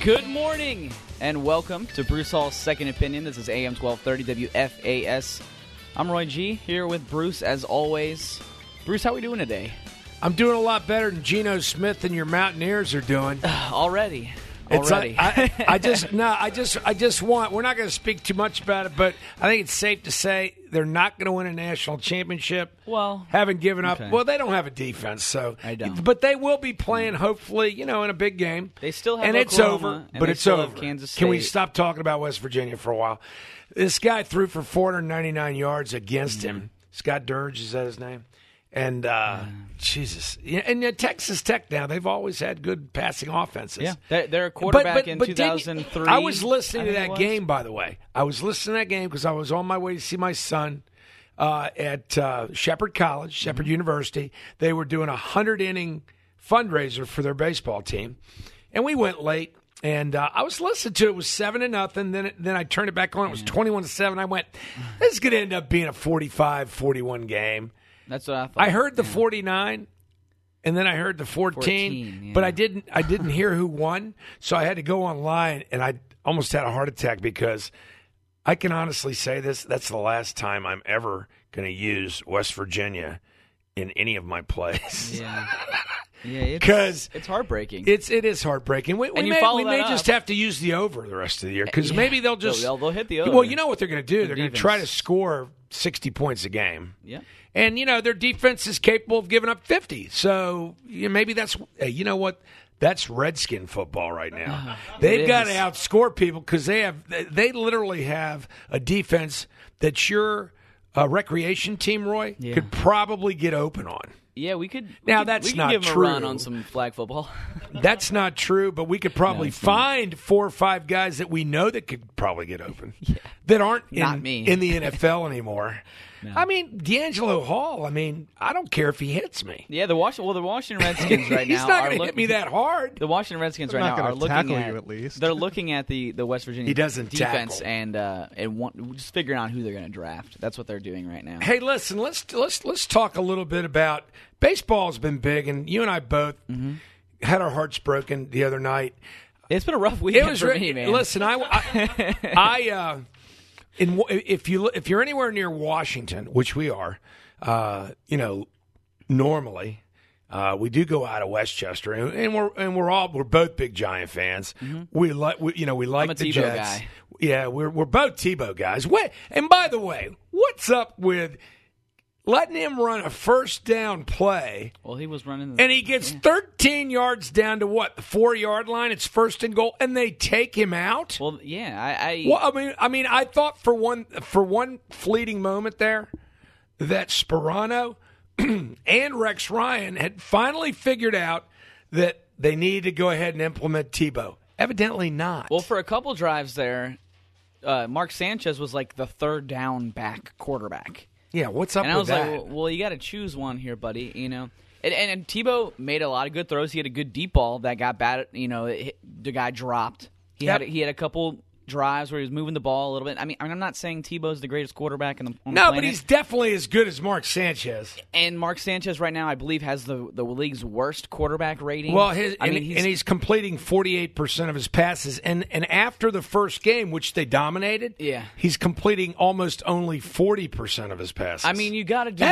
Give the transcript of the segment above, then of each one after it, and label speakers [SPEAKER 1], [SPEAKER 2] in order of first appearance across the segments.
[SPEAKER 1] Good morning, and welcome to Bruce Hall's Second Opinion. This is AM 1230 WFAS. I'm Roy G, here with Bruce as always. Bruce, how are we doing today?
[SPEAKER 2] I'm doing a lot better than Geno Smith and your Mountaineers are doing.
[SPEAKER 1] Already.
[SPEAKER 2] I just want, we're not going to speak too much about it, but I think it's safe to say they're not going to win a national championship.
[SPEAKER 1] Well,
[SPEAKER 2] haven't given up.
[SPEAKER 1] okay.
[SPEAKER 2] Well, they don't have a defense, so
[SPEAKER 1] I don't.
[SPEAKER 2] But they will be playing, hopefully, in a big game.
[SPEAKER 1] They still have
[SPEAKER 2] and
[SPEAKER 1] Oklahoma,
[SPEAKER 2] it's over,
[SPEAKER 1] and
[SPEAKER 2] but
[SPEAKER 1] they
[SPEAKER 2] it's
[SPEAKER 1] still
[SPEAKER 2] over.
[SPEAKER 1] have Kansas State.
[SPEAKER 2] Can we stop talking about West Virginia for a while? This guy threw for 499 yards against him. Scott Durge, is that his name? And, Jesus. Yeah, and Texas Tech now, they've always had good passing offenses.
[SPEAKER 1] Yeah, they're a quarterback in
[SPEAKER 2] but
[SPEAKER 1] 2003.
[SPEAKER 2] I was listening to that game, by the way. I was listening to that game because I was on my way to see my son at Shepherd College, Shepherd University. They were doing a 100-inning fundraiser for their baseball team. And we went late. And I was listening to it. It was 7-0. Then I turned it back on. It was 21-7. I went, this is going to end up being a 45-41 game.
[SPEAKER 1] That's what I thought.
[SPEAKER 2] I heard the 49, and then I heard the 14 but I didn't hear who won. So I had to go online, and I almost had a heart attack because I can honestly say this. That's the last time I'm ever going to use West Virginia in any of my plays.
[SPEAKER 1] Yeah. Yeah,
[SPEAKER 2] because
[SPEAKER 1] it's heartbreaking.
[SPEAKER 2] It is heartbreaking. We may just have to use the over the rest of the year because maybe they'll just
[SPEAKER 1] they'll hit the over.
[SPEAKER 2] Well, you know what they're going to do? They're going to try to score 60 points a game.
[SPEAKER 1] Yeah,
[SPEAKER 2] and their defense is capable of giving up 50. So maybe that's that's Redskin football right now. They've got to outscore people because they literally have a defense that your recreation team, Roy, could probably get open on.
[SPEAKER 1] Yeah, we could.
[SPEAKER 2] That's not
[SPEAKER 1] give them
[SPEAKER 2] true.
[SPEAKER 1] A run on some flag football.
[SPEAKER 2] That's not true, but we could probably find 4 or 5 guys that we know that could probably get open that aren't in the NFL anymore. No. I mean, D'Angelo Hall. I mean, I don't care if he hits me.
[SPEAKER 1] Yeah, the Washington Redskins right now.
[SPEAKER 2] He's not going to hit me that hard.
[SPEAKER 1] The Washington Redskins right now are looking at you at least. They're looking at the West Virginia defense and just figuring out who they're going to draft. That's what they're doing right now.
[SPEAKER 2] Hey, listen, let's talk a little bit about baseball's been big, and you and I both had our hearts broken the other night.
[SPEAKER 1] It's been a rough weekend for me, man.
[SPEAKER 2] Listen, if you're anywhere near Washington, which we are, normally we do go out of Westchester, and we're both big Giant fans. Mm-hmm. We like the Jets. Guy. Yeah, we're both Tebow guys. And by the way, what's up with letting him run a first down play?
[SPEAKER 1] Well, he was running,
[SPEAKER 2] and he gets 13 yards down to the 4-yard line. It's first and goal, and they take him out.
[SPEAKER 1] Well, yeah,
[SPEAKER 2] I mean, I thought for one fleeting moment there that Sperano and Rex Ryan had finally figured out that they needed to go ahead and implement Tebow. Evidently not.
[SPEAKER 1] Well, for a couple drives there, Mark Sanchez was like the third down back quarterback.
[SPEAKER 2] Yeah, what's up with that?
[SPEAKER 1] And I was like, well, you got to choose one here, buddy. And Tebow made a lot of good throws. He had a good deep ball that got bad. The guy dropped. He had a couple drives where he was moving the ball a little bit. I mean, I'm not saying Tebow's the greatest quarterback on the planet.
[SPEAKER 2] But he's definitely as good as Mark Sanchez.
[SPEAKER 1] And Mark Sanchez right now, I believe, has the league's worst quarterback rating.
[SPEAKER 2] Well, he's completing 48% of his passes. And after the first game, which they dominated, he's completing almost only 40% of his passes.
[SPEAKER 1] I mean, you got to do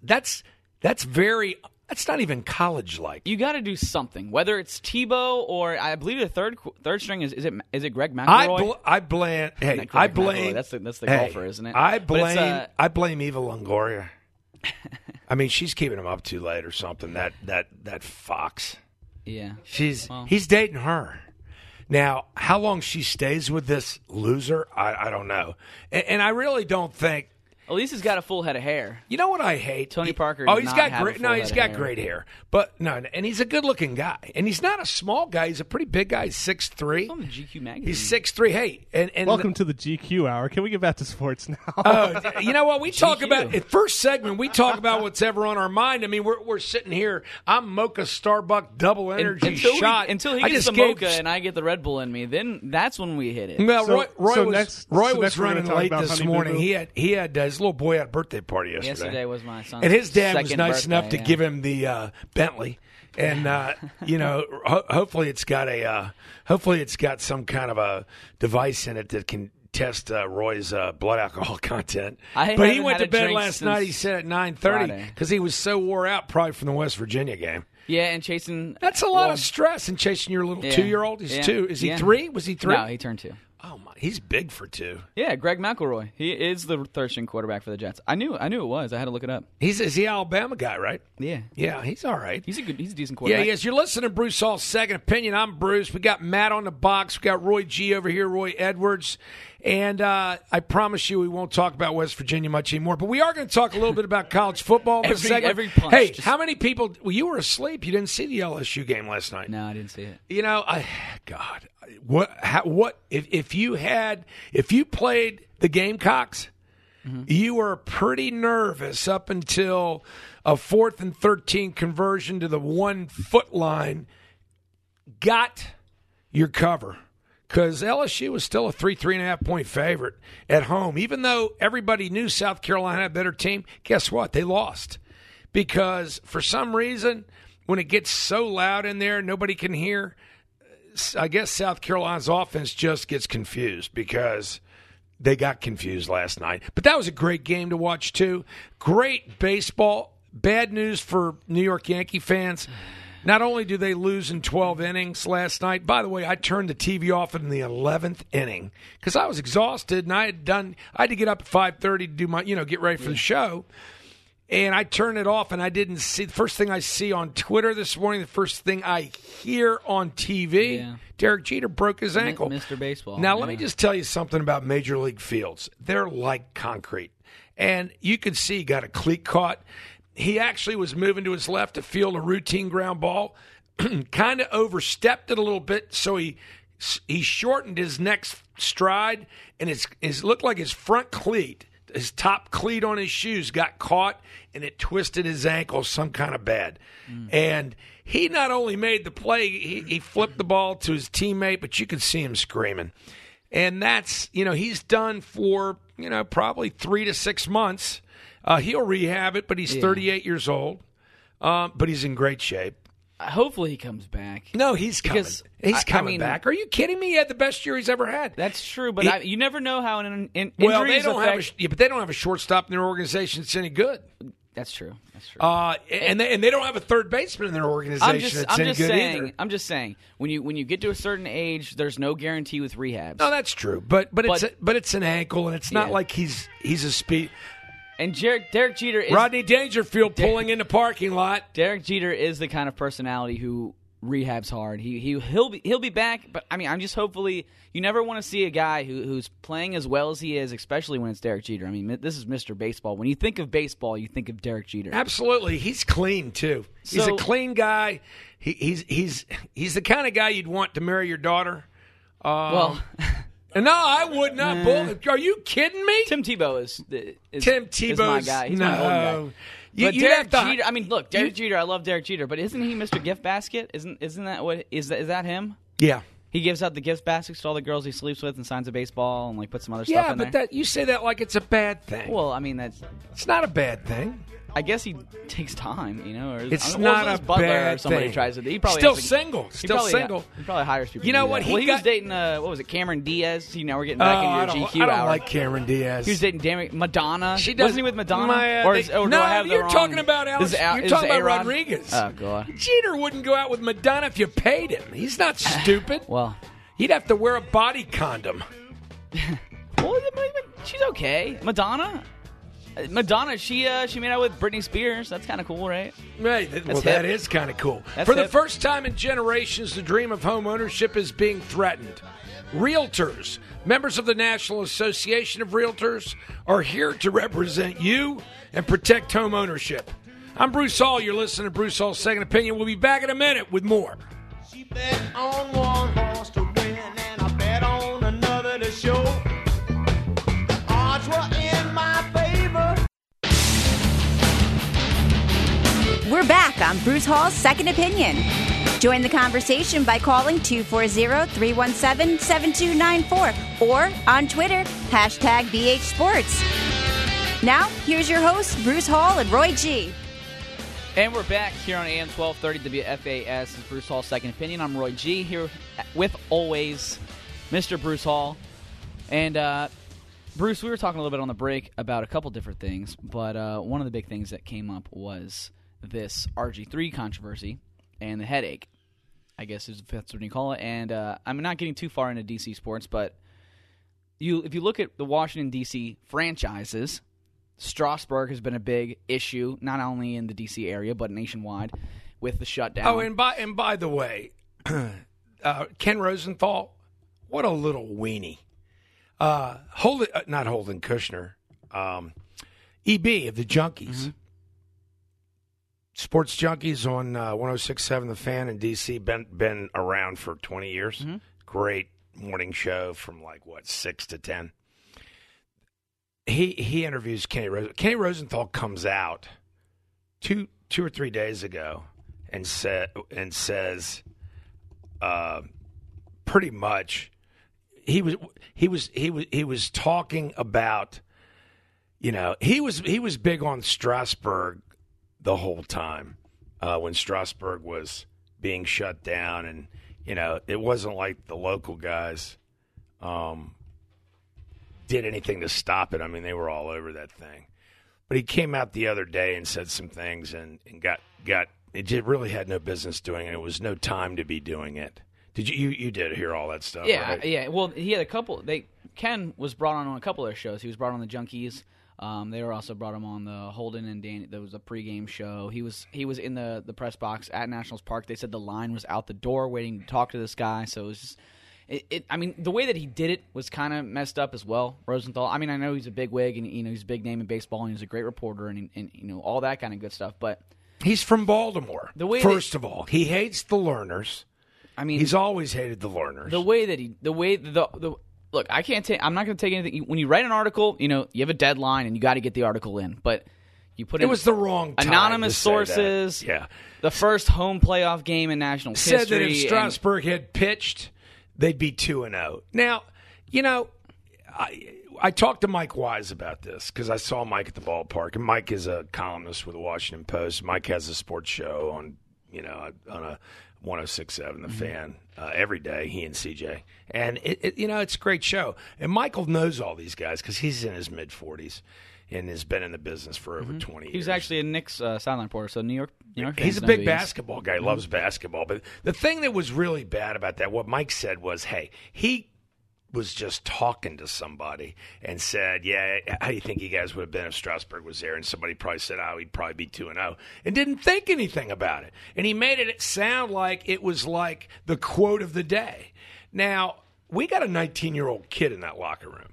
[SPEAKER 2] That's not even college-like.
[SPEAKER 1] You got to do something, whether it's Tebow or I believe the third string is it Greg McElroy?
[SPEAKER 2] I blame.
[SPEAKER 1] That's the golfer, isn't it?
[SPEAKER 2] I blame Eva Longoria. I mean, she's keeping him up too late or something. That fox.
[SPEAKER 1] Yeah,
[SPEAKER 2] he's dating her. Now, how long she stays with this loser, I don't know, and I really don't think.
[SPEAKER 1] At least he's got a full head of hair.
[SPEAKER 2] You know what I hate?
[SPEAKER 1] Tony Parker.
[SPEAKER 2] He's got great. No, he's got great hair. But and he's a good-looking guy, and he's not a small guy. He's a pretty big guy. He's 6'3".
[SPEAKER 1] He's on the GQ magazine.
[SPEAKER 2] He's 6'3". Hey, and
[SPEAKER 3] welcome to the GQ hour. Can we get back to sports now?
[SPEAKER 2] You know what? We talk about at first segment. We talk about what's ever on our mind. I mean, we're sitting here. I'm Mocha Starbucks double energy shot
[SPEAKER 1] until he gets the Mocha and I get the Red Bull in me. Then that's when we hit it.
[SPEAKER 2] Well, Roy was running late this morning. He had his little boy had a birthday party yesterday.
[SPEAKER 1] Yesterday was my son's
[SPEAKER 2] and his dad was nice
[SPEAKER 1] birthday,
[SPEAKER 2] enough to give him the Bentley. And hopefully it's got some kind of a device in it that can test Roy's blood alcohol content. But he went to bed last night. He said at 9:30 because he was so wore out, probably from the West Virginia game.
[SPEAKER 1] Yeah, and chasing.
[SPEAKER 2] That's a lot of stress and chasing your little 2-year-old. He's 2. Is he 3? Was he 3?
[SPEAKER 1] No, he turned 2.
[SPEAKER 2] Oh my, he's big for 2.
[SPEAKER 1] Yeah, Greg McElroy. He is the third-string quarterback for the Jets. I knew it was. I had to look it up.
[SPEAKER 2] Is he Alabama guy, right?
[SPEAKER 1] Yeah.
[SPEAKER 2] Yeah, he's all right.
[SPEAKER 1] He's a decent quarterback.
[SPEAKER 2] Yeah, he is. You're listening to Bruce Hall's Second Opinion. I'm Bruce. We got Matt on the box. We got Roy G over here, Roy Edwards. And I promise you we won't talk about West Virginia much anymore. But we are going to talk a little bit about college football in this segment.
[SPEAKER 1] Every punch.
[SPEAKER 2] Hey, how many people – well, you were asleep. You didn't see the LSU game last night.
[SPEAKER 1] No, I didn't see it.
[SPEAKER 2] You know, God, what if you played the Gamecocks, you were pretty nervous up until a 4th and 13 conversion to the 1-foot line got your cover. Because LSU was still a 3.5 point favorite at home. Even though everybody knew South Carolina had a better team, guess what? They lost. Because for some reason, when it gets so loud in there, nobody can hear, I guess South Carolina's offense just gets confused because they got confused last night. But that was a great game to watch, too. Great baseball. Bad news for New York Yankee fans. Not only do they lose in 12 innings last night, by the way, I turned the TV off in the 11th inning because I was exhausted and I had to get up at 5:30 to do my, get ready for the show. And I turned it off and I didn't see, the first thing I see on Twitter this morning, the first thing I hear on TV, Derek Jeter broke his ankle.
[SPEAKER 1] Mr. Baseball.
[SPEAKER 2] Now, let me just tell you something about Major League fields. They're like concrete. And you can see he got a cleat caught. He actually was moving to his left to field a routine ground ball, kind of overstepped it a little bit, so he shortened his next stride, and it looked like his front cleat, his top cleat on his shoes got caught, and it twisted his ankle some kind of bad. And he not only made the play, he flipped the ball to his teammate, but you could see him screaming. And that's, he's done for, probably 3 to 6 months. He'll rehab it, but he's 38 years old. But he's in great shape.
[SPEAKER 1] Hopefully he comes back.
[SPEAKER 2] No, he's coming. He's coming back. Are you kidding me? He had the best year he's ever had.
[SPEAKER 1] That's true, but you never know how an injury
[SPEAKER 2] but they don't have a shortstop in their organization that's any good.
[SPEAKER 1] That's true.
[SPEAKER 2] And they don't have a third baseman in their organization that's any good either.
[SPEAKER 1] I'm just saying when you get to a certain age, there's no guarantee with rehabs.
[SPEAKER 2] No, that's true. But it's an ankle, and it's not like he's a speed.
[SPEAKER 1] And Derek Jeter is
[SPEAKER 2] Rodney Dangerfield pulling in the parking lot.
[SPEAKER 1] Derek Jeter is the kind of personality who rehabs hard. He'll be back, but I'm just hopefully you never want to see a guy who's playing as well as he is, especially when it's Derek Jeter. This is Mr. Baseball. When you think of baseball, you think of Derek Jeter.
[SPEAKER 2] Absolutely, he's clean too. He's a clean guy. He's the kind of guy you'd want to marry your daughter. No, I would not. Are you kidding me?
[SPEAKER 1] Tim Tebow is my guy. He's my old guy. But Derek Jeter. Derek Jeter. I love Derek Jeter, but isn't he Mr. Gift Basket? Isn't that what is that him?
[SPEAKER 2] Yeah.
[SPEAKER 1] He gives out the gift baskets to all the girls he sleeps with and signs a baseball and puts some other stuff in there.
[SPEAKER 2] Yeah, but you say that like it's a bad thing.
[SPEAKER 1] Well,
[SPEAKER 2] it's not a bad thing.
[SPEAKER 1] I guess he takes time, or
[SPEAKER 2] it's not a bad
[SPEAKER 1] somebody
[SPEAKER 2] thing.
[SPEAKER 1] Tries to. He probably
[SPEAKER 2] still single. He probably
[SPEAKER 1] hires people.
[SPEAKER 2] You know what?
[SPEAKER 1] He was dating. What was it? Cameron Diaz. Now we're getting back into your GQ hour.
[SPEAKER 2] I don't like Cameron Diaz.
[SPEAKER 1] He was dating Madonna. Wasn't he with Madonna?
[SPEAKER 2] You're talking about Alex. You're talking about Rodriguez.
[SPEAKER 1] Oh God.
[SPEAKER 2] Jeter wouldn't go out with Madonna if you paid him. He's not stupid.
[SPEAKER 1] Well,
[SPEAKER 2] he'd have to wear a body condom.
[SPEAKER 1] Well, she's okay. Madonna, she made out with Britney Spears. That's kind of cool, right?
[SPEAKER 2] Right. That is kind of cool. The first time in generations, the dream of home ownership is being threatened. Realtors, members of the National Association of Realtors, are here to represent you and protect home ownership. I'm Bruce Hall. You're listening to Bruce Hall's Second Opinion. We'll be back in a minute with more.
[SPEAKER 4] She bet on one horse to win, and I bet on another to show. Odds were in my favor.
[SPEAKER 5] We're back on Bruce Hall's Second Opinion. Join the conversation by calling 240-317-7294 or on Twitter, #BHSports. Now, here's your hosts, Bruce Hall and Roy G.
[SPEAKER 1] And we're back here on AM 1230 WFAS. This is Bruce Hall, Second Opinion. I'm Roy G. here with always Mr. Bruce Hall. And Bruce, we were talking a little bit on the break about a couple different things, but one of the big things that came up was this RG3 controversy and the headache, I guess is that's what you call it. And I'm not getting too far into D.C. sports, but if you look at the Washington, D.C. franchises, Strasburg has been a big issue, not only in the D.C. area, but nationwide with the shutdown.
[SPEAKER 2] Oh, and by the way, Ken Rosenthal, what a little weenie. Not Holden Kushner, EB of the Junkies.
[SPEAKER 1] Mm-hmm.
[SPEAKER 2] Sports Junkies on 106.7 The Fan in D.C. Been around for 20 years.
[SPEAKER 1] Mm-hmm.
[SPEAKER 2] Great morning show from 6 to 10. He interviews Kenny Rosenthal. Kenny Rosenthal comes out two or 3 days ago and says pretty much he was talking about, he was big on Strasburg the whole time when Strasburg was being shut down, and it wasn't like the local guys did anything to stop it. I mean, they were all over that thing. But he came out the other day and said some things and got it really had no business doing it. It was no time to be doing it. Did you did hear all that stuff?
[SPEAKER 1] Yeah,
[SPEAKER 2] right?
[SPEAKER 1] yeah. Well, he had a couple. Ken was brought on a couple of their shows. He was brought on the Junkies. They were also brought him on the Holden and Danny. There was a pregame show. He was in the press box at Nationals Park. They said the line was out the door waiting to talk to this guy. So it was just. I mean, the way that he did it was kind of messed up as well, Rosenthal. I mean, I know he's a big wig and he's a big name in baseball and he's a great reporter and all that kind of good stuff. But
[SPEAKER 2] he's from Baltimore. First of all, he hates the learners. I mean, he's always hated the learners.
[SPEAKER 1] Look, I can't take. I'm not going to take anything. When you write an article, you have a deadline and you got to get the article in. But you put
[SPEAKER 2] it was the wrong time
[SPEAKER 1] anonymous
[SPEAKER 2] to
[SPEAKER 1] sources.
[SPEAKER 2] Say that. Yeah,
[SPEAKER 1] the first home playoff game in Nationals
[SPEAKER 2] history
[SPEAKER 1] said
[SPEAKER 2] that if Strasburg had pitched, they'd be 2-0. Now, I talked to Mike Wise about this because I saw Mike at the ballpark, and Mike is a columnist with the Washington Post. Mike has a sports show on a 106.7 The Fan every day. He and CJ, and it's a great show. And Michael knows all these guys because he's in his mid-40s and has been in the business for over 20 years.
[SPEAKER 1] He was actually a Knicks sideline reporter, so New York.
[SPEAKER 2] He's a big basketball guy. Loves basketball. But the thing that was really bad about that, what Mike said was, hey, he was just talking to somebody and said, yeah, how do you think you guys would have been if Strasburg was there? And somebody probably said, he'd probably be 2-0, and didn't think anything about it. And he made it sound like it was like the quote of the day. Now, we got a 19-year-old kid in that locker room.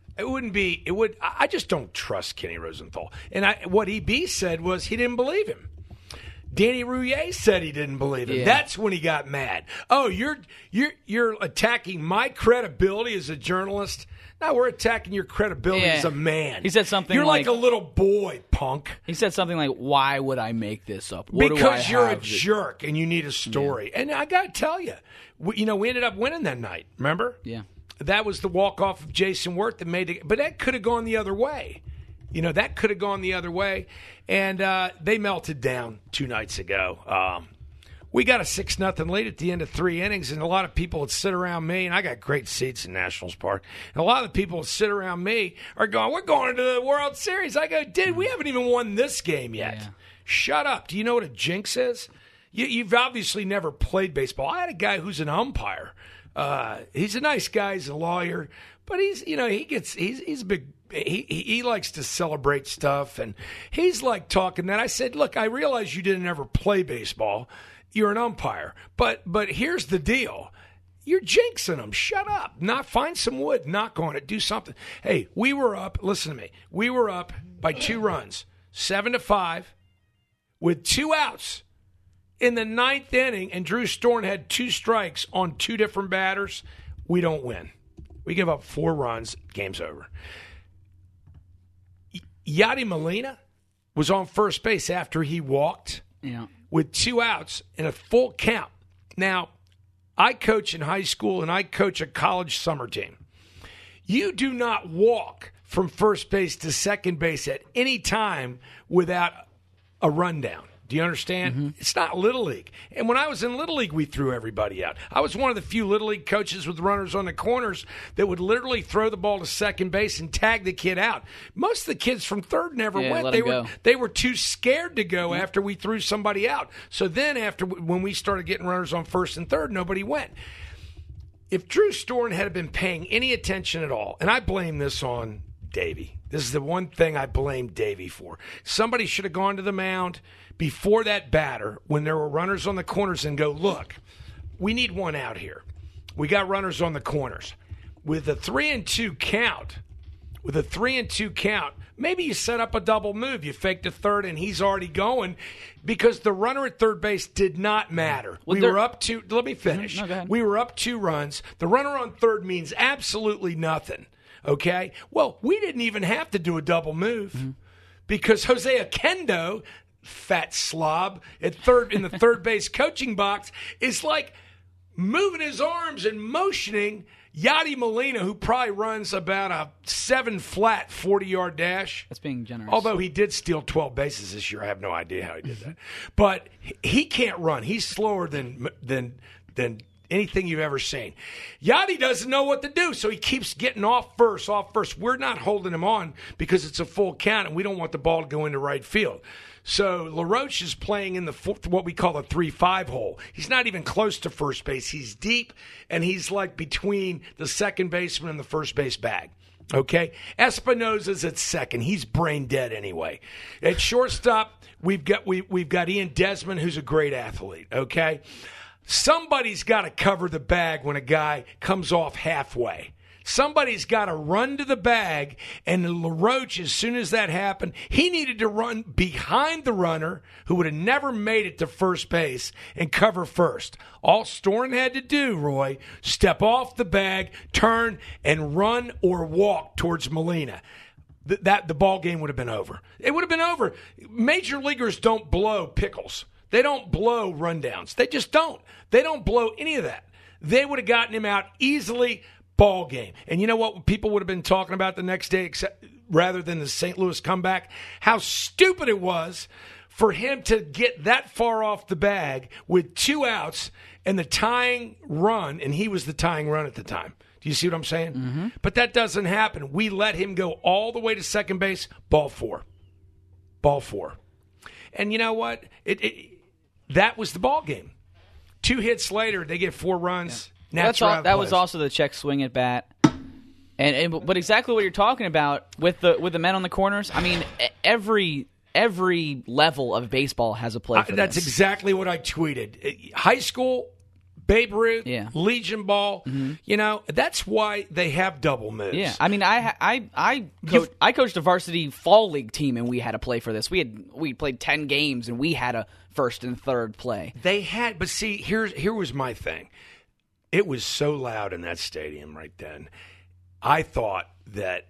[SPEAKER 2] I just don't trust Kenny Rosenthal. And what EB said was he didn't believe him. Danny Rouillet said he didn't believe him. Yeah. That's when he got mad. Oh, you're attacking my credibility as a journalist? No, we're attacking your credibility as a man.
[SPEAKER 1] He said something
[SPEAKER 2] You're like a little boy, punk.
[SPEAKER 1] He said something like, why would I make this up?
[SPEAKER 2] Because you're a jerk and you need a story. Yeah. And I got to tell you, we ended up winning that night, remember?
[SPEAKER 1] Yeah.
[SPEAKER 2] That was the walk-off of Jason Wirth that made it. But that could have gone the other way. That could have gone the other way. And they melted down 2 nights ago. We got a 6-0 lead at the end of 3 innings, and a lot of people would sit around me, and I got great seats in Nationals Park, and a lot of the people would sit around me are going, we're going to the World Series. I go, dude, we haven't even won this game yet. Yeah. Shut up. Do you know what a jinx is? You've obviously never played baseball. I had a guy who's an umpire. He's a nice guy. He's a lawyer, but he's a big. He likes to celebrate stuff, and he's like talking that. I said, look, I realize you didn't ever play baseball. You're an umpire, but here's the deal. You're jinxing them. Shut up. Find some wood. Knock on it. Do something. Hey, we were up. Listen to me. We were up by 2 runs, 7-5, with 2 outs in the 9th inning, and Drew Storn had 2 strikes on 2 different batters. We don't win. We give up 4 runs. Game's over. Yadi Molina was on first base after he walked with 2 outs and a full count. Now, I coach in high school and I coach a college summer team. You do not walk from first base to second base at any time without a rundown. Do you understand? It's not Little League. And when I was in Little League, we threw everybody out. I was one of the few Little League coaches with runners on the corners that would literally throw the ball to second base and tag the kid out. Most of the kids from third never went. They were too scared to go after we threw somebody out. So then when we started getting runners on first and third, nobody went. If Drew Storen had been paying any attention at all, and I blame this on Davey. This is the one thing I blame Davey for. Somebody should have gone to the mound before that batter when there were runners on the corners and go, look, we need one out here. We got runners on the corners. With a 3-2 count, maybe you set up a double move. You fake to third and he's already going because the runner at third base did not matter. Let me finish.
[SPEAKER 1] No, go ahead.
[SPEAKER 2] We were up 2 runs. The runner on third means absolutely nothing. Okay? Well, we didn't even have to do a double move because Jose Oquendo, fat slob, at third in the third base coaching box, is like moving his arms and motioning Yadi Molina, who probably runs about a 7-flat 40-yard dash.
[SPEAKER 1] That's being generous.
[SPEAKER 2] Although he did steal 12 bases this year. I have no idea how he did that. But he can't run. He's slower than anything you've ever seen. Yadi doesn't know what to do, so he keeps getting off first. We're not holding him on because it's a full count, and we don't want the ball to go into right field. So LaRoche is playing in what we call a 3-5 hole. He's not even close to first base. He's deep, and he's like between the second baseman and the first base bag. Okay? Espinosa's at second. He's brain dead anyway. At shortstop, we've got Ian Desmond, who's a great athlete. Okay? Somebody's got to cover the bag when a guy comes off halfway. Somebody's got to run to the bag, and LaRoche, as soon as that happened, he needed to run behind the runner who would have never made it to first base and cover first. All Storen had to do, Roy, step off the bag, turn, and run or walk towards Molina. The ball game would have been over. It would have been over. Major leaguers don't blow pickles. They don't blow rundowns. They just don't. They don't blow any of that. They would have gotten him out easily. Ball game. And you know what people would have been talking about the next day rather than the St. Louis comeback? How stupid it was for him to get that far off the bag with 2 outs and the tying run, and he was the tying run at the time. Do you see what I'm saying? Mm-hmm. But that doesn't happen. We let him go all the way to second base, ball 4. And you know what? That was the ball game. 2 hits later, they get 4 runs.
[SPEAKER 1] Yeah. That was also the check swing at bat, but exactly what you're talking about with the men on the corners. I mean, every level of baseball has a play for
[SPEAKER 2] that's
[SPEAKER 1] this.
[SPEAKER 2] exactly what I tweeted. High school, Babe Ruth, Legion Ball. Mm-hmm. You know, that's why they have double moves.
[SPEAKER 1] Yeah, I mean, I coached a varsity fall league team, and we had a play for this. We played 10 games, and we had a first and third play.
[SPEAKER 2] They had, but see, here was my thing. It was so loud in that stadium right then. I thought that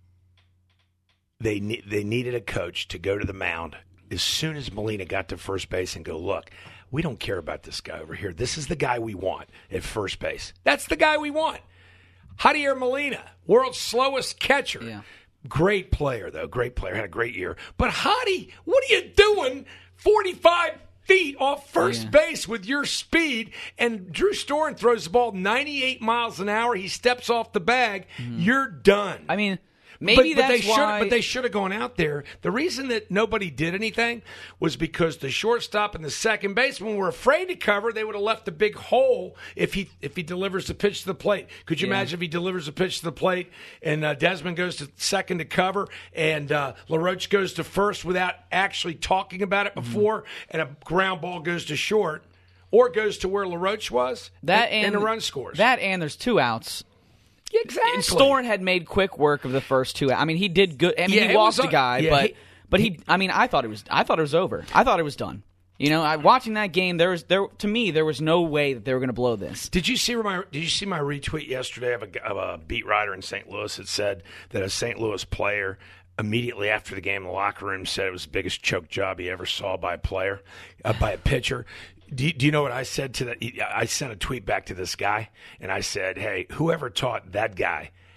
[SPEAKER 2] they needed a coach to go to the mound as soon as Molina got to first base and go, look, we don't care about this guy over here. This is the guy we want at first base. That's the guy we want. Javier Molina, world's slowest catcher.
[SPEAKER 1] Yeah.
[SPEAKER 2] Great player, though. Great player. Had a great year. But Hottie, what are you doing 45 feet off first base with your speed? And Drew Storen throws the ball 98 miles an hour. He steps off the bag. Mm-hmm. You're done.
[SPEAKER 1] I mean, maybe that's why.
[SPEAKER 2] But they should have gone out there. The reason that nobody did anything was because the shortstop and the second baseman were afraid to cover. They would have left a big hole if he delivers the pitch to the plate. Could you imagine if he delivers a pitch to the plate and Desmond goes to second to cover and LaRoche goes to first without actually talking about it before, and a ground ball goes to short or goes to where LaRoche was and the run scores.
[SPEAKER 1] That and there's 2 outs.
[SPEAKER 2] Exactly.
[SPEAKER 1] And Storen had made quick work of the first 2. I mean, he did good. I mean, he walked a guy, but he. I mean, I thought it was over. I thought it was done. You know, watching that game, there was no way that they were going to blow this.
[SPEAKER 2] Did you see my retweet yesterday of a beat writer in St. Louis that said that a St. Louis player immediately after the game in the locker room said it was the biggest choke job he ever saw by a player, by a pitcher? Do you know what I said to that? I sent a tweet back to this guy, and I said, hey, whoever taught that guy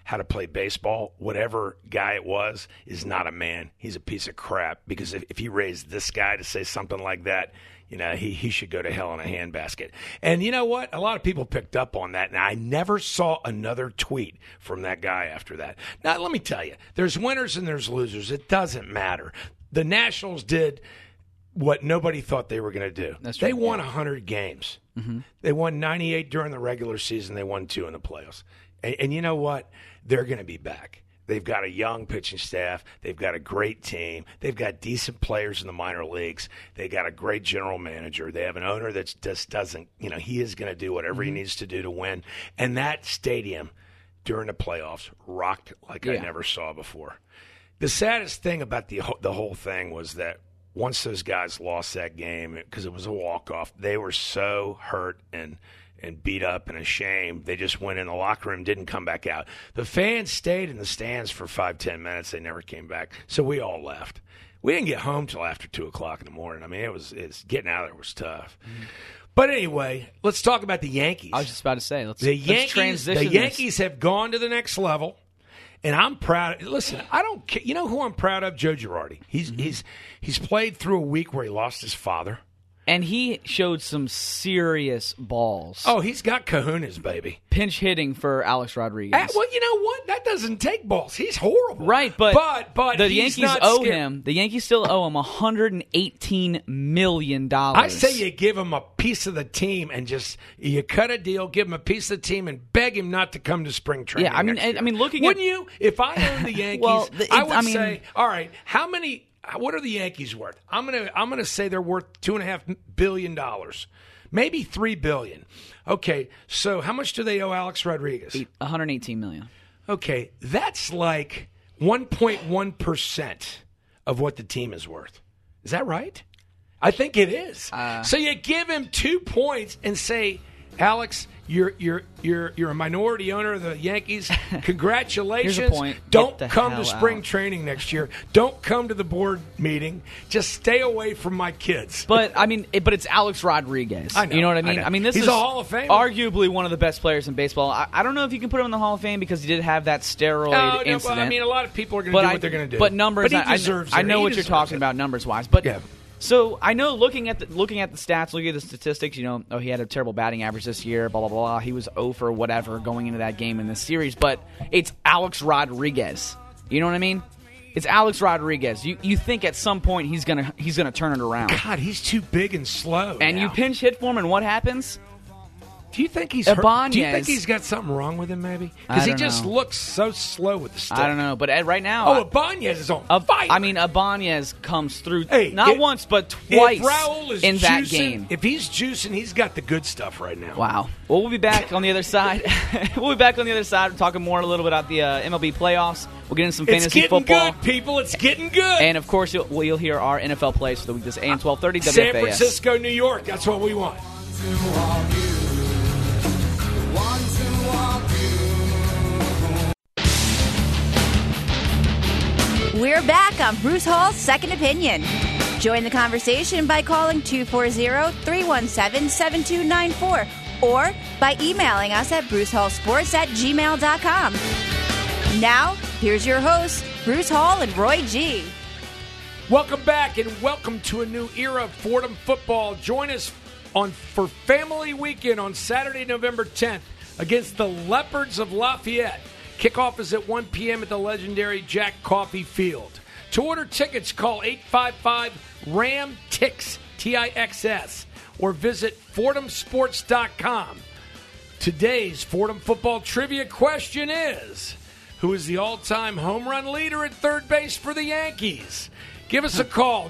[SPEAKER 2] how to play baseball, whatever guy it was, is not a man. He's a piece of crap, because if he raised this guy to say something like that, he should go to hell in a handbasket. And you know what? A lot of people picked up on that, and I never saw another tweet from that guy after that. Now, let me tell you, there's winners and there's losers. It doesn't matter. The Nationals did what nobody thought they were going to do. They won 100 games. Mm-hmm. They won 98 during the regular season. They won 2 in the playoffs. And you know what? They're going to be back. They've got a young pitching staff. They've got a great team. They've got decent players in the minor leagues. They got a great general manager. They have an owner that just doesn't, he is going to do whatever he needs to do to win. And that stadium during the playoffs rocked like I never saw before. The saddest thing about the whole thing was that once those guys lost that game, because it was a walk-off, they were so hurt and beat up and ashamed. They just went in the locker room, didn't come back out. The fans stayed in the stands for 5-10 minutes. They never came back. So we all left. We didn't get home till after 2 o'clock in the morning. I mean, it's getting out of there was tough. Mm-hmm. But anyway, let's talk about the Yankees.
[SPEAKER 1] I was just about to say, let's
[SPEAKER 2] The
[SPEAKER 1] transition
[SPEAKER 2] Yankees have gone to the next level. And I'm proud. Listen, I don't care. You know who I'm proud of? Joe Girardi. He's played through a week where he lost his father.
[SPEAKER 1] And he showed some serious balls.
[SPEAKER 2] Oh, he's got kahunas, baby.
[SPEAKER 1] Pinch hitting for Alex Rodriguez.
[SPEAKER 2] Well, you know what? That doesn't take balls. He's horrible.
[SPEAKER 1] Right, but the
[SPEAKER 2] he's
[SPEAKER 1] Yankees
[SPEAKER 2] not
[SPEAKER 1] owe
[SPEAKER 2] scared.
[SPEAKER 1] him. The Yankees still owe him $118 million.
[SPEAKER 2] I say you give him a piece of the team and you cut a deal, give him a piece of the team, and beg him not to come to spring training.
[SPEAKER 1] Yeah, I mean, looking
[SPEAKER 2] wouldn't you? If I owned the Yankees, I would say, all right, what are the Yankees worth? I'm gonna say they're worth $2.5 billion, maybe $3 billion. Okay, so how much do they owe Alex Rodriguez?
[SPEAKER 1] $118 million.
[SPEAKER 2] Okay, that's like 1.1% of what the team is worth. Is that right? I think it is. So you give him 2 points and say, Alex, you're a minority owner of the Yankees. Congratulations.
[SPEAKER 1] Here's a point.
[SPEAKER 2] Don't come to spring training next year. Don't come to the board meeting. Just stay away from my kids.
[SPEAKER 1] But it's Alex Rodriguez.
[SPEAKER 2] I know,
[SPEAKER 1] you know what I mean?
[SPEAKER 2] I mean,
[SPEAKER 1] he's
[SPEAKER 2] a Hall of Famer.
[SPEAKER 1] Arguably one of the best players in baseball. I don't know if you can put him in the Hall of Fame because he did have that steroid incident.
[SPEAKER 2] Well, I mean, a lot of people are going to do what they're going to do.
[SPEAKER 1] But numbers,
[SPEAKER 2] but he deserves
[SPEAKER 1] I know what you're talking about numbers wise. But
[SPEAKER 2] yeah.
[SPEAKER 1] So I know looking at the stats, looking at the statistics, he had a terrible batting average this year, blah, blah, blah. He was 0 for whatever going into that game in this series. But it's Alex Rodriguez. You know what I mean? It's Alex Rodriguez. You think at some point he's gonna turn it around.
[SPEAKER 2] God, he's too big and slow.
[SPEAKER 1] And
[SPEAKER 2] now.
[SPEAKER 1] you pinch hit for him, and what happens?
[SPEAKER 2] Do you think he's
[SPEAKER 1] Ibanez,
[SPEAKER 2] Do you think he's got something wrong with him, maybe? Because he just looks so slow with the stick.
[SPEAKER 1] I don't know, but right now...
[SPEAKER 2] Oh, Ibanez is on fire.
[SPEAKER 1] I mean, Ibanez comes through once, but twice in that game.
[SPEAKER 2] If he's juicing, he's got the good stuff right now.
[SPEAKER 1] Wow. Well, we'll be back on the other side. We're talking more a little bit about the MLB playoffs. We'll get into some fantasy football.
[SPEAKER 2] It's getting good, people. It's getting good.
[SPEAKER 1] And, of course, you'll hear our NFL plays for the week. This AM 1230 WFAS.
[SPEAKER 2] San Francisco, New York. That's what we want.
[SPEAKER 5] We're back on Bruce Hall's Second Opinion. Join the conversation by calling 240-317-7294 or by emailing us at brucehallsports@gmail.com. Now, here's your hosts, Bruce Hall and Roy G.
[SPEAKER 2] Welcome back and welcome to a new era of Fordham football. Join us for Family Weekend on Saturday, November 10th against the Leopards of Lafayette. Kickoff is at 1 p.m. at the legendary Jack Coffey Field. To order tickets, call 855-RAM-TIX, T-I-X-S, or visit FordhamSports.com. Today's Fordham football trivia question is, who is the all-time home run leader at third base for the Yankees? Give us a call,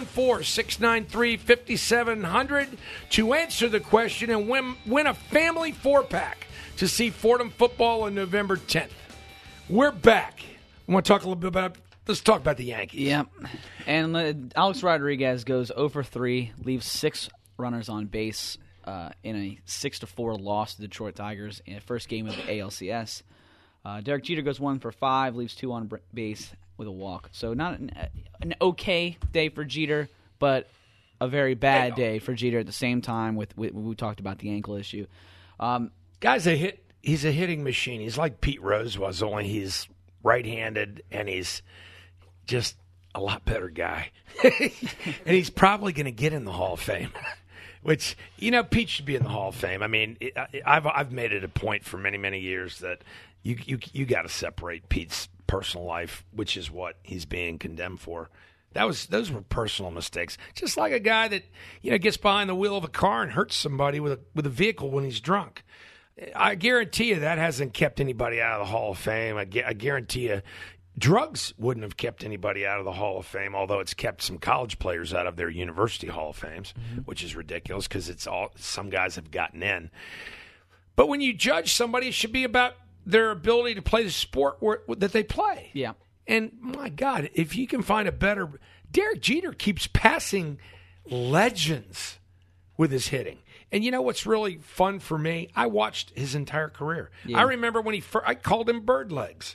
[SPEAKER 2] 914-693-5700, to answer the question and win a family 4-pack to see Fordham football on November 10th. We're back. Let's talk about the Yankees.
[SPEAKER 1] Yep. And Alex Rodriguez goes 0 for 3, leaves 6 runners on base in a 6-4 loss to the Detroit Tigers in the first game of the ALCS. Derek Jeter goes 1 for 5, leaves 2 on base with a walk. So not an okay day for Jeter, but a very bad day for Jeter at the same time with we talked about the ankle issue.
[SPEAKER 2] Guys, they hit he's a hitting machine. He's like Pete Rose was, only he's right-handed, and he's just a lot better guy. And he's probably going to get in the Hall of Fame, which, Pete should be in the Hall of Fame. I mean, I've made it a point for many, many years that you got to separate Pete's personal life, which is what he's being condemned for. Those were personal mistakes. Just like a guy that gets behind the wheel of a car and hurts somebody with a vehicle when he's drunk. I guarantee you that hasn't kept anybody out of the Hall of Fame. I guarantee you drugs wouldn't have kept anybody out of the Hall of Fame, although it's kept some college players out of their university Hall of Fames, which is ridiculous because some guys have gotten in. But when you judge somebody, it should be about their ability to play the sport that they play.
[SPEAKER 1] Yeah.
[SPEAKER 2] And, my God, if you can find a better – Derek Jeter keeps passing legends with his hitting. And you know what's really fun for me? I watched his entire career. Yeah. I remember when I called him bird legs.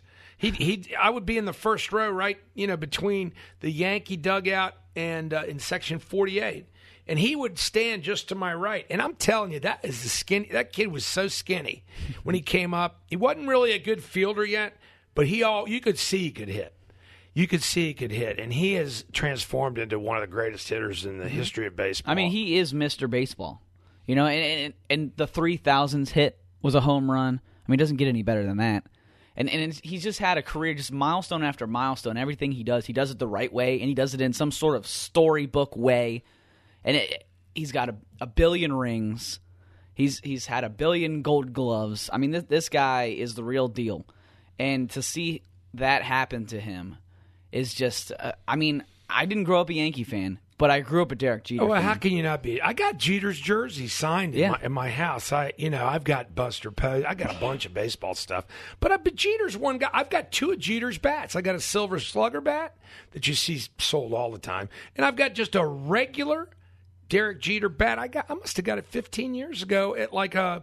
[SPEAKER 2] I would be in the first row right, between the Yankee dugout and in section 48. And he would stand just to my right. And I'm telling you, that kid was so skinny when he came up. He wasn't really a good fielder yet. But you could see he could hit. You could see he could hit. And he has transformed into one of the greatest hitters in the history of baseball.
[SPEAKER 1] I mean, he is Mr. Baseball. And the 3,000s hit was a home run. I mean, it doesn't get any better than that. And he's just had a career, just milestone after milestone. Everything he does it the right way, and he does it in some sort of storybook way. And he's got a billion rings. He's had a billion Gold Gloves. I mean, this guy is the real deal. And to see that happen to him is just, I didn't grow up a Yankee fan, but I grew up a Derek Jeter fan.
[SPEAKER 2] How can you not be? I got Jeter's jersey signed in my house. I've got Buster Posey. I got a bunch of baseball stuff. But Jeter's one guy. I've got two of Jeter's bats. I got a Silver Slugger bat that you see sold all the time. And I've got just a regular Derek Jeter bat. I must have got it 15 years ago at like a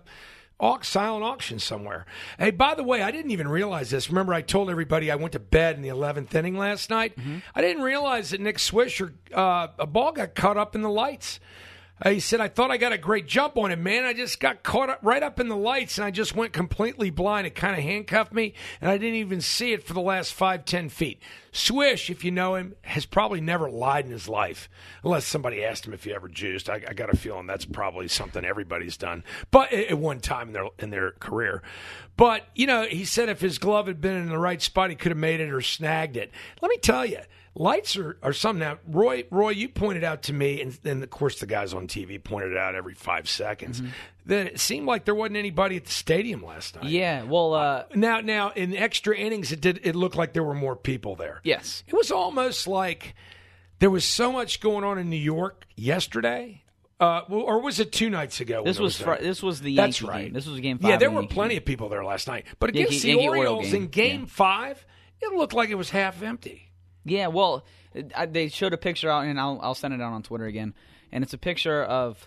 [SPEAKER 2] silent auction somewhere. Hey, by the way, I didn't even realize this. Remember, I told everybody I went to bed in the 11th inning last night? Mm-hmm. I didn't realize that Nick Swisher, a ball got caught up in the lights. He said, I thought I got a great jump on him, man. I just got caught up right up in the lights, and I just went completely blind. It kind of handcuffed me, and I didn't even see it for the last 5-10 feet. Swish, if you know him, has probably never lied in his life, unless somebody asked him if he ever juiced. I got a feeling that's probably something everybody's done, but at one time in their career. But, he said if his glove had been in the right spot, he could have made it or snagged it. Let me tell you, lights are something. Now, Roy, you pointed out to me, and of course the guys on TV pointed it out every 5 seconds, that it seemed like there wasn't anybody at the stadium last night.
[SPEAKER 1] Yeah, well...
[SPEAKER 2] Now, in extra innings, it looked like there were more people there.
[SPEAKER 1] Yes.
[SPEAKER 2] It was almost like there was so much going on in New York yesterday. Or was it 2 nights ago?
[SPEAKER 1] This was the Yankee
[SPEAKER 2] That's right.
[SPEAKER 1] game. This was Game 5.
[SPEAKER 2] Yeah, there were plenty of people there last night. But against the Orioles in Game 5, it looked like it was half empty.
[SPEAKER 1] Yeah, well, they showed a picture out, and I'll send it out on Twitter again. And it's a picture of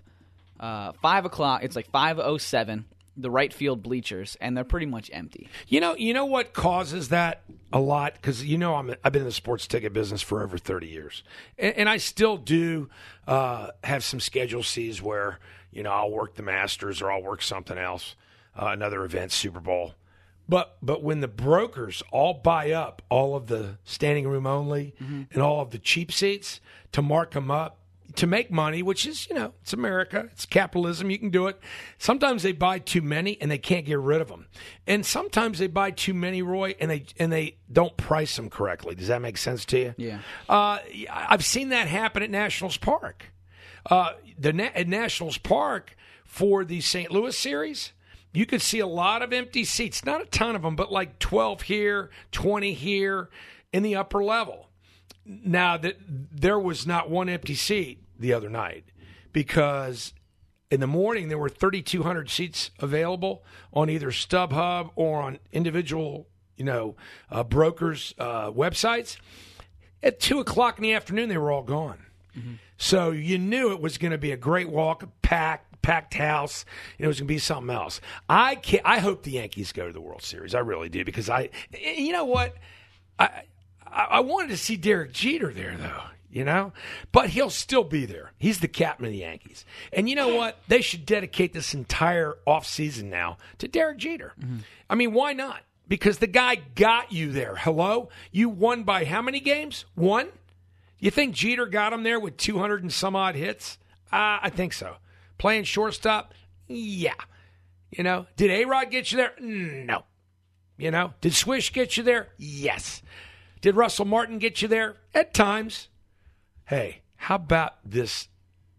[SPEAKER 1] 5 o'clock. It's like 5:07, the right field bleachers, and they're pretty much empty.
[SPEAKER 2] You know what causes that a lot? Because I've been in the sports ticket business for over 30 years, and I still do have some Schedule Cs where I'll work the Masters or I'll work something else, another event, Super Bowl. But when the brokers all buy up all of the standing room only and all of the cheap seats to mark them up to make money, which is, it's America, it's capitalism, you can do it. Sometimes they buy too many and they can't get rid of them. And sometimes they buy too many, Roy, and they don't price them correctly. Does that make sense to you?
[SPEAKER 1] Yeah.
[SPEAKER 2] I've seen that happen at Nationals Park. At Nationals Park for the St. Louis series, you could see a lot of empty seats, not a ton of them, but like 12 here, 20 here in the upper level. Now, there was not one empty seat the other night because in the morning there were 3,200 seats available on either StubHub or on individual, brokers' websites. At 2 o'clock in the afternoon, they were all gone. Mm-hmm. So you knew it was going to be a great walk, packed house, and it was going to be something else. I hope the Yankees go to the World Series. I really do because you know what? I wanted to see Derek Jeter there, though. But he'll still be there. He's the captain of the Yankees. And you know what? They should dedicate this entire offseason now to Derek Jeter. Mm-hmm. I mean, why not? Because the guy got you there. Hello? You won by how many games? 1? You think Jeter got him there with 200 and some odd hits? I think so. Playing shortstop? Yeah. Did A-Rod get you there? No. Did Swish get you there? Yes. Did Russell Martin get you there? At times. Hey, how about this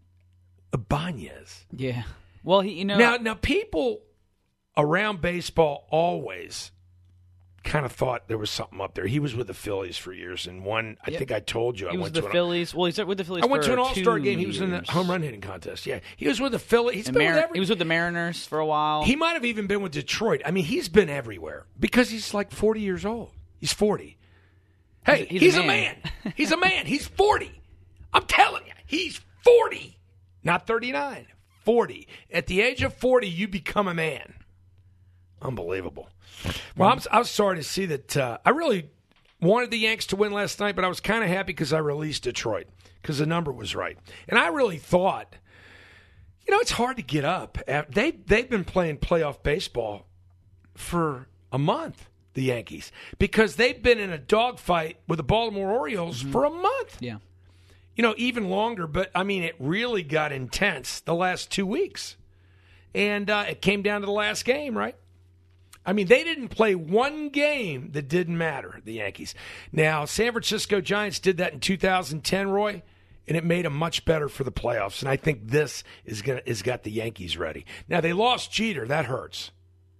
[SPEAKER 2] Ibanez?
[SPEAKER 1] Yeah. Well,
[SPEAKER 2] Now people around baseball always kind of thought there was something up there. He was with the Phillies for years, and I think I told you.
[SPEAKER 1] He was with the Phillies. Well, he's with the Phillies.
[SPEAKER 2] I went to an
[SPEAKER 1] All-Star
[SPEAKER 2] 2 game. He was in the home run hitting contest. Yeah, he was with the Phillies.
[SPEAKER 1] He was with the Mariners for a while.
[SPEAKER 2] He might have even been with Detroit. I mean, he's been everywhere because he's like 40 years old. He's 40. Hey, he's a man. He's a man. He's 40. I'm telling you, he's 40, not 39. 40. At the age of 40, you become a man. Unbelievable. Well, I was sorry to see that. I really wanted the Yanks to win last night, but I was kind of happy because I released Detroit because the number was right. And I really thought, it's hard to get up. They've been playing playoff baseball for a month, the Yankees, because they've been in a dogfight with the Baltimore Orioles for a month.
[SPEAKER 1] Yeah.
[SPEAKER 2] Even longer, but, I mean, it really got intense the last 2 weeks. And it came down to the last game, right? I mean, they didn't play one game that didn't matter, the Yankees. Now, San Francisco Giants did that in 2010, Roy, and it made them much better for the playoffs. And I think this is got the Yankees ready. Now, they lost Jeter. That hurts.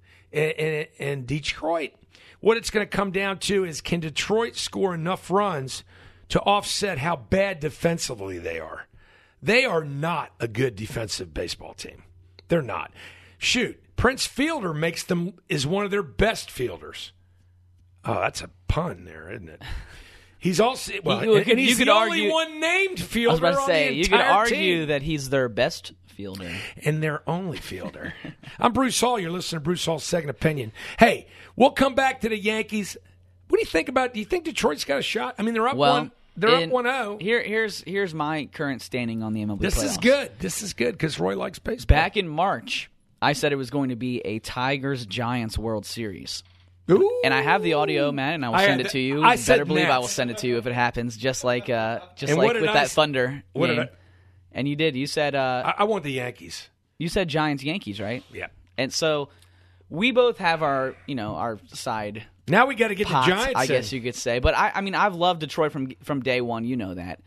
[SPEAKER 2] And Detroit, what it's going to come down to is, can Detroit score enough runs to offset how bad defensively they are? They are not a good defensive baseball team. They're not. Shoot, Prince Fielder is one of their best fielders. Oh, that's a pun there, isn't it? He's also and he's the only one named fielder.
[SPEAKER 1] I was about to say, you could argue
[SPEAKER 2] team.
[SPEAKER 1] That he's their best fielder
[SPEAKER 2] and their only fielder. I'm Bruce Hall. You're listening to Bruce Hall's Second Opinion. Hey, we'll come back to the Yankees. What do you think about? Do you think Detroit's got a shot? I mean, they're up one. They're up 1-0.
[SPEAKER 1] Here's my current standing on the MLB
[SPEAKER 2] This
[SPEAKER 1] playoffs.
[SPEAKER 2] This is good because Roy likes baseball.
[SPEAKER 1] Back in March, I said it was going to be a Tigers-Giants World Series.
[SPEAKER 2] Ooh.
[SPEAKER 1] And I have the audio, man, and I will send it to you.
[SPEAKER 2] I
[SPEAKER 1] You better believe
[SPEAKER 2] Nets.
[SPEAKER 1] I will send it to you if it happens, just like with
[SPEAKER 2] I
[SPEAKER 1] that Thunder game. And you did. You said
[SPEAKER 2] I want the Yankees.
[SPEAKER 1] You said Giants-Yankees, right?
[SPEAKER 2] Yeah.
[SPEAKER 1] And so we both have our side.
[SPEAKER 2] Now we got to get
[SPEAKER 1] pots,
[SPEAKER 2] the Giants.
[SPEAKER 1] I guess you could say, but I mean, I've loved Detroit from day one. You know that.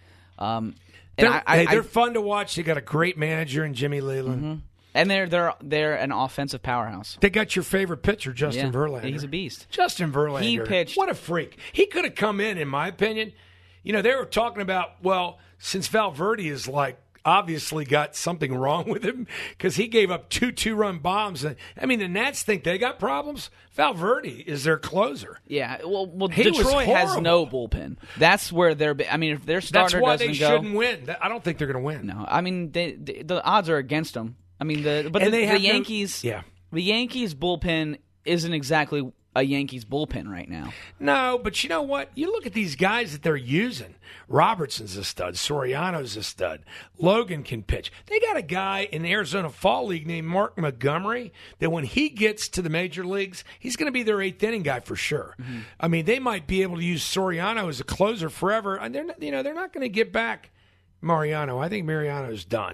[SPEAKER 2] They're fun to watch. They got a great manager in Jimmy Leland,
[SPEAKER 1] mm-hmm. and they're an offensive powerhouse.
[SPEAKER 2] They got your favorite pitcher, Justin Verlander.
[SPEAKER 1] He's a beast.
[SPEAKER 2] Justin Verlander.
[SPEAKER 1] He pitched.
[SPEAKER 2] What a freak! He could have come in my opinion. They were talking about since Valverde is obviously got something wrong with him because he gave up 2 2-run bombs. I mean, the Nats think they got problems. Valverde is their closer.
[SPEAKER 1] Yeah, well Detroit has no bullpen. That's where they're. I mean, if their starter
[SPEAKER 2] doesn't go,
[SPEAKER 1] that's why
[SPEAKER 2] they shouldn't win. I don't think they're going to win.
[SPEAKER 1] No, I mean the odds are against them. I mean the Yankees. The Yankees bullpen isn't exactly a Yankees bullpen right now.
[SPEAKER 2] No, but you know what? You look at these guys that they're using. Robertson's a stud. Soriano's a stud. Logan can pitch. They got a guy in the Arizona Fall League named Mark Montgomery that when he gets to the major leagues, he's going to be their 8th inning guy for sure. Mm-hmm. I mean, they might be able to use Soriano as a closer forever, and they're not going to get back Mariano. I think Mariano's done.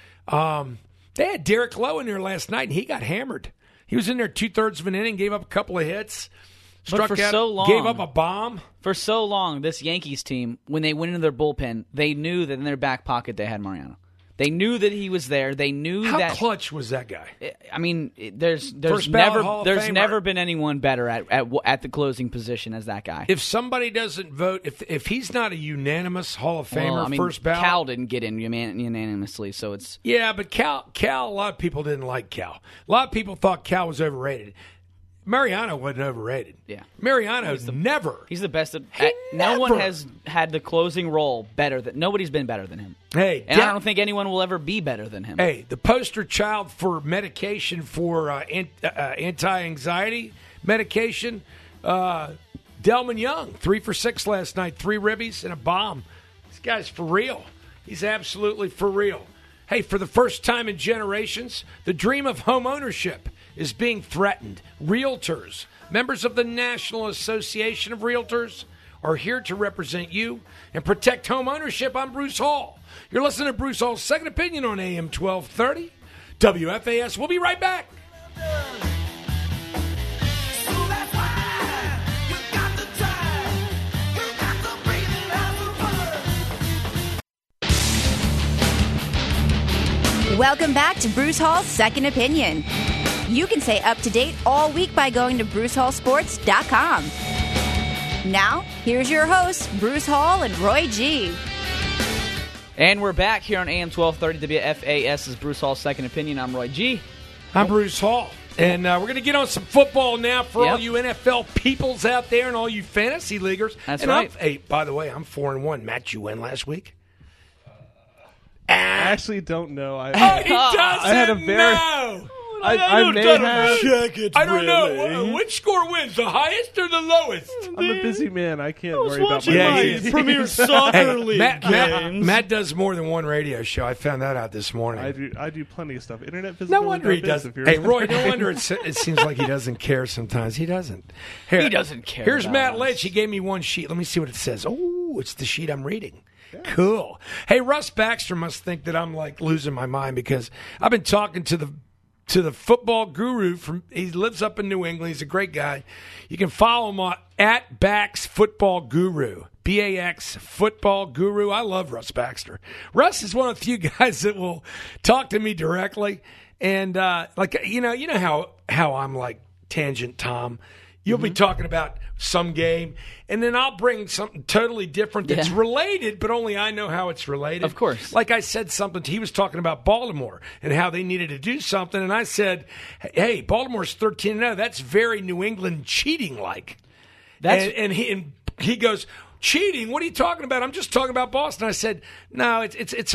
[SPEAKER 2] They had Derek Lowe in there last night, and he got hammered. He was in there 2/3 of an inning, gave up a couple of hits, struck out,
[SPEAKER 1] so long,
[SPEAKER 2] gave up a bomb.
[SPEAKER 1] For so long, this Yankees team, when they went into their bullpen, they knew that in their back pocket they had Mariano. They knew that he was there. They knew
[SPEAKER 2] How
[SPEAKER 1] that.
[SPEAKER 2] clutch was that guy?
[SPEAKER 1] I mean, there's
[SPEAKER 2] Hall of Famer.
[SPEAKER 1] never been anyone better at the closing position as that guy.
[SPEAKER 2] If somebody doesn't vote, if he's not a unanimous Hall of Famer, first ballot.
[SPEAKER 1] Cal didn't get in unanimously, so it's
[SPEAKER 2] but Cal. A lot of people didn't like Cal. A lot of people thought Cal was overrated. Mariano wasn't overrated.
[SPEAKER 1] Yeah,
[SPEAKER 2] Mariano never.
[SPEAKER 1] He's the best. No one has had the closing role better than. Nobody's been better than him.
[SPEAKER 2] Hey,
[SPEAKER 1] and I don't think anyone will ever be better than him.
[SPEAKER 2] Hey, the poster child for medication for anti-anxiety medication, Delman Young, 3 for 6 last night, 3 ribbies and a bomb. This guy's for real. He's absolutely for real. Hey, for the first time in generations, the dream of home ownership is being threatened. Realtors, members of the National Association of Realtors, are here to represent you and protect home ownership. I'm Bruce Hall. You're listening to Bruce Hall's Second Opinion on AM 1230 WFAS. We'll be right back.
[SPEAKER 5] Welcome back to Bruce Hall's Second Opinion. You can stay up to date all week by going to BruceHallSports.com. Now, here's your hosts, Bruce Hall and Roy G.
[SPEAKER 1] And we're back here on AM 1230 WFAS's Bruce Hall's Second Opinion. I'm Roy G.
[SPEAKER 2] I'm Bruce Hall. And we're going to get on some football now for all you NFL peoples out there and all you fantasy leaguers.
[SPEAKER 1] That's
[SPEAKER 2] and
[SPEAKER 1] right.
[SPEAKER 2] Hey, by the way, I'm 4-1. Matt, you win last week?
[SPEAKER 3] I actually don't know.
[SPEAKER 2] He doesn't
[SPEAKER 3] I had a very-
[SPEAKER 2] know.
[SPEAKER 3] I may have.
[SPEAKER 2] Check it. I don't know. Which score wins, the highest or the lowest?
[SPEAKER 3] I'm a busy man. I can't worry about
[SPEAKER 2] watching
[SPEAKER 3] my
[SPEAKER 2] my
[SPEAKER 3] team.
[SPEAKER 6] Premier Soccer League games.
[SPEAKER 2] Matt does more than one radio show. I found that out this morning.
[SPEAKER 3] I do plenty of stuff. Internet visibility.
[SPEAKER 2] No wonder he doesn't. Hey, Roy, no wonder it seems like he doesn't care sometimes. He doesn't. Here,
[SPEAKER 1] He doesn't care
[SPEAKER 2] Here's
[SPEAKER 1] about
[SPEAKER 2] Matt
[SPEAKER 1] us.
[SPEAKER 2] Lynch. He gave me one sheet. Let me see what it says. Oh, it's the sheet I'm reading. Cool. Hey, Russ Baxter must think that I'm like losing my mind because I've been talking to the football guru he lives up in New England. He's a great guy. You can follow him on at Bax Football Guru. BAX Football Guru. I love Russ Baxter. Russ is one of the few guys that will talk to me directly. And you know how I'm like Tangent Tom. You'll be talking about some game, and then I'll bring something totally different that's related, but only I know how it's related.
[SPEAKER 1] Of course.
[SPEAKER 2] Like I said something, he was talking about Baltimore and how they needed to do something, and I said, hey, Baltimore's 13-0. That's very New England cheating-like. And he goes, cheating? What are you talking about? I'm just talking about Boston. I said, no, it's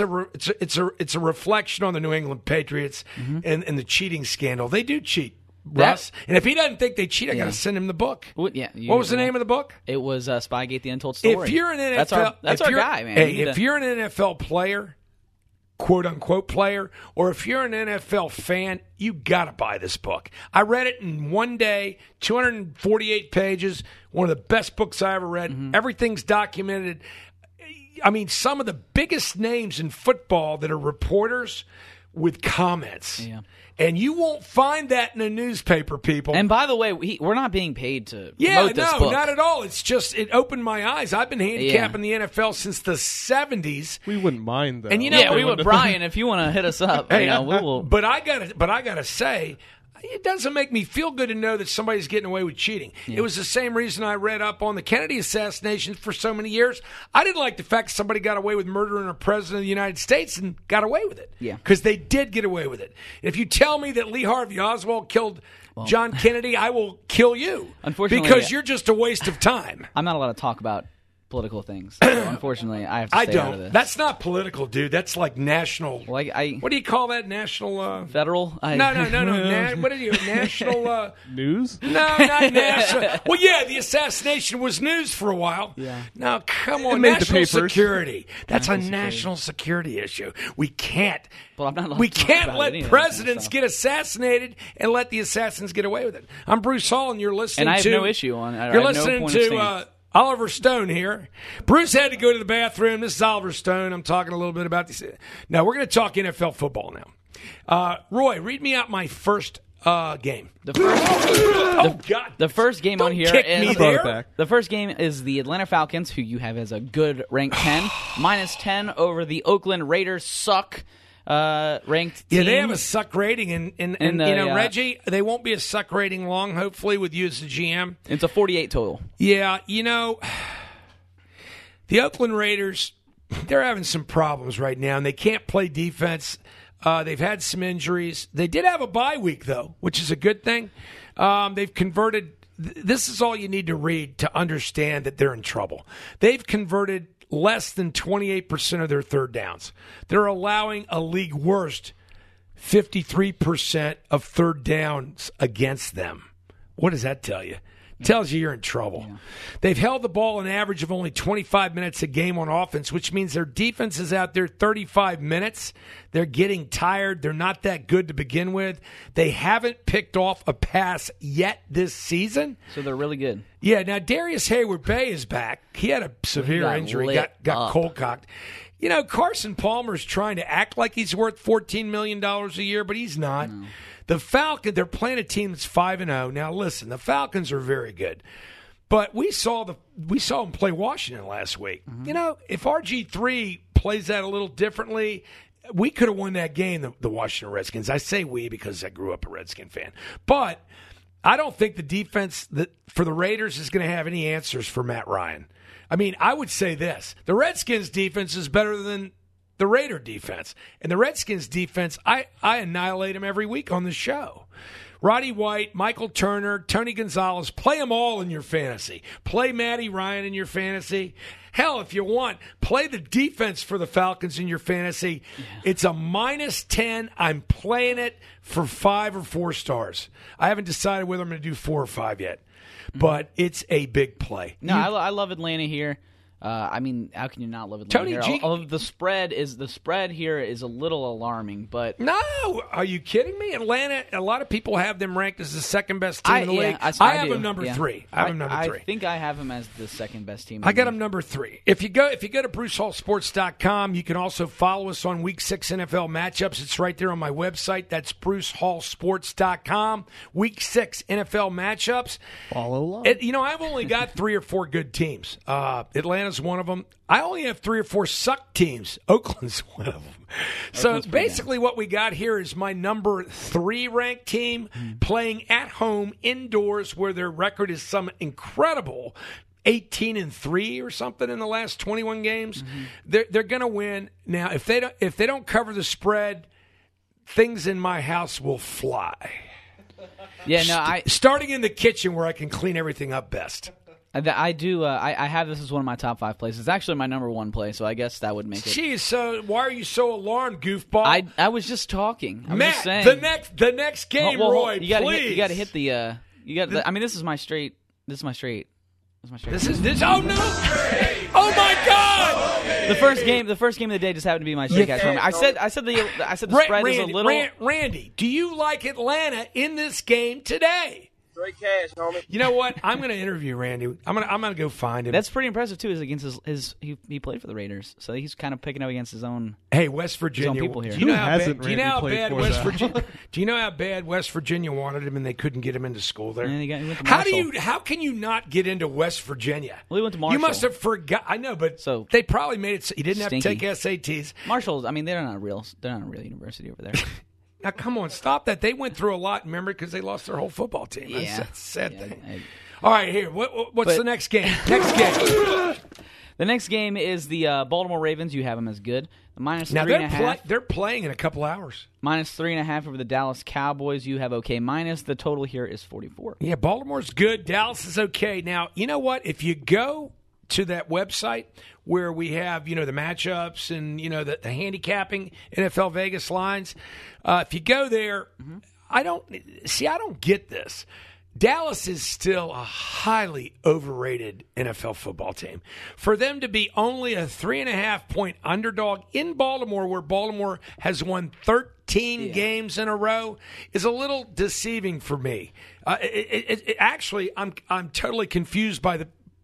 [SPEAKER 2] a reflection on the New England Patriots and the cheating scandal. They do cheat. Russ, and if he doesn't think they cheat, I got to send him the book.
[SPEAKER 1] What
[SPEAKER 2] was the name of the book?
[SPEAKER 1] It was Spygate: The Untold Story.
[SPEAKER 2] If you're an NFL,
[SPEAKER 1] that's our guy, man.
[SPEAKER 2] Hey, if you're an NFL player, quote unquote player, or if you're an NFL fan, you got to buy this book. I read it in one day, 248 pages. One of the best books I ever read. Everything's documented. I mean, some of the biggest names in football that are reporters with comments.
[SPEAKER 1] Yeah.
[SPEAKER 2] And you won't find that in a newspaper, people.
[SPEAKER 1] And by the way, we're not being paid to
[SPEAKER 2] Yeah,
[SPEAKER 1] promote this book.
[SPEAKER 2] not at all. It's just, it opened my eyes. I've been handicapping the NFL since the 70s.
[SPEAKER 3] We wouldn't mind though.
[SPEAKER 2] And you know-
[SPEAKER 1] Yeah, we would, Brian. If you want to hit us up, we will.
[SPEAKER 2] But I gotta say, it doesn't make me feel good to know that somebody's getting away with cheating. It was the same reason I read up on the Kennedy assassination for so many years. I didn't like the fact somebody got away with murdering a president of the United States and got away with it.
[SPEAKER 1] Yeah.
[SPEAKER 2] Because they did get away with it. If you tell me that Lee Harvey Oswald killed John Kennedy, I will kill you.
[SPEAKER 1] Unfortunately,
[SPEAKER 2] because you're just a waste of time.
[SPEAKER 1] I'm not allowed to talk about political things. So unfortunately, I have to stay out of this.
[SPEAKER 2] That's not political, dude. That's like national.
[SPEAKER 1] Like
[SPEAKER 2] what do you call that? National.
[SPEAKER 1] Federal?
[SPEAKER 2] No. What are you? National.
[SPEAKER 3] News?
[SPEAKER 2] No, not national. Well, yeah, the assassination was news for a while.
[SPEAKER 1] Yeah.
[SPEAKER 2] Now, come on,
[SPEAKER 3] made the
[SPEAKER 2] national
[SPEAKER 3] papers.
[SPEAKER 2] security. That's a national security issue. We can't.
[SPEAKER 1] Well, I'm not allowed
[SPEAKER 2] We
[SPEAKER 1] to talk
[SPEAKER 2] can't
[SPEAKER 1] about
[SPEAKER 2] let
[SPEAKER 1] any of that
[SPEAKER 2] presidents
[SPEAKER 1] stuff.
[SPEAKER 2] get assassinated and let the assassins get away with it. I'm Bruce Hall, and you're listening
[SPEAKER 1] And I have
[SPEAKER 2] to.
[SPEAKER 1] no issue on it. I
[SPEAKER 2] You're
[SPEAKER 1] have no
[SPEAKER 2] listening
[SPEAKER 1] point of
[SPEAKER 2] to.
[SPEAKER 1] stance.
[SPEAKER 2] Oliver Stone here. Bruce had to go to the bathroom. This is Oliver Stone. I'm talking a little bit about this. Now, we're going to talk NFL football now. Roy, read me out my first game.
[SPEAKER 1] The first game
[SPEAKER 2] Don't
[SPEAKER 1] on here
[SPEAKER 2] kick me
[SPEAKER 1] is
[SPEAKER 2] there.
[SPEAKER 3] back.
[SPEAKER 1] the first game is the Atlanta Falcons, who you have as a good ranked 10, minus 10 over the Oakland Raiders. Suck. Ranked team.
[SPEAKER 2] Yeah, they have a suck rating, and you
[SPEAKER 1] the,
[SPEAKER 2] know, Reggie, they won't be a suck rating long, hopefully, with you as the GM.
[SPEAKER 1] It's a 48 total.
[SPEAKER 2] Yeah, you know, the Oakland Raiders, they're having some problems right now, and they can't play defense. They've had some injuries. They did have a bye week, though, which is a good thing. They've converted. This is all you need to read to understand that they're in trouble. They've converted less than 28% of their third downs. They're allowing a league worst 53% of third downs against them. What does that tell you? tells you you're in trouble. Yeah. They've held the ball an average of only 25 minutes a game on offense, which means their defense is out there 35 minutes. They're getting tired. They're not that good to begin with. They haven't picked off a pass yet this season.
[SPEAKER 1] So they're really good.
[SPEAKER 2] Yeah, now Darius Hayward-Bay is back. He had a severe injury, got cold-cocked. You know, Carson Palmer's trying to act like he's worth $14 million a year, but he's not. No. The Falcons, they're playing a team that's 5-0. Now, listen, the Falcons are very good. But we saw them play Washington last week. Mm-hmm. You know, if RG3 plays that a little differently, we could have won that game, the Washington Redskins. I say we because I grew up a Redskin fan. But I don't think the defense for the Raiders is going to have any answers for Matt Ryan. I mean, I would say this. The Redskins' defense is better than the Raider defense. And the Redskins defense, I annihilate them every week on the show. Roddy White, Michael Turner, Tony Gonzalez, play them all in your fantasy. Play Matty Ryan in your fantasy. Hell, if you want, play the defense for the Falcons in your fantasy. Yeah. It's a -10. I'm playing it for 5 or 4 stars. I haven't decided whether I'm going to do 4 or 5 yet. But it's a big play.
[SPEAKER 1] No, I love Atlanta here. I mean, how can you not love Atlanta here? The spread here is a little alarming, but
[SPEAKER 2] no, are you kidding me? Atlanta, a lot of people have them ranked as the second best team in the league. I have them number 3. I have them number 3.
[SPEAKER 1] I think I have them as the second best team.
[SPEAKER 2] I got them number 3. If you go to BruceHallSports.com, you can also follow us on Week 6 NFL matchups. It's right there on my website. That's BruceHallSports.com. Week 6 NFL matchups.
[SPEAKER 3] Follow along.
[SPEAKER 2] I've only got 3 or 4 good teams. Atlanta's one of them. I only have 3 or 4 suck teams. Oakland's one of them. So basically what we got here is my number 3 ranked team playing at home indoors where their record is some incredible 18-3 or something in the last 21 games. Mm-hmm. They're going to win. Now, if they don't cover the spread, things in my house will fly.
[SPEAKER 1] Yeah, no,
[SPEAKER 2] starting in the kitchen where I can clean everything up best.
[SPEAKER 1] I do. I have this as one of my top 5 plays. It's actually my number 1 play, so I guess that would make it.
[SPEAKER 2] Jeez, so why are you so alarmed, goofball?
[SPEAKER 1] I was just talking.
[SPEAKER 2] Matt,
[SPEAKER 1] just saying.
[SPEAKER 2] the next game, Roy.
[SPEAKER 1] You got to hit the. I mean, this is my straight.
[SPEAKER 2] This. Oh no! Oh my God!
[SPEAKER 1] The first game of the day just happened to be my straight catch moment. I said the spread is a little.
[SPEAKER 2] Randy, do you like Atlanta in this game today?
[SPEAKER 7] Straight cash, homie.
[SPEAKER 2] You know what? I'm going to interview Randy. I'm gonna go find him.
[SPEAKER 1] That's pretty impressive too. Is against he played for the Raiders, so he's kind of picking up against his own.
[SPEAKER 2] Hey, West Virginia.
[SPEAKER 1] His own people here.
[SPEAKER 2] Do you know how bad West Virginia wanted him, and they couldn't get him into school there?
[SPEAKER 1] And he went to Marshall.
[SPEAKER 2] How can you not get into West Virginia?
[SPEAKER 1] Well, he went to Marshall.
[SPEAKER 2] You must have forgot. I know, but they probably made it. So he didn't have to take SATs.
[SPEAKER 1] Marshall's. I mean, they're not a real university over there.
[SPEAKER 2] Now, come on, stop that. They went through a lot, remember, because they lost their whole football team.
[SPEAKER 1] Yeah.
[SPEAKER 2] That's a sad thing. All right, here. What's the next game?
[SPEAKER 1] The next game is the Baltimore Ravens. You have them as good. The -3.5.
[SPEAKER 2] They're playing in a couple hours.
[SPEAKER 1] -3.5 over the Dallas Cowboys. You have okay. Minus the total here is 44.
[SPEAKER 2] Yeah, Baltimore's good. Dallas is okay. Now, you know what? If you go to that website where we have, the matchups and, the handicapping NFL Vegas lines. If you go there, I don't get this. Dallas is still a highly overrated NFL football team. For them to be only a 3.5-point underdog in Baltimore, where Baltimore has won 13 games in a row, is a little deceiving for me. Actually, I'm totally confused by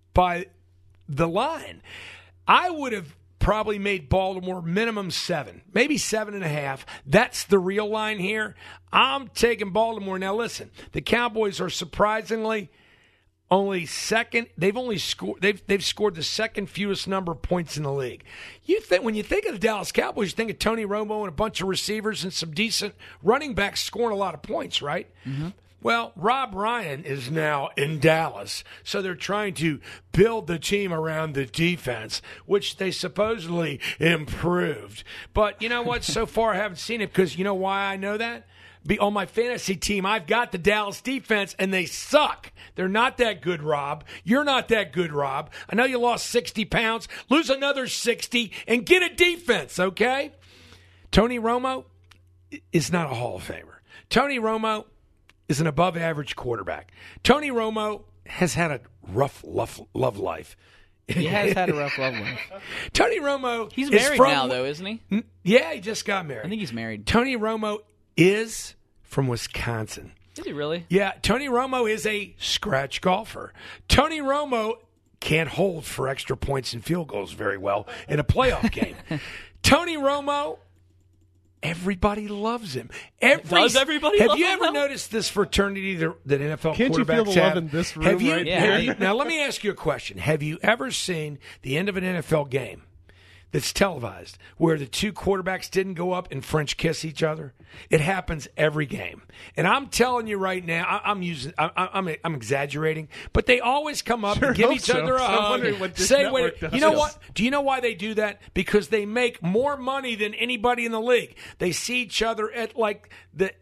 [SPEAKER 2] the line. I would have probably made Baltimore minimum 7, maybe 7.5. That's the real line here. I'm taking Baltimore. Now listen, the Cowboys are surprisingly only second. They've scored the second fewest number of points in the league. When you think of the Dallas Cowboys, you think of Tony Romo and a bunch of receivers and some decent running backs scoring a lot of points, right? Mm-hmm. Well, Rob Ryan is now in Dallas, so they're trying to build the team around the defense, which they supposedly improved. But you know what? So far, I haven't seen it because you know why I know that? On my fantasy team, I've got the Dallas defense, and they suck. They're not that good, Rob. You're not that good, Rob. I know you lost 60 pounds. Lose another 60 and get a defense, okay? Tony Romo is not a Hall of Famer. Tony Romo is an above-average quarterback. Tony Romo has had a rough love life.
[SPEAKER 1] He has had a rough love life.
[SPEAKER 2] Tony Romo
[SPEAKER 1] He's
[SPEAKER 2] is
[SPEAKER 1] married
[SPEAKER 2] from,
[SPEAKER 1] now, though, isn't he?
[SPEAKER 2] Yeah, he just got married.
[SPEAKER 1] I think he's married.
[SPEAKER 2] Tony Romo is from Wisconsin.
[SPEAKER 1] Is he really?
[SPEAKER 2] Yeah, Tony Romo is a scratch golfer. Tony Romo can't hold for extra points and field goals very well in a playoff game. Tony Romo, everybody loves him.
[SPEAKER 1] Does everybody
[SPEAKER 2] have
[SPEAKER 1] love
[SPEAKER 2] you
[SPEAKER 1] him,
[SPEAKER 2] ever
[SPEAKER 1] though?
[SPEAKER 2] noticed this fraternity that NFL
[SPEAKER 3] Can't you feel
[SPEAKER 2] quarterbacks
[SPEAKER 3] the love
[SPEAKER 2] have?
[SPEAKER 3] in this room
[SPEAKER 2] Have you,
[SPEAKER 3] right
[SPEAKER 1] Yeah.
[SPEAKER 2] have you- now, let me ask you a question. Have you ever seen the end of an NFL game that's televised where the two quarterbacks didn't go up and French kiss each other? It happens every game. And I'm telling you right now, I'm exaggerating, but they always come up and give
[SPEAKER 3] hope
[SPEAKER 2] each
[SPEAKER 3] so.
[SPEAKER 2] other a
[SPEAKER 3] I'm
[SPEAKER 2] hug.
[SPEAKER 3] wondering what Dish
[SPEAKER 2] Say,
[SPEAKER 3] Network
[SPEAKER 2] wait,
[SPEAKER 3] does.
[SPEAKER 2] you know what? Do you know why they do that? Because they make more money than anybody in the league. They see each other at like the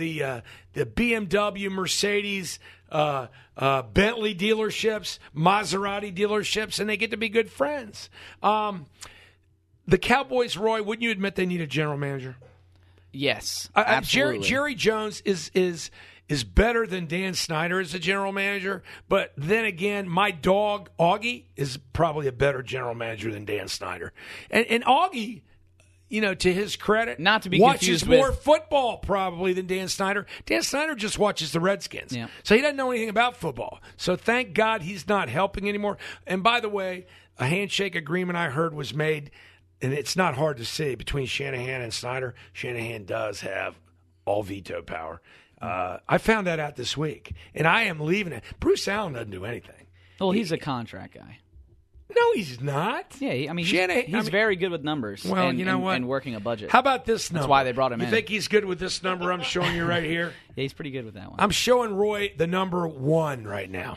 [SPEAKER 2] BMW, Mercedes, Bentley dealerships, Maserati dealerships, and they get to be good friends. The Cowboys, Roy, wouldn't you admit they need a general manager?
[SPEAKER 1] Yes, absolutely.
[SPEAKER 2] Jerry Jones is better than Dan Snyder as a general manager, but then again, my dog Augie is probably a better general manager than Dan Snyder. And Augie, to his credit,
[SPEAKER 1] Not to be
[SPEAKER 2] watches
[SPEAKER 1] confused
[SPEAKER 2] more
[SPEAKER 1] with-
[SPEAKER 2] football probably than Dan Snyder. Dan Snyder just watches the Redskins,
[SPEAKER 1] Yeah.
[SPEAKER 2] so he doesn't know anything about football. So thank God he's not helping anymore. And by the way, a handshake agreement I heard was made. And it's not hard to see between Shanahan and Snyder. Shanahan does have all veto power. I found that out this week, and I am leaving it. Bruce Allen doesn't do anything.
[SPEAKER 1] Well, he's a contract guy.
[SPEAKER 2] No, he's not.
[SPEAKER 1] Yeah, he's
[SPEAKER 2] Shanahan-
[SPEAKER 1] very good with numbers.
[SPEAKER 2] Well,
[SPEAKER 1] and,
[SPEAKER 2] you know what?
[SPEAKER 1] And working a budget.
[SPEAKER 2] How about this number?
[SPEAKER 1] That's why they brought him
[SPEAKER 2] you
[SPEAKER 1] in.
[SPEAKER 2] think he's good with this number I'm showing you right here?
[SPEAKER 1] Yeah, he's pretty good with that one.
[SPEAKER 2] I'm showing Roy the number 1 right now.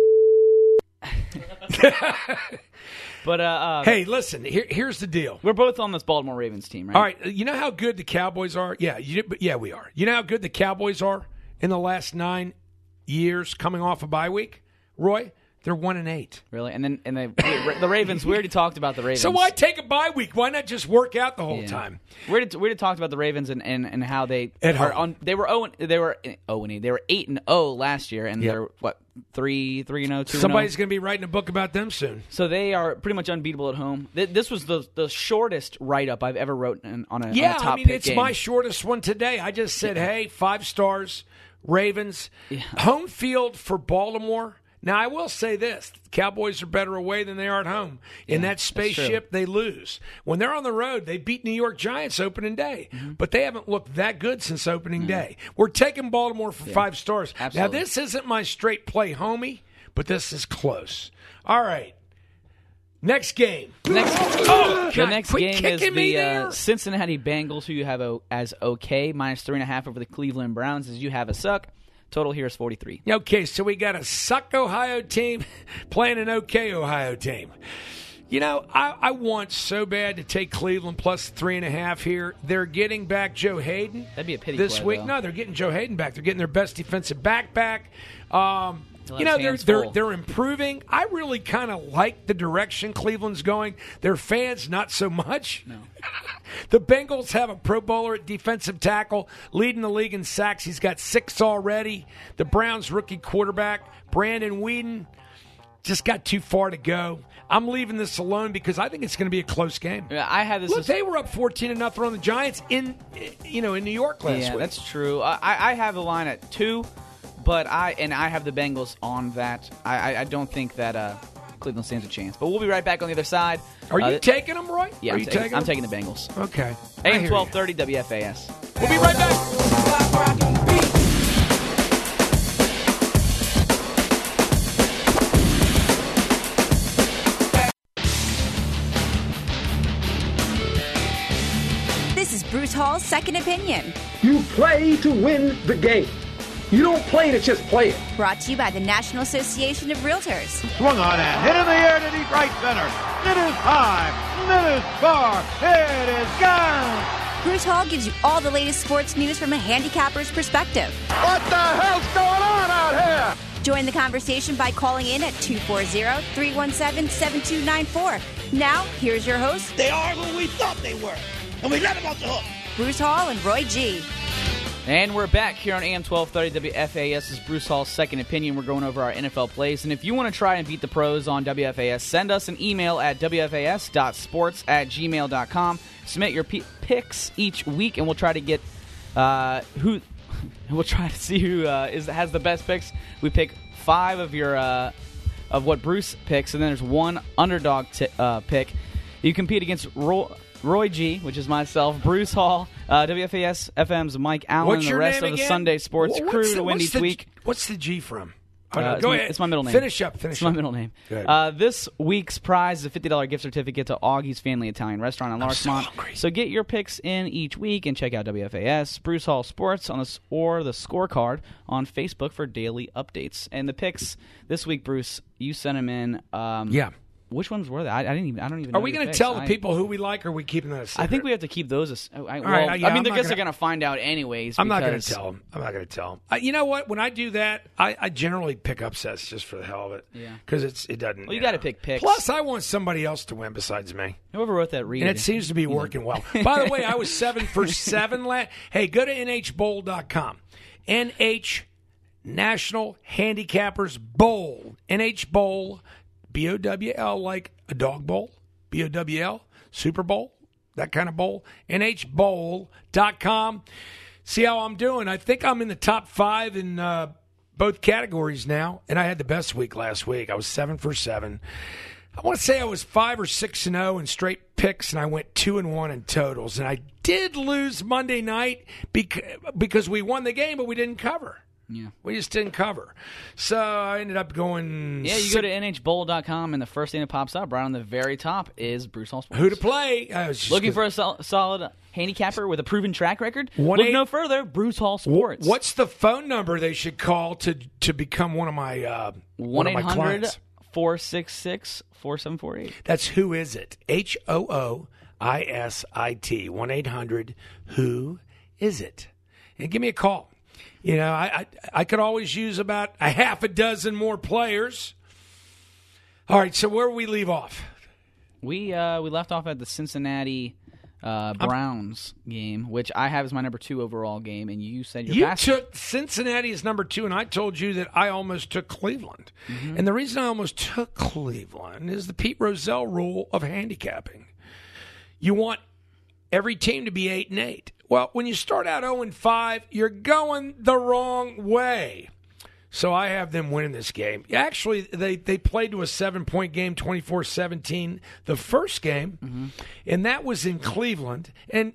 [SPEAKER 1] But
[SPEAKER 2] Hey, listen, here's the deal.
[SPEAKER 1] we're both on this Baltimore Ravens team, right?
[SPEAKER 2] All right, you know how good the Cowboys are? Yeah, we are. You know how good the Cowboys are in the last 9 years coming off a bye week? Roy, they're 1-8.
[SPEAKER 1] Really? And then the Ravens. We already talked about the Ravens.
[SPEAKER 2] So why take a bye week? Why not just work out the whole
[SPEAKER 1] Yeah.
[SPEAKER 2] time?
[SPEAKER 1] We already talked about the Ravens and how they
[SPEAKER 2] At
[SPEAKER 1] are
[SPEAKER 2] home.
[SPEAKER 1] they were 8-0 last year, and
[SPEAKER 2] Yep.
[SPEAKER 1] they're what 3-0, 2-0.
[SPEAKER 2] Somebody's going to be writing a book about them soon.
[SPEAKER 1] So they are pretty much unbeatable at home. This was the shortest write-up I've ever wrote on a
[SPEAKER 2] Yeah,
[SPEAKER 1] top
[SPEAKER 2] I mean,
[SPEAKER 1] pick
[SPEAKER 2] it's
[SPEAKER 1] game.
[SPEAKER 2] my shortest one today. I just said, hey, 5 stars, Ravens. Home field for Baltimore. Now, I will say this. Cowboys are better away than they are at home. In that spaceship, they lose. When they're on the road, they beat New York Giants opening day. But they haven't looked that good since opening day. We're taking Baltimore for 5 stars.
[SPEAKER 1] Absolutely.
[SPEAKER 2] Now, this isn't my straight play homie, but this is close. All right. Next game.
[SPEAKER 1] The next
[SPEAKER 2] quit
[SPEAKER 1] game is
[SPEAKER 2] kicking me
[SPEAKER 1] the
[SPEAKER 2] there.
[SPEAKER 1] Cincinnati Bengals, who you have as okay, minus 3.5 over the Cleveland Browns, as you have a suck. Total here is 43.
[SPEAKER 2] Okay, so we got a suck Ohio team playing an okay Ohio team. You know, I want so bad to take Cleveland plus 3.5 here. They're getting back Joe Hayden.
[SPEAKER 1] That'd be a pity
[SPEAKER 2] this
[SPEAKER 1] play,
[SPEAKER 2] week.
[SPEAKER 1] though.
[SPEAKER 2] No, they're getting Joe Hayden back. They're getting their best defensive back.
[SPEAKER 1] He'll
[SPEAKER 2] You
[SPEAKER 1] have
[SPEAKER 2] know,
[SPEAKER 1] his hands full.
[SPEAKER 2] they're improving. I really kind of like the direction Cleveland's going. Their fans, not so much.
[SPEAKER 1] No.
[SPEAKER 2] The Bengals have a Pro Bowler at defensive tackle, leading the league in sacks. He's got 6 already. The Browns' rookie quarterback, Brandon Weeden, just got too far to go. I'm leaving this alone because I think it's going to be a close game.
[SPEAKER 1] Yeah, I had this.
[SPEAKER 2] Look, they were up 14-0 on the Giants in New York last
[SPEAKER 1] Yeah,
[SPEAKER 2] week.
[SPEAKER 1] that's true. I have the line at 2, but I have the Bengals on that. I don't think that Cleveland stands a chance. But we'll be right back on the other side.
[SPEAKER 2] Are you taking them, Roy?
[SPEAKER 1] Yeah,
[SPEAKER 2] Are
[SPEAKER 1] I'm
[SPEAKER 2] you
[SPEAKER 1] taking
[SPEAKER 2] them?
[SPEAKER 1] the Bengals.
[SPEAKER 2] Okay. I
[SPEAKER 1] AM
[SPEAKER 2] hear
[SPEAKER 1] 1230 WFAS.
[SPEAKER 2] you. We'll be right back.
[SPEAKER 5] This is Bruce Hall's Second Opinion,
[SPEAKER 7] You play to win the game. You don't play to just play it.
[SPEAKER 5] brought to you by the National Association of Realtors.
[SPEAKER 8] Swung on and hit in the air to deep right center. It is high. It is far. It is gone.
[SPEAKER 5] Bruce Hall gives you all the latest sports news from a handicapper's perspective.
[SPEAKER 8] What the hell's going on out here?
[SPEAKER 5] Join the conversation by calling in at 240-317-7294. Now, here's your host,
[SPEAKER 6] They are who we thought they were, and we let them off the hook.
[SPEAKER 5] Bruce Hall and Roy G.
[SPEAKER 1] And we're back here on AM 1230 WFAS's Bruce Hall's Second Opinion. We're going over our NFL plays. And if you want to try and beat the pros on WFAS, send us an email at wfas.sports@gmail.com. Submit your picks each week, and we'll try to get we'll try to see who has the best picks. We pick 5 of your of what Bruce picks, and then there's one underdog pick. You compete against Roy G, which is myself, Bruce Hall, WFAS FM's Mike Allen, and the rest of the Sunday sports crew to win each week.
[SPEAKER 2] What's the G from?
[SPEAKER 1] Go ahead. It's my middle name.
[SPEAKER 2] Finish up.
[SPEAKER 1] It's my middle name. This week's prize is a $50 gift certificate to Augie's Family Italian Restaurant in Larchmont. So get your picks in each week and check out WFAS, Bruce Hall Sports or the Scorecard on Facebook for daily updates. And the picks this week, Bruce, you sent them in.
[SPEAKER 2] Yeah.
[SPEAKER 1] Which ones were they? I don't even know.
[SPEAKER 2] Are we going to tell the people who we like, or are we keeping that a secret?
[SPEAKER 1] I think we have to keep those. I guess they're going to find out anyways.
[SPEAKER 2] I'm not going to tell them. You know what? When I do that, I generally pick upsets just for the hell of it.
[SPEAKER 1] Yeah.
[SPEAKER 2] Because it doesn't.
[SPEAKER 1] Well, you got to pick picks.
[SPEAKER 2] Plus, I want somebody else to win besides me.
[SPEAKER 1] Whoever wrote that read.
[SPEAKER 2] And it seems to be working well. By the way, I was 7 for 7 Hey, go to nhbowl.com. NH National Handicappers Bowl. NH Bowl. BOWL, like a dog bowl, BOWL, Super Bowl, that kind of bowl, nhbowl.com. See how I'm doing. I think I'm in the top 5 in both categories now, and I had the best week last week. I was 7 for 7. I want to say I was 5 or 6-0 in straight picks, and I went 2-1 in totals. And I did lose Monday night because we won the game, but we didn't cover.
[SPEAKER 1] Yeah. We
[SPEAKER 2] just didn't cover. So I ended up going...
[SPEAKER 1] Yeah, you go to nhbowl.com, and the first thing that pops up right on the very top is Bruce Hall Sports.
[SPEAKER 2] Who to play.
[SPEAKER 1] Looking for a solid handicapper with a proven track record? Look no further, Bruce Hall Sports.
[SPEAKER 2] What's the phone number they should call to become one of my clients?
[SPEAKER 1] 1-800-466-4748.
[SPEAKER 2] That's Who Is It? HOOISIT. 1-800-WHO IS IT? And give me a call. You know, I could always use about a half a dozen more players. All right, so where do we leave off?
[SPEAKER 1] We left off at the Cincinnati Browns game, which I have as my number 2 overall game, and you said
[SPEAKER 2] you took Cincinnati as number 2, and I told you that I almost took Cleveland. Mm-hmm. And the reason I almost took Cleveland is the Pete Rozelle rule of handicapping. You want every team to be 8-8. Well, when you start out 0-5, you're going the wrong way. So I have them winning this game. Actually, they played to a 7-point game, 24-17, the first game, and that was in Cleveland. And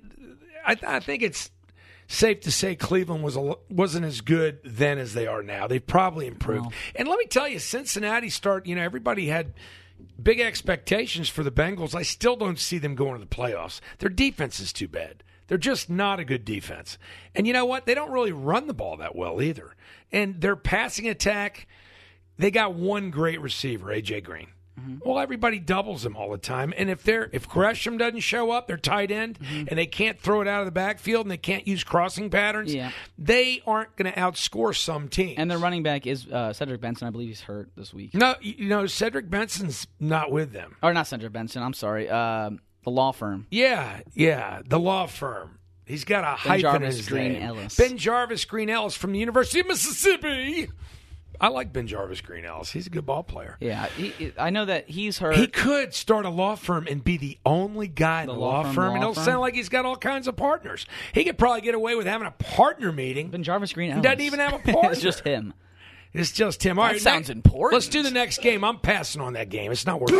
[SPEAKER 2] I think it's safe to say Cleveland wasn't as good then as they are now. They've probably improved. No. And let me tell you, Cincinnati everybody had big expectations for the Bengals. I still don't see them going to the playoffs. Their defense is too bad. They're just not a good defense. And you know what? They don't really run the ball that well either. And their passing attack, they got one great receiver, A.J. Green. Mm-hmm. Well, everybody doubles him all the time. And if Gresham doesn't show up, their tight end, and they can't throw it out of the backfield and they can't use crossing patterns, they aren't going to outscore some teams.
[SPEAKER 1] And their running back is Cedric Benson. I believe he's hurt this week.
[SPEAKER 2] No, Cedric Benson's not with them.
[SPEAKER 1] Or not Cedric Benson. I'm sorry. The law firm.
[SPEAKER 2] Yeah, the law firm. He's got a hyphen in his name.
[SPEAKER 1] Ellis.
[SPEAKER 2] Ben Jarvis Green Ellis from the University of Mississippi. I like Ben Jarvis Green Ellis. He's a good ball player.
[SPEAKER 1] Yeah, I know that he's hurt.
[SPEAKER 2] He could start a law firm and be the only guy in the law firm, and it'll sound like he's got all kinds of partners. He could probably get away with having a partner meeting.
[SPEAKER 1] Ben Jarvis Green Ellis.
[SPEAKER 2] He doesn't even have a partner.
[SPEAKER 1] It's just him.
[SPEAKER 2] It's just him. All right,
[SPEAKER 1] sounds important.
[SPEAKER 2] Let's do the next game. I'm passing on that game. It's not worth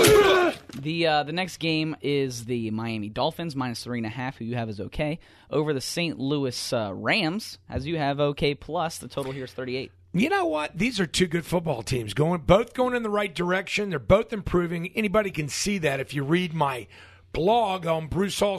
[SPEAKER 2] it.
[SPEAKER 1] The next game is the Miami Dolphins, -3.5, who you have as okay, over the St. Louis Rams, as you have okay plus. The total here is 38.
[SPEAKER 2] You know what? These are two good football teams, both going in the right direction. They're both improving. Anybody can see that if you read my blog on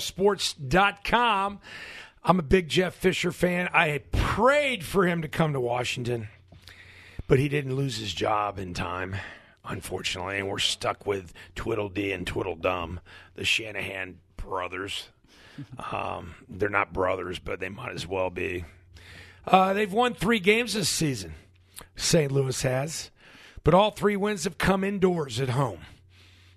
[SPEAKER 2] BruceHallSports.com. I'm a big Jeff Fisher fan. I had prayed for him to come to Washington, but he didn't lose his job in time, unfortunately, and we're stuck with Tweedledee and Tweedledum, the Shanahan brothers. They're not brothers, but they might as well be. They've won 3 games this season, St. Louis has, but all 3 wins have come indoors at home.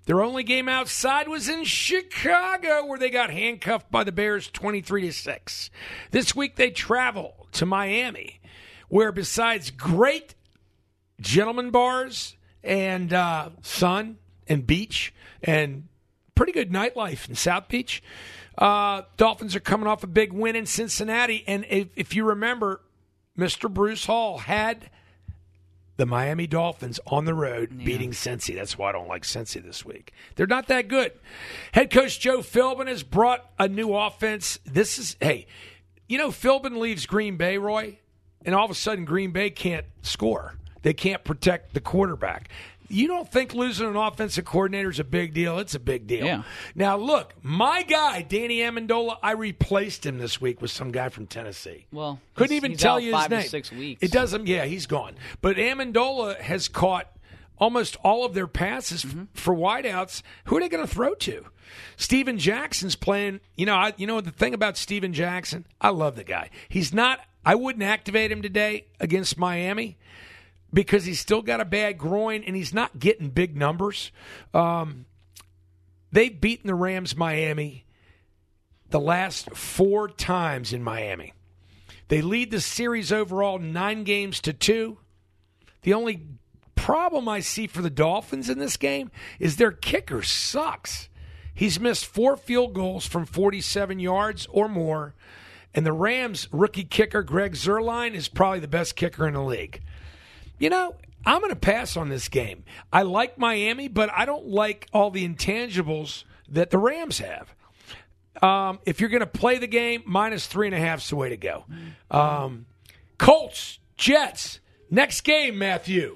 [SPEAKER 2] Their only game outside was in Chicago, where they got handcuffed by the Bears 23-6. This week they travel to Miami, where besides great gentleman bars and sun and beach and pretty good nightlife in South Beach, Dolphins are coming off a big win in Cincinnati. And if you remember, Mr. Bruce Hall had the Miami Dolphins on the road beating Cincy. That's why I don't like Cincy this week. They're not that good. Head coach Joe Philbin has brought a new offense. Philbin leaves Green Bay, Roy, and all of a sudden Green Bay can't score. They can't protect the quarterback. You don't think losing an offensive coordinator is a big deal? It's a big deal.
[SPEAKER 1] Yeah.
[SPEAKER 2] Now, look, my guy, Danny Amendola, I replaced him this week with some guy from Tennessee.
[SPEAKER 1] Well,
[SPEAKER 2] couldn't even tell you his
[SPEAKER 1] 5
[SPEAKER 2] name.
[SPEAKER 1] to 6 weeks.
[SPEAKER 2] It doesn't. Yeah, he's gone. But Amendola has caught almost all of their passes for wideouts. Who are they going to throw to? Steven Jackson's playing. The thing about Steven Jackson, I love the guy. He's not. I wouldn't activate him today against Miami, because he's still got a bad groin and he's not getting big numbers. They've beaten the Rams Miami the last 4 times in Miami. They lead the series overall 9-2. The only problem I see for the Dolphins in this game is their kicker sucks. He's missed 4 field goals from 47 yards or more, and the Rams' rookie kicker, Greg Zuerlein, is probably the best kicker in the league. I'm going to pass on this game. I like Miami, but I don't like all the intangibles that the Rams have. If you're going to play the game, -3.5 is the way to go. Colts, Jets, next game, Matthew.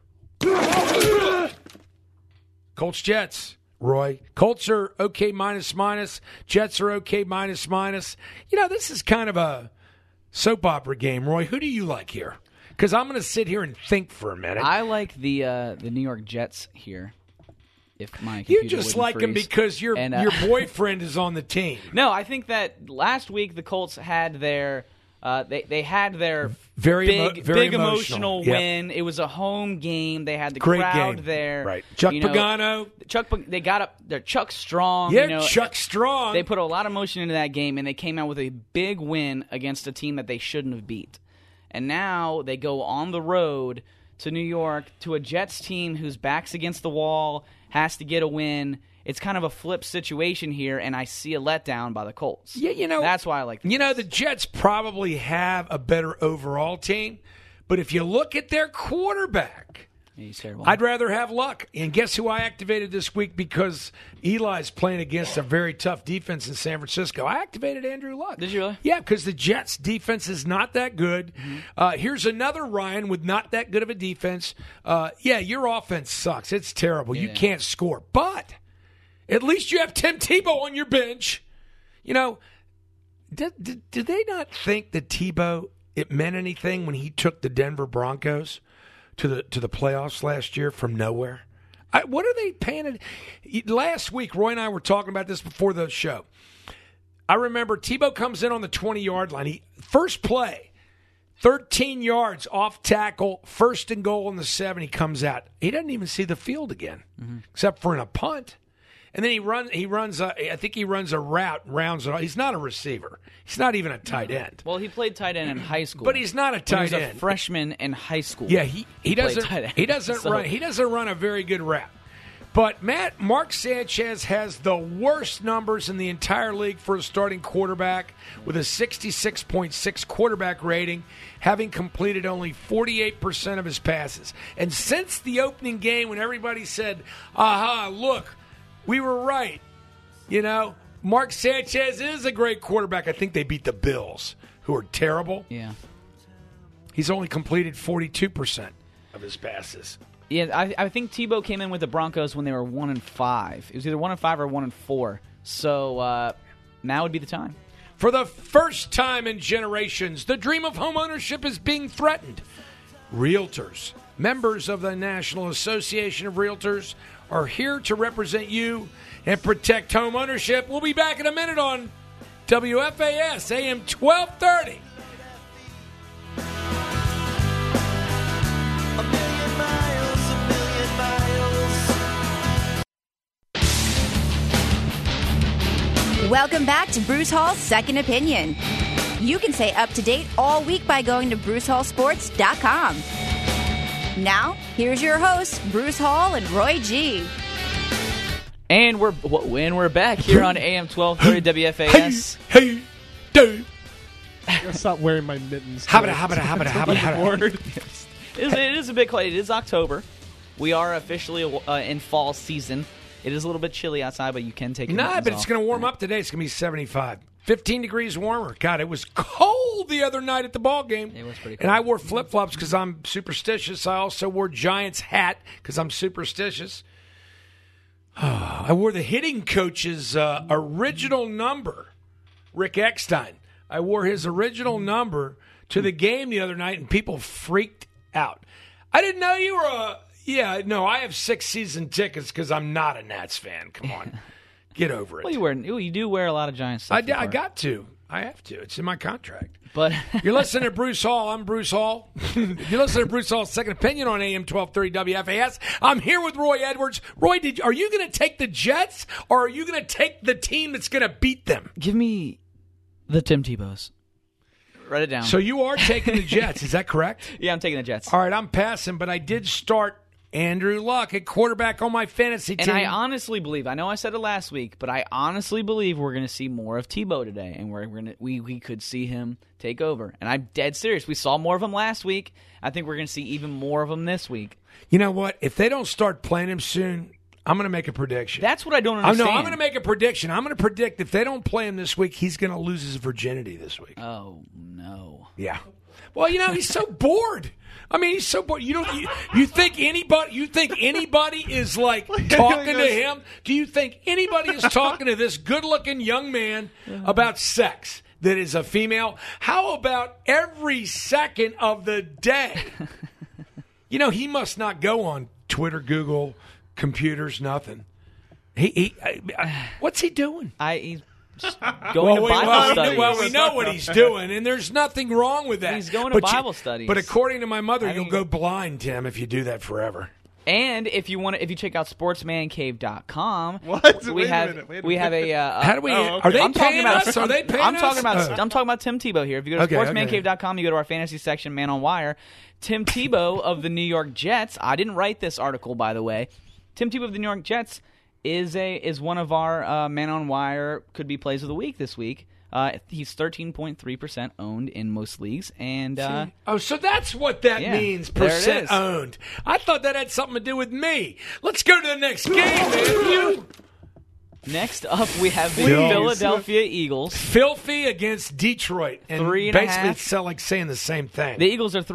[SPEAKER 2] Colts, Jets, Roy. Colts are okay minus. Jets are okay minus. This is kind of a soap opera game, Roy. Who do you like here? Because I'm going to sit here and think for a minute.
[SPEAKER 1] I like the New York Jets here. If my
[SPEAKER 2] you just like them because your boyfriend is on the team.
[SPEAKER 1] No, I think that last week the Colts had their they had their
[SPEAKER 2] very
[SPEAKER 1] big emotional win. It was a home game. They had the
[SPEAKER 2] Great
[SPEAKER 1] crowd
[SPEAKER 2] game.
[SPEAKER 1] there.
[SPEAKER 2] Right, Chuck Pagano.
[SPEAKER 1] They got up. They're Chuck Strong.
[SPEAKER 2] Yeah, Chuck Strong.
[SPEAKER 1] They put a lot of emotion into that game, and they came out with a big win against a team that they shouldn't have beat. And now they go on the road to New York to a Jets team whose back's against the wall, has to get a win. It's kind of a flip situation here, and I see a letdown by the Colts.
[SPEAKER 2] Yeah,
[SPEAKER 1] that's why I like this.
[SPEAKER 2] The Jets probably have a better overall team, but if you look at their quarterback,
[SPEAKER 1] he's terrible.
[SPEAKER 2] I'd rather have Luck. And guess who I activated this week because Eli's playing against a very tough defense in San Francisco? I activated Andrew Luck.
[SPEAKER 1] Did you really?
[SPEAKER 2] Yeah, because the Jets' defense is not that good. Here's another Ryan with not that good of a defense. Your offense sucks. It's terrible. You can't score. But at least you have Tim Tebow on your bench. Do they not think that Tebow, it meant anything when he took the Denver Broncos to the playoffs last year from nowhere? What are they paying? Last week, Roy and I were talking about this before the show. I remember Tebow comes in on the 20-yard line. First play, 13 yards off tackle, 1st and goal on the 7. He comes out. He doesn't even see the field again, except for in a punt. And then he runs. I think he runs a route, rounds it off. He's not a receiver. He's not even a tight end.
[SPEAKER 1] Well, he played tight end in high school,
[SPEAKER 2] but he's not a tight end.
[SPEAKER 1] He was a freshman in high school.
[SPEAKER 2] Yeah, he doesn't run a very good route. But Mark Sanchez has the worst numbers in the entire league for a starting quarterback, with a 66.6 quarterback rating, having completed only 48% of his passes. And since the opening game, when everybody said, "Aha, look, we were right," Mark Sanchez is a great quarterback. I think they beat the Bills, who are terrible.
[SPEAKER 1] Yeah.
[SPEAKER 2] He's only completed 42% of his passes.
[SPEAKER 1] Yeah, I think Tebow came in with the Broncos when they were 1-5. It was either 1-5 or 1-4. So now would be the time.
[SPEAKER 2] For the first time in generations, the dream of home ownership is being threatened. Realtors, members of the National Association of Realtors, are here to represent you and protect home ownership. We'll be back in a minute on WFAS AM 1230.
[SPEAKER 5] Welcome back to Bruce Hall's Second Opinion. You can stay up to date all week by going to BruceHallSports.com. Now, here's your hosts, Bruce Hall and Roy G.
[SPEAKER 1] And we're back here on AM 1230 WFAS.
[SPEAKER 2] Hey, dude.
[SPEAKER 3] I'm gonna stop wearing my mittens.
[SPEAKER 1] It is a bit cold. It is October. We are officially in fall season. It is a little bit chilly outside, but you can take your mittens
[SPEAKER 2] but it's
[SPEAKER 1] off.
[SPEAKER 2] going to warm up today. It's going to be 75. 15 degrees warmer. God, it was cold the other night at the ball game.
[SPEAKER 1] It was pretty cold.
[SPEAKER 2] And I wore flip-flops because I'm superstitious. I also wore Giants hat because I'm superstitious. I wore the hitting coach's original number, Rick Eckstein. I wore his original number to the game the other night, and people freaked out. I didn't know you were a... Yeah, no, I have 6 season tickets because I'm not a Nats fan. Come on. Get over it.
[SPEAKER 1] Well, you do wear a lot of Giants stuff.
[SPEAKER 2] I got to. I have to. It's in my contract.
[SPEAKER 1] But
[SPEAKER 2] you're listening to Bruce Hall. I'm Bruce Hall. You're listening to Bruce Hall's Second Opinion on AM 1230 WFAS. I'm here with Roy Edwards. Roy, are you going to take the Jets, or are you going to take the team that's going to beat them?
[SPEAKER 1] Give me the Tim Tebows. Write it down.
[SPEAKER 2] So you are taking the Jets. Is that correct?
[SPEAKER 1] Yeah, I'm taking the Jets.
[SPEAKER 2] All right, I'm passing, but I did start Andrew Luck at quarterback on my fantasy team.
[SPEAKER 1] And I honestly believe, I know I said it last week, but I honestly believe we're going to see more of Tebow today, and we could see him take over. And I'm dead serious. We saw more of him last week. I think we're going to see even more of him this week.
[SPEAKER 2] You know what? If they don't start playing him soon, I'm going to make a prediction.
[SPEAKER 1] That's what I don't understand.
[SPEAKER 2] I'm going to make a prediction. I'm going to predict if they don't play him this week, he's going to lose his virginity this week.
[SPEAKER 1] Oh, no.
[SPEAKER 2] Yeah. Well, he's so bored. I mean, he's so bored. You think anybody is like talking to him? Do you think anybody is talking to this good-looking young man about sex that is a female? How about every second of the day? He must not go on Twitter, Google, computers, nothing. What's he doing?
[SPEAKER 1] He's going to Bible study.
[SPEAKER 2] Well, we know what he's doing, and there's nothing wrong with that.
[SPEAKER 1] He's going to Bible studies.
[SPEAKER 2] But according to my mother, you'll go blind, Tim, if you do that forever.
[SPEAKER 1] And if you check out sportsmancave.com,
[SPEAKER 3] what?
[SPEAKER 1] we have a.
[SPEAKER 2] How do we? Are they paying us? Are they paying us?
[SPEAKER 1] I'm talking about Tim Tebow here. If you go to sportsmancave.com, you go to our fantasy section, Man on Wire. Tim Tebow of the New York Jets. I didn't write this article, by the way. Tim Tebow of the New York Jets is one of our Man on Wire could be plays of the week this week. He's 13.3% owned in most leagues, and
[SPEAKER 2] so that's what that means. Percent owned. I thought that had something to do with me. Let's go to the next game, man.
[SPEAKER 1] Next up, we have the Philadelphia Eagles.
[SPEAKER 2] Filthy against Detroit, and basically it's like saying the same thing.
[SPEAKER 1] The Eagles are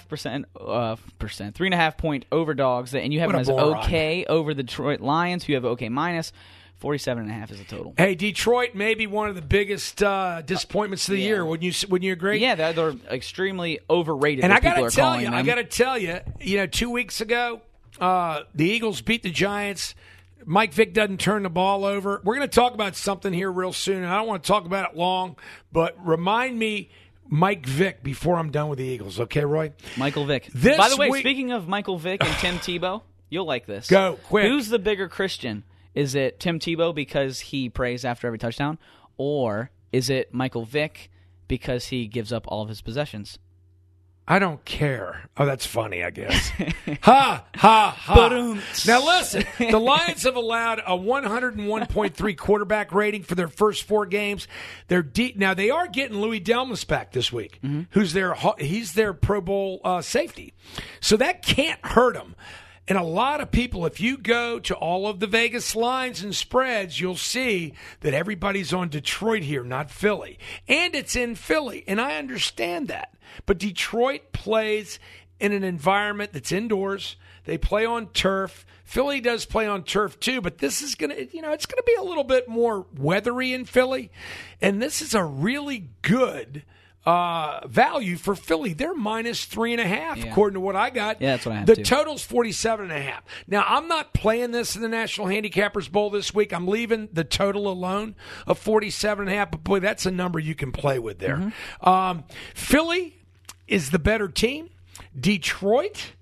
[SPEAKER 1] 3.5 point overdogs, and you have them as okay over the Detroit Lions, who have okay minus. 47.5 is the total.
[SPEAKER 2] Hey, Detroit may be one of the biggest disappointments of the year. Wouldn't you agree?
[SPEAKER 1] Yeah, they're extremely overrated.
[SPEAKER 2] And I got to tell you, 2 weeks ago, the Eagles beat the Giants. Mike Vick doesn't turn the ball over. We're going to talk about something here real soon, and I don't want to talk about it long, but remind me Mike Vick before I'm done with the Eagles. Okay, Roy?
[SPEAKER 1] Michael Vick. By the way, speaking of Michael Vick and Tim Tebow, you'll like this.
[SPEAKER 2] Go, quick.
[SPEAKER 1] Who's the bigger Christian? Is it Tim Tebow because he prays after every touchdown, or is it Michael Vick because he gives up all of his possessions?
[SPEAKER 2] I don't care. Oh, that's funny, I guess. Ha, ha, ha. Now, listen, the Lions have allowed a 101.3 quarterback rating for their first 4 games. Now, they are getting Louis Delmas back this week, he's their Pro Bowl safety. So that can't hurt them. And a lot of people, if you go to all of the Vegas lines and spreads, you'll see that everybody's on Detroit here, not Philly. And it's in Philly, and I understand that. But Detroit plays in an environment that's indoors. They play on turf. Philly does play on turf too, but this is going to, it's going to be a little bit more weathery in Philly. And this is a really good value for Philly. They're minus 3.5 according to what I got.
[SPEAKER 1] Yeah, that's what I have.
[SPEAKER 2] The total's 47.5. Now, I'm not playing this in the National Handicappers Bowl this week. I'm leaving the total alone of 47.5. But boy, that's a number you can play with there. Philly is the better team. Detroit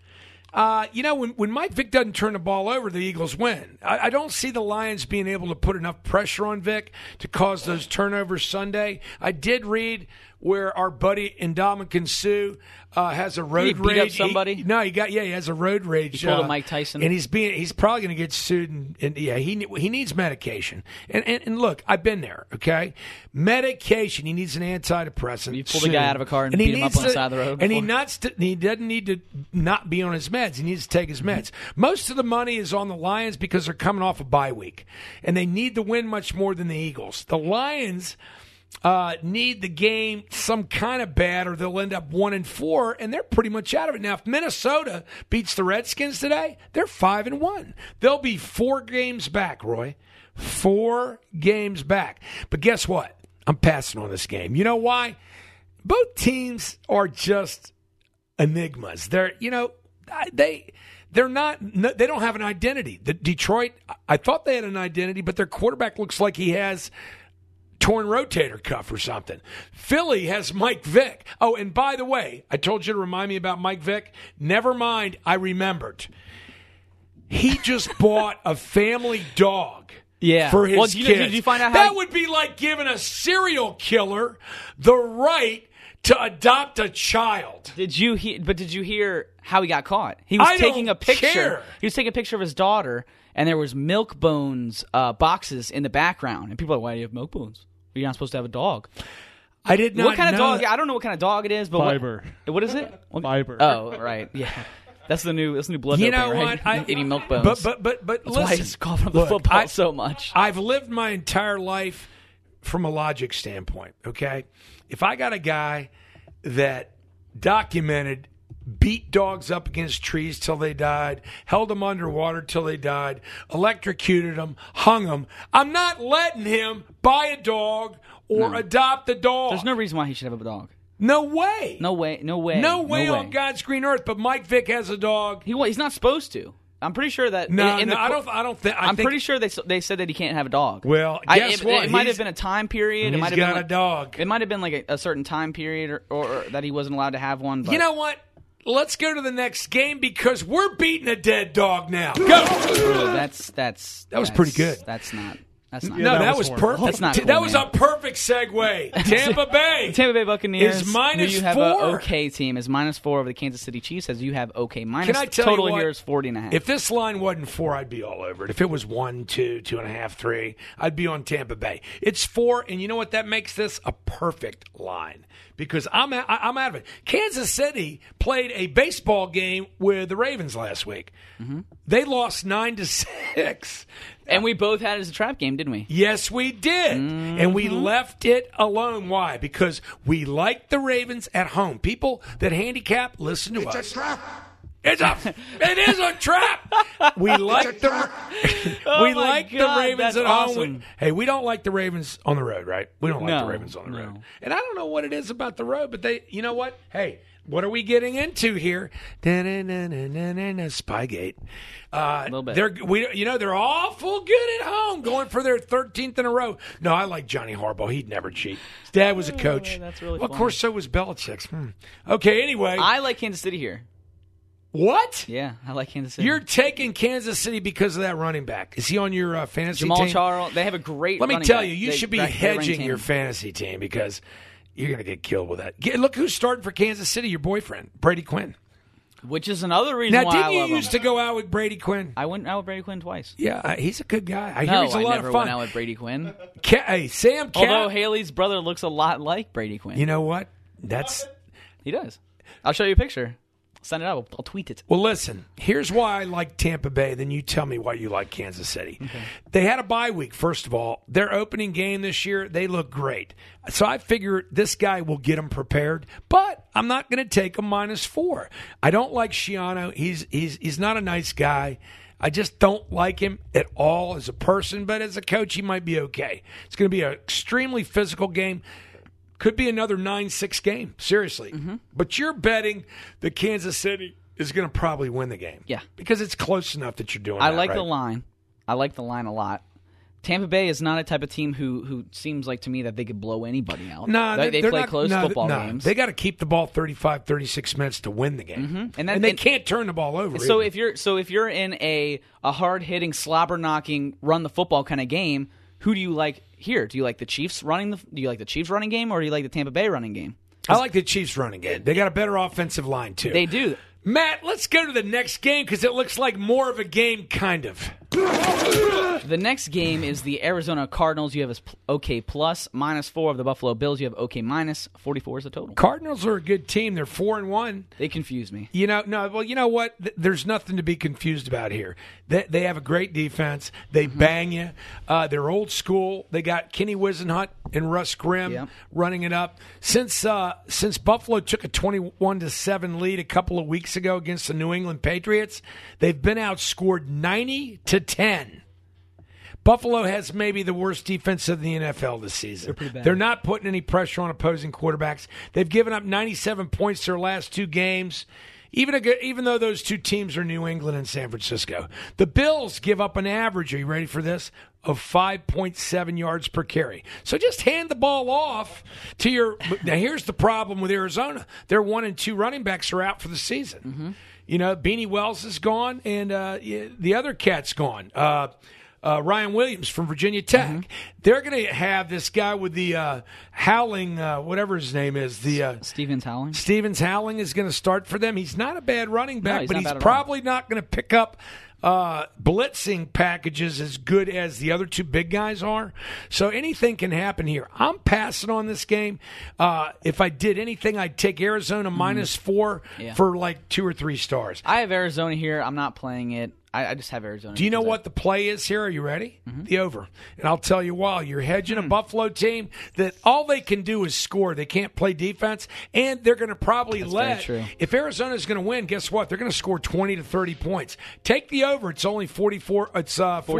[SPEAKER 2] When Mike Vick doesn't turn the ball over, the Eagles win. I don't see the Lions being able to put enough pressure on Vick to cause those turnovers Sunday. I did read where our buddy Ndamukong Suh has a road
[SPEAKER 1] He beat
[SPEAKER 2] rage.
[SPEAKER 1] up somebody?
[SPEAKER 2] He has a road rage.
[SPEAKER 1] He pulled a Mike Tyson.
[SPEAKER 2] And he's probably going to get sued. And he needs medication. And look, I've been there, okay? Medication. He needs an antidepressant.
[SPEAKER 1] You pulled a guy out of a car and beat him up on the side of the road
[SPEAKER 2] And
[SPEAKER 1] before?
[SPEAKER 2] he doesn't need to not be on his meds. He needs to take his meds. Most of the money is on the Lions because they're coming off a bye week. And they need to win much more than the Eagles. The Lions need the game some kind of bad, or they'll end up 1-4, and they're pretty much out of it. Now, if Minnesota beats the Redskins today, they're 5-1. They'll be 4 games back, Roy. 4 games back. But guess what? I'm passing on this game. You know why? Both teams are just enigmas. They don't have an identity. The Detroit, I thought they had an identity, but their quarterback looks like he has torn rotator cuff or something. Philly has Mike Vick. Oh, and by the way, I told you to remind me about Mike Vick. Never mind, I remembered. He just bought a family dog for his kids.
[SPEAKER 1] Did you find out
[SPEAKER 2] that would be like giving a serial killer the right to adopt a child.
[SPEAKER 1] Did you hear how he got caught? He was taking a picture.
[SPEAKER 2] Care.
[SPEAKER 1] He was taking a picture of his daughter, and there was Milk Bones boxes in the background. And people are like, why do you have Milk Bones? You're not supposed to have a dog.
[SPEAKER 2] I did not
[SPEAKER 1] What kind
[SPEAKER 2] know.
[SPEAKER 1] of dog? I don't know what kind of dog it is, but
[SPEAKER 3] Fiber.
[SPEAKER 1] What is it?
[SPEAKER 3] Fiber.
[SPEAKER 1] Oh, right. Yeah. That's the new blood
[SPEAKER 2] You
[SPEAKER 1] doping,
[SPEAKER 2] know
[SPEAKER 1] right?
[SPEAKER 2] what?
[SPEAKER 1] Eating milk bones.
[SPEAKER 2] But
[SPEAKER 1] That's
[SPEAKER 2] listen,
[SPEAKER 1] why it's called from the football so much.
[SPEAKER 2] I've lived my entire life from a logic standpoint, okay? If I got a guy that documented, beat dogs up against trees till they died, held them underwater till they died, electrocuted them, hung them, I'm not letting him buy a dog or adopt a dog.
[SPEAKER 1] There's no reason why he should have a dog.
[SPEAKER 2] No way.
[SPEAKER 1] No way
[SPEAKER 2] On God's green earth. But Mike Vick has a dog.
[SPEAKER 1] He's not supposed to. I'm pretty sure that.
[SPEAKER 2] I don't think.
[SPEAKER 1] I'm pretty sure they said that he can't have a dog.
[SPEAKER 2] Well, guess what?
[SPEAKER 1] It might have been a time period.
[SPEAKER 2] He's got a dog.
[SPEAKER 1] It might have been like a certain time period, or that he wasn't allowed to have one. But.
[SPEAKER 2] You know what? Let's go to the next game because we're beating a dead dog now. Go.
[SPEAKER 1] That
[SPEAKER 2] was pretty good.
[SPEAKER 1] That's not.
[SPEAKER 2] No, that was perfect.
[SPEAKER 1] That's not cool,
[SPEAKER 2] that was
[SPEAKER 1] man.
[SPEAKER 2] a perfect segue. Tampa Bay.
[SPEAKER 1] Tampa Bay Buccaneers.
[SPEAKER 2] Is -4.
[SPEAKER 1] You have an okay team. Is -4 over the Kansas City Chiefs. As you have okay.
[SPEAKER 2] Can I tell
[SPEAKER 1] total
[SPEAKER 2] you what?
[SPEAKER 1] here is 40.5.
[SPEAKER 2] If this line wasn't 4, I'd be all over it. If it was 1, 2, 2.5, 3, I'd be on Tampa Bay. It's 4, and you know what? That makes this a perfect line because I'm out of it. Kansas City played a baseball game with the Ravens last week. Mm-hmm. They lost 9-6.
[SPEAKER 1] And we both had it as a trap game, didn't we?
[SPEAKER 2] Yes, we did. Mm-hmm. And we left it alone. Why? Because we like the Ravens at home. People that handicap, listen to us.
[SPEAKER 4] It's a trap.
[SPEAKER 2] It is a trap. We like the Ravens at home. Hey, we don't like the Ravens on the road, right? We don't like the Ravens on the road. And I don't know what it is about the road, but you know what? Hey, what are we getting into here? Spygate.
[SPEAKER 1] A little bit.
[SPEAKER 2] They're awful good at home, going for their 13th in a row. No, I like Johnny Harbaugh. He'd never cheat. His dad was a coach.
[SPEAKER 1] That's really
[SPEAKER 2] Of course, so was Belichick's. Okay, anyway.
[SPEAKER 1] I like Kansas City here.
[SPEAKER 2] What?
[SPEAKER 1] Yeah, I like Kansas City.
[SPEAKER 2] You're taking Kansas City because of that running back. Is he on your fantasy
[SPEAKER 1] Jamal
[SPEAKER 2] team?
[SPEAKER 1] Charles. They have a great
[SPEAKER 2] Let me
[SPEAKER 1] running
[SPEAKER 2] tell
[SPEAKER 1] back.
[SPEAKER 2] you, you should be hedging your fantasy team because you're going to get killed with that. Look who's starting for Kansas City, your boyfriend, Brady Quinn.
[SPEAKER 1] Which is another reason
[SPEAKER 2] now,
[SPEAKER 1] why I love him.
[SPEAKER 2] didn't you used to go out with Brady Quinn?
[SPEAKER 1] I went out with Brady Quinn twice.
[SPEAKER 2] Yeah, he's a good guy. I hear he's a lot
[SPEAKER 1] never
[SPEAKER 2] of fun.
[SPEAKER 1] went out with Brady Quinn.
[SPEAKER 2] Sam Cat.
[SPEAKER 1] Although Haley's brother looks a lot like Brady Quinn.
[SPEAKER 2] You know what?
[SPEAKER 1] He does. I'll show you a picture. Send it out. I'll tweet it.
[SPEAKER 2] Well, listen, here's why I like Tampa Bay. Then you tell me why you like Kansas City. Okay. They had a bye week, first of all. Their opening game this year, they look great. So I figure this guy will get them prepared. But I'm not going to take a -4. I don't like Schiano. He's not a nice guy. I just don't like him at all as a person. But as a coach, he might be okay. It's going to be an extremely physical game. Could be another 9-6 game, seriously. Mm-hmm. But you're betting that Kansas City is going to probably win the game.
[SPEAKER 1] Yeah.
[SPEAKER 2] Because it's close enough that you're doing that,
[SPEAKER 1] I like
[SPEAKER 2] right?
[SPEAKER 1] the line. I like the line a lot. Tampa Bay is not a type of team who seems like to me that they could blow anybody out.
[SPEAKER 2] No,
[SPEAKER 1] they play close football games.
[SPEAKER 2] They got to keep the ball 35, 36 minutes to win the game, and they can't turn the ball over.
[SPEAKER 1] So
[SPEAKER 2] either.
[SPEAKER 1] if you're in a hard hitting, slobber knocking, run the football kind of game, who do you like here? Do you like the Chiefs running game, or do you like the Tampa Bay running game?
[SPEAKER 2] I like the Chiefs running game. They got a better offensive line too.
[SPEAKER 1] They do.
[SPEAKER 2] Matt, let's go to the next game because it looks like more of a game, kind of.
[SPEAKER 1] The next game is the Arizona Cardinals. You have as OK plus, -4 of the Buffalo Bills. You have OK minus, 44 is the total.
[SPEAKER 2] Cardinals are a good team. They're 4-1.
[SPEAKER 1] They confuse me.
[SPEAKER 2] You know what? There's nothing to be confused about here. They have a great defense. They bang you. They're old school. They got Kenny Wisenhunt and Russ Grimm running it up. Since Buffalo took a 21-7 lead a couple of weeks ago against the New England Patriots, they've been outscored 90-10. Buffalo has maybe the worst defense of the NFL this season.
[SPEAKER 1] They're pretty bad.
[SPEAKER 2] They're not putting any pressure on opposing quarterbacks. They've given up 97 points their last two games, even though those two teams are New England and San Francisco. The Bills give up an average, are you ready for this, of 5.7 yards per carry. So just hand the ball off to your – now here's the problem with Arizona. Their 1 and 2 running backs are out for the season. Mm-hmm. You know, Beanie Wells is gone, and the other cat's gone. Ryan Williams from Virginia Tech. Mm-hmm. They're going to have this guy with the Howling, whatever his name is.
[SPEAKER 1] Stevens Howling.
[SPEAKER 2] Stevens Howling is going to start for them. He's not a bad running back, but he's probably not going to pick up blitzing packages as good as the other two big guys are. So anything can happen here. I'm passing on this game. If I did anything, I'd take Arizona -4 for like 2 or 3 stars.
[SPEAKER 1] I have Arizona here. I'm not playing it. I just have Arizona.
[SPEAKER 2] Do you know what the play is here? Are you ready? Mm-hmm. The over. And I'll tell you why. You're hedging a Buffalo team that all they can do is score. They can't play defense, and they're going to probably if Arizona's going to win, guess what? They're going to score 20 to 30 points. Take the over. It's only 44. It's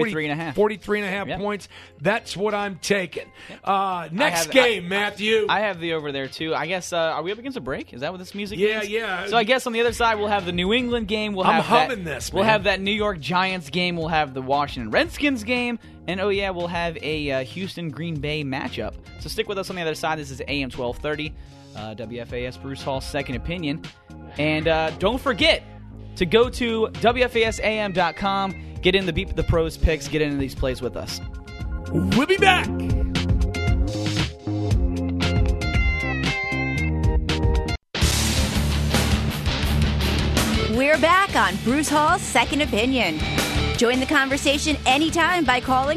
[SPEAKER 2] 43.5 points. That's what I'm taking. Next game, Matthew.
[SPEAKER 1] I have the over there, too. I guess, are we up against a break? Is that what this music is?
[SPEAKER 2] Yeah.
[SPEAKER 1] So I guess on the other side, we'll have the New England game.
[SPEAKER 2] I'm humming this, man.
[SPEAKER 1] We'll have that New York Giants game. We'll have the Washington Redskins game. And, we'll have a Houston-Green Bay matchup. So stick with us on the other side. This is AM 1230, WFAS Bruce Hall Second Opinion. And don't forget to go to WFASAM.com, get in the Beat the Pros picks, get into these plays with us.
[SPEAKER 2] We'll be back.
[SPEAKER 5] We're back on Bruce Hall's Second Opinion. Join the conversation anytime by calling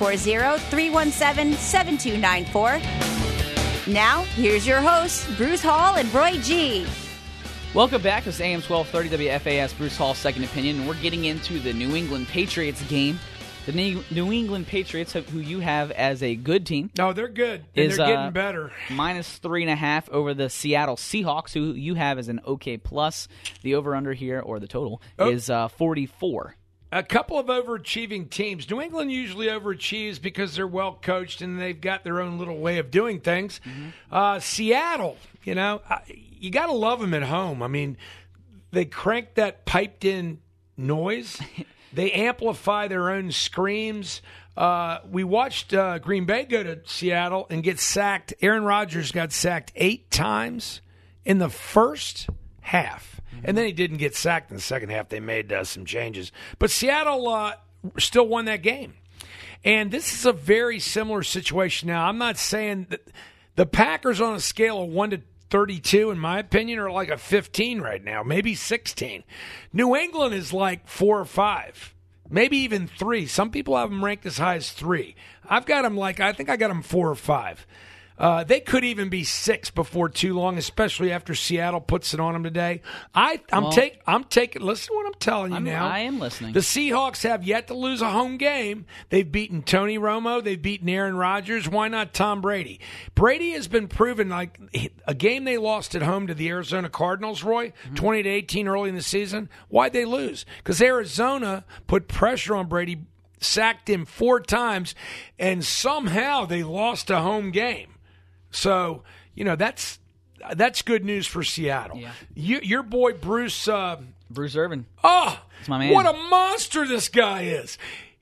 [SPEAKER 5] 240-317-7294. Now, here's your hosts, Bruce Hall and Roy G.
[SPEAKER 1] Welcome back. This is AM 1230 WFAS Bruce Hall Second Opinion, and we're getting into the New England Patriots game. The New England Patriots, who you have as a good team.
[SPEAKER 2] No, they're good. And they're getting better.
[SPEAKER 1] -3.5 over the Seattle Seahawks, who you have as an OK plus. The over-under here, or the total, is 44.
[SPEAKER 2] A couple of overachieving teams. New England usually overachieves because they're well coached and they've got their own little way of doing things. Mm-hmm. Seattle, you got to love them at home. I mean, they crank that piped-in noise. They amplify their own screams. We watched Green Bay go to Seattle and get sacked. Aaron Rodgers got sacked 8 times in the first half. Mm-hmm. And then he didn't get sacked in the second half. They made some changes. But Seattle still won that game. And this is a very similar situation now. I'm not saying that the Packers on a scale of 1 to 32, in my opinion, are like a 15 right now, maybe 16. New England is like 4 or 5, maybe even 3. Some people have them ranked as high as 3. I've got them I think I got them 4 or 5. They could even be 6 before too long, especially after Seattle puts it on them today. I'm taking. Listen to what I'm telling you now.
[SPEAKER 1] I am listening.
[SPEAKER 2] The Seahawks have yet to lose a home game. They've beaten Tony Romo. They've beaten Aaron Rodgers. Why not Tom Brady? Brady has been proven like a game they lost at home to the Arizona Cardinals, Roy, 20-18 early in the season. Why'd they lose? Because Arizona put pressure on Brady, sacked him 4 times, and somehow they lost a home game. So, that's good news for Seattle.
[SPEAKER 1] Yeah.
[SPEAKER 2] Your boy Bruce
[SPEAKER 1] Irvin.
[SPEAKER 2] Oh,
[SPEAKER 1] that's my man.
[SPEAKER 2] What a monster this guy is.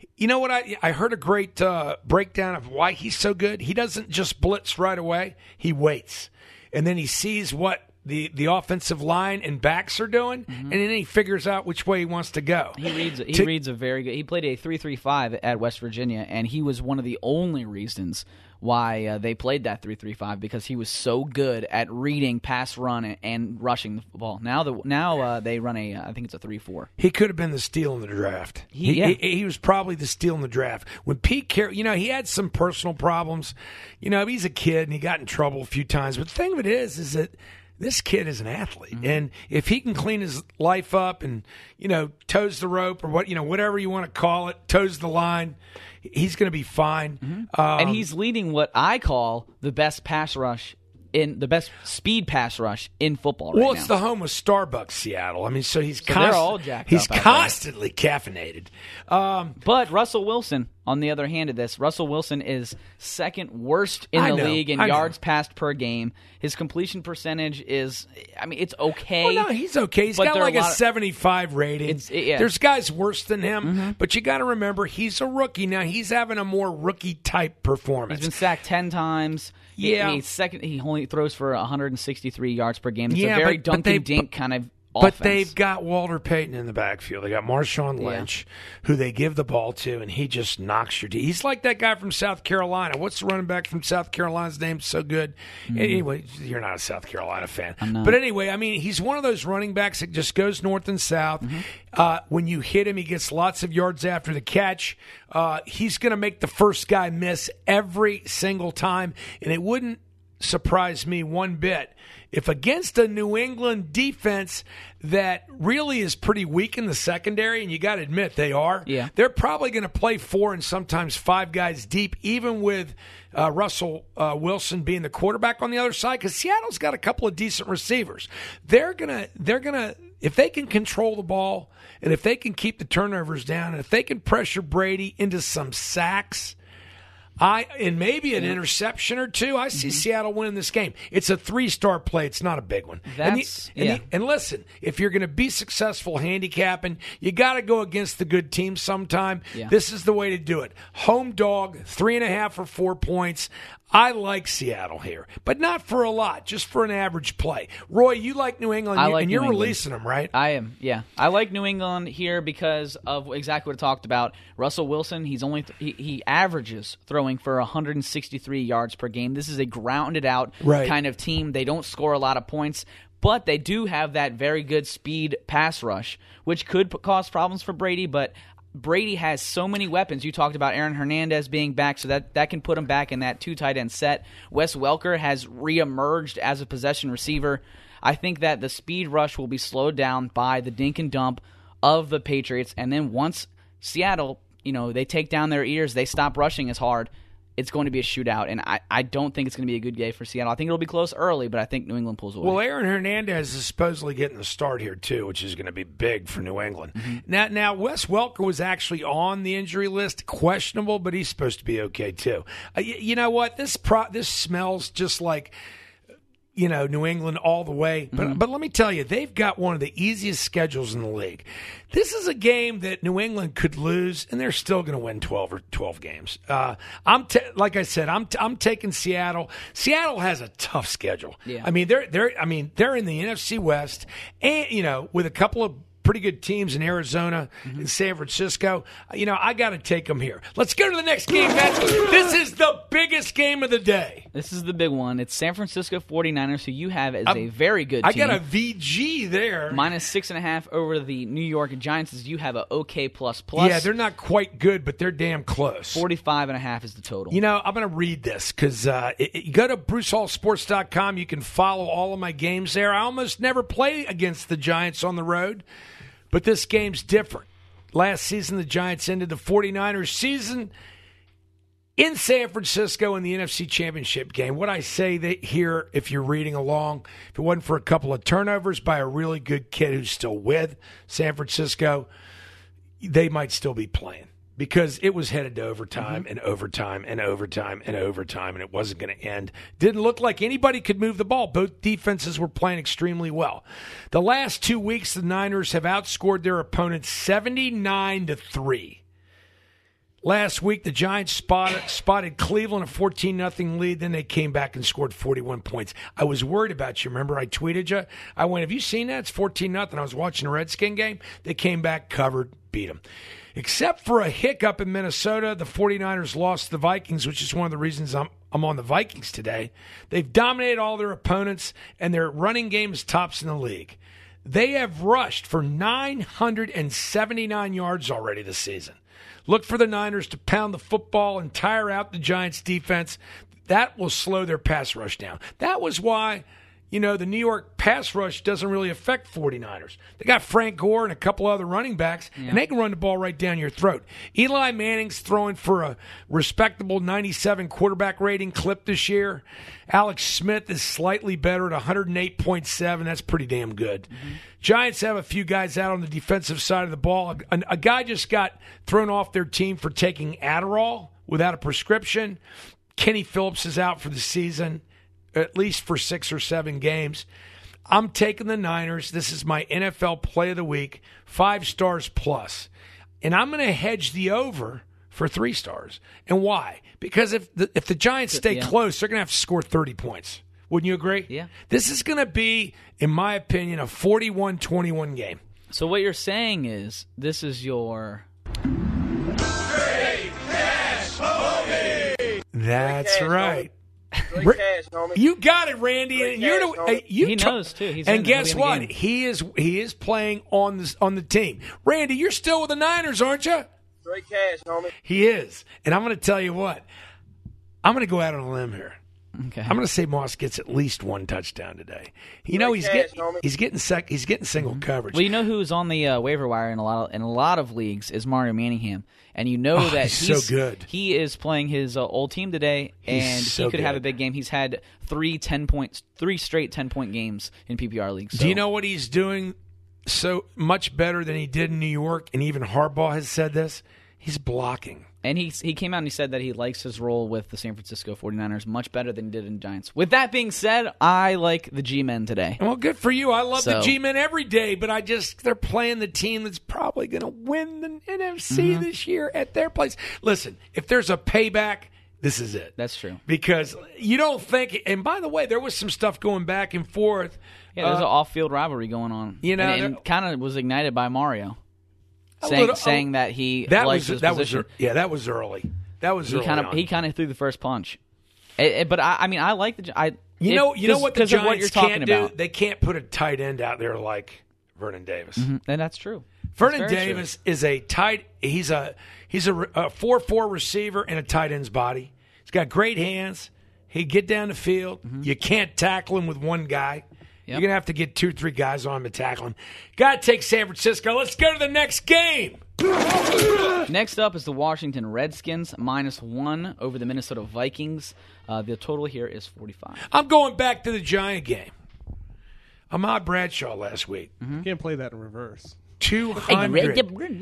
[SPEAKER 2] You know what? I heard a great breakdown of why he's so good. He doesn't just blitz right away. He waits. And then he sees what the offensive line and backs are doing, and then he figures out which way he wants to go.
[SPEAKER 1] He reads a very good. He played a 3-3-5 at West Virginia, and he was one of the only reasons why they played that 3-3-5, because he was so good at reading pass run and rushing the ball. Now they run I think it's a 3-4.
[SPEAKER 2] He could have been the steal in the draft. He was probably the steal in the draft. When Pete Carroll, he had some personal problems. He's a kid and he got in trouble a few times. But the thing of it is that this kid is an athlete, and if he can clean his life up and toes the rope or whatever you want to call it, toes the line, he's going to be fine.
[SPEAKER 1] And he's leading what I call the best pass rush the best speed pass rush in football right now.
[SPEAKER 2] Well, it's the home of Starbucks, Seattle. I mean, so
[SPEAKER 1] they're all jacked
[SPEAKER 2] he's
[SPEAKER 1] up
[SPEAKER 2] constantly caffeinated.
[SPEAKER 1] But Russell Wilson, on the other hand of this, Russell Wilson is second worst in the league in yards passed per game. His completion percentage is, it's okay.
[SPEAKER 2] Well, no, he's okay. He's got like a 75 rating. There's guys worse than him, but you got to remember, he's a rookie. Now, he's having a more rookie-type performance.
[SPEAKER 1] He's been sacked 10 times.
[SPEAKER 2] Yeah.
[SPEAKER 1] He's second. He only throws for 163 yards per game. It's a very dink kind of
[SPEAKER 2] But
[SPEAKER 1] offense.
[SPEAKER 2] they've got Walter Payton in the backfield. They got Marshawn Lynch, who they give the ball to, and he just knocks your teeth. He's like that guy from South Carolina. What's the running back from South Carolina's name? So good. Anyway, you're not a South Carolina fan. But anyway, he's one of those running backs that just goes north and south. When you hit him, he gets lots of yards after the catch. He's going to make the first guy miss every single time, and it wouldn't surprise me one bit if against a New England defense that really is pretty weak in the secondary, and you got to admit they are, they're probably going to play 4 and sometimes 5 guys deep, even with Russell Wilson being the quarterback on the other side, because Seattle's got a couple of decent receivers. They're gonna if they can control the ball and if they can keep the turnovers down and if they can pressure Brady into some sacks, and maybe an interception or two, I see Seattle winning this game. It's a 3-star play. It's not a big one. And listen, if you're going to be successful handicapping, you got to go against the good team sometime. This is the way to do it. Home dog, 3.5 or 4 points. I like Seattle here, but not for a lot, just for an average play. Roy, you like New England, and you're releasing them, right?
[SPEAKER 1] I am, yeah. I like New England here because of exactly what I talked about. Russell Wilson, he averages throwing for 163 yards per game. This is a grounded-out kind of team. They don't score a lot of points, but they do have that very good speed pass rush, which could cause problems for Brady, but Brady has so many weapons. You talked about Aaron Hernandez being back, so that can put him back in that 2 tight end set. Wes Welker has reemerged as a possession receiver. I think that the speed rush will be slowed down by the dink and dump of the Patriots, and then once Seattle, they take down their ears, they stop rushing as hard, it's going to be a shootout, and I don't think it's going to be a good day for Seattle. I think it'll be close early, but I think New England pulls away.
[SPEAKER 2] Well, Aaron Hernandez is supposedly getting the start here, too, which is going to be big for New England. Now, Wes Welker was actually on the injury list, questionable, but he's supposed to be okay, too. You know what? This smells just like New England all the way. But let me tell you, they've got one of the easiest schedules in the league. This is a game that New England could lose, and they're still going to win 12 games. Like I said, I'm taking Seattle. Seattle has a tough schedule.
[SPEAKER 1] Yeah.
[SPEAKER 2] They're in the NFC West, and with a couple of pretty good teams in Arizona and San Francisco. I got to take them here. Let's go to the next game, Matt. This is the biggest game of the day.
[SPEAKER 1] This is the big one. It's San Francisco 49ers, who you have as a very good team.
[SPEAKER 2] I got a VG there.
[SPEAKER 1] -6.5 over the New York Giants, as you have a OK++.
[SPEAKER 2] Yeah, they're not quite good, but they're damn close.
[SPEAKER 1] 45.5 is the total.
[SPEAKER 2] I'm going to read this because you go to BruceHallSports.com. You can follow all of my games there. I almost never play against the Giants on the road. But this game's different. Last season, the Giants ended the 49ers season in San Francisco in the NFC Championship game. What I say here, if you're reading along, if it wasn't for a couple of turnovers by a really good kid who's still with San Francisco, they might still be playing. Because it was headed to overtime and overtime and overtime and overtime, and it wasn't going to end. Didn't look like anybody could move the ball. Both defenses were playing extremely well. The last 2 weeks, the Niners have outscored their opponents 79-3. Last week, the Giants spotted Cleveland a 14-0 lead. Then they came back and scored 41 points. I was worried about you. Remember, I tweeted you. I went, have you seen that? It's 14-0. I was watching a Redskin game. They came back, covered, beat them. Except for a hiccup in Minnesota, the 49ers lost to the Vikings, which is one of the reasons I'm on the Vikings today. They've dominated all their opponents, and their running game is tops in the league. They have rushed for 979 yards already this season. Look for the Niners to pound the football and tire out the Giants' defense. That will slow their pass rush down. That was why, the New York pass rush doesn't really affect 49ers. They got Frank Gore and a couple other running backs, and they can run the ball right down your throat. Eli Manning's throwing for a respectable 97 quarterback rating clip this year. Alex Smith is slightly better at 108.7. That's pretty damn good. Mm-hmm. Giants have a few guys out on the defensive side of the ball. A guy just got thrown off their team for taking Adderall without a prescription. Kenny Phillips is out for the season, at least for 6 or 7 games. I'm taking the Niners. This is my NFL play of the week, 5 stars plus. And I'm going to hedge the over for 3 stars. And why? Because if the Giants stay close, they're going to have to score 30 points. Wouldn't you agree?
[SPEAKER 1] Yeah.
[SPEAKER 2] This is going to be, in my opinion, a 41-21 game.
[SPEAKER 1] So what you're saying is this is your...
[SPEAKER 2] That's right.
[SPEAKER 9] Cash, homie.
[SPEAKER 2] You got it, Randy. And
[SPEAKER 1] he knows too. He's
[SPEAKER 2] and guess what? He is playing on the team. Randy, you're still with the Niners, aren't you?
[SPEAKER 9] Straight cash, homie.
[SPEAKER 2] He is. And I'm going to tell you what. I'm going to go out on a limb here.
[SPEAKER 1] Okay.
[SPEAKER 2] I'm going to say Moss gets at least 1 touchdown today. He's getting single coverage.
[SPEAKER 1] Well, who's on the waiver wire in a lot of leagues is Mario Manningham, and that
[SPEAKER 2] he's so good.
[SPEAKER 1] He is playing his old team today, and he could have a big game. He's had 3 straight 10-point games in PPR leagues. So.
[SPEAKER 2] Do you know what he's doing so much better than he did in New York? And even Harbaugh has said this. He's blocking.
[SPEAKER 1] And he came out and he said that he likes his role with the San Francisco 49ers much better than he did in Giants. With that being said, I like the G-Men today.
[SPEAKER 2] Well, good for you. I love the G-Men every day, but they're playing the team that's probably going to win the NFC this year at their place. Listen, if there's a payback, this is it.
[SPEAKER 1] That's true.
[SPEAKER 2] Because you don't think – and by the way, there was some stuff going back and forth.
[SPEAKER 1] Yeah, there's an off-field rivalry going on. And kind of was ignited by Mario. Saying that he likes his position.
[SPEAKER 2] That was early.
[SPEAKER 1] He kind of threw the first punch. But I like the.
[SPEAKER 2] You know what the Giants can't do? They can't put a tight end out there like Vernon Davis.
[SPEAKER 1] Mm-hmm. And that's true.
[SPEAKER 2] Vernon Davis is a tight. He's a 4-4 receiver in a tight end's body. He's got great hands. He get down the field. Mm-hmm. You can't tackle him with one guy. Yep. You're going to have to get 2 or 3 guys on him to tackle him. Got to take San Francisco. Let's go to the next game.
[SPEAKER 1] Next up is the Washington Redskins, -1 over the Minnesota Vikings. The total here is 45.
[SPEAKER 2] I'm going back to the Giant game. Ahmad Bradshaw last week.
[SPEAKER 3] Mm-hmm. You can't play that in reverse.
[SPEAKER 2] 200.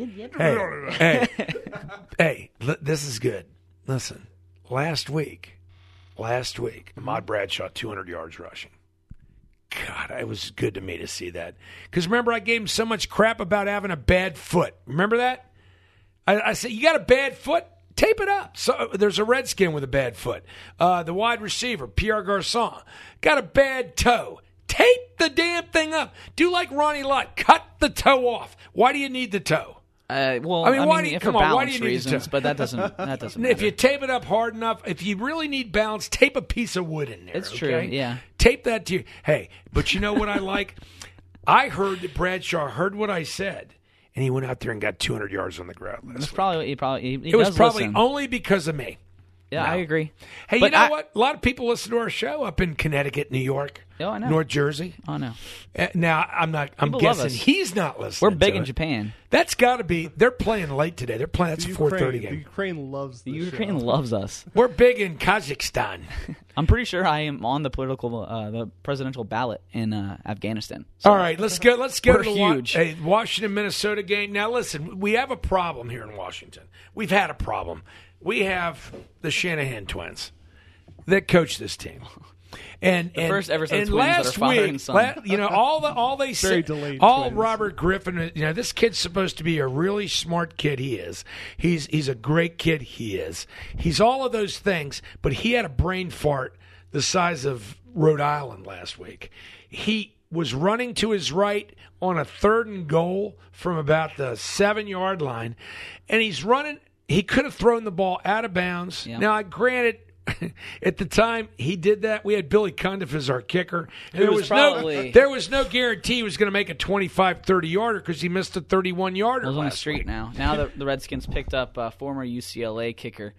[SPEAKER 2] Hey, this is good. Listen, last week, Ahmad Bradshaw, 200 yards rushing. God, it was good to me to see that. Because remember, I gave him so much crap about having a bad foot. Remember that? I said, you got a bad foot? Tape it up. So there's a Redskin with a bad foot. The wide receiver, Pierre Garçon, got a bad toe. Tape the damn thing up. Do like Ronnie Lott. Cut the toe off. Why do you need the toe?
[SPEAKER 1] Why do you need reasons, but that doesn't matter.
[SPEAKER 2] If you tape it up hard enough, if you really need balance, tape a piece of wood in there.
[SPEAKER 1] It's true, yeah.
[SPEAKER 2] Tape that to you. Hey, but you know what I like? I heard that Bradshaw heard what I said, and he went out there and got 200 yards on the ground last week.
[SPEAKER 1] It was probably
[SPEAKER 2] only because of me.
[SPEAKER 1] Yeah, no. I agree.
[SPEAKER 2] Hey, you know what? A lot of people listen to our show up in Connecticut, New York, North Jersey.
[SPEAKER 1] Oh, no.
[SPEAKER 2] Now, I'm guessing he's not listening.
[SPEAKER 1] We're big in Japan.
[SPEAKER 2] That's got to be. They're playing late today. They're playing. That's a 4:30 game.
[SPEAKER 3] The Ukraine loves the
[SPEAKER 1] Ukraine loves us.
[SPEAKER 2] We're big in Kazakhstan.
[SPEAKER 1] I'm pretty sure I am on the presidential ballot in Afghanistan. So
[SPEAKER 2] all right, let's go. Let's go
[SPEAKER 1] to
[SPEAKER 2] the Washington Minnesota game. Now, listen, we have a problem here in Washington. We've had a problem. We have the Shanahan twins that coach this team. And
[SPEAKER 1] The first ever
[SPEAKER 2] and
[SPEAKER 1] twins that are
[SPEAKER 2] last
[SPEAKER 1] father and
[SPEAKER 2] week,
[SPEAKER 1] son.
[SPEAKER 2] all they
[SPEAKER 3] Very
[SPEAKER 2] said,
[SPEAKER 3] delayed
[SPEAKER 2] all
[SPEAKER 3] twins.
[SPEAKER 2] Robert Griffin. This kid's supposed to be a really smart kid. He is. He's a great kid. He is. He's all of those things. But he had a brain fart the size of Rhode Island last week. He was running to his right on a 3rd and goal from about the 7-yard line, and he's running. He could have thrown the ball out of bounds.
[SPEAKER 1] Yeah.
[SPEAKER 2] Now, granted, at the time he did that, we had Billy Cundiff as our kicker. And there was no guarantee he was going to make a 25, 30-yarder because he missed a 31-yarder.
[SPEAKER 1] It was on the
[SPEAKER 2] last
[SPEAKER 1] street
[SPEAKER 2] week.
[SPEAKER 1] now. Now the Redskins picked up former UCLA kicker.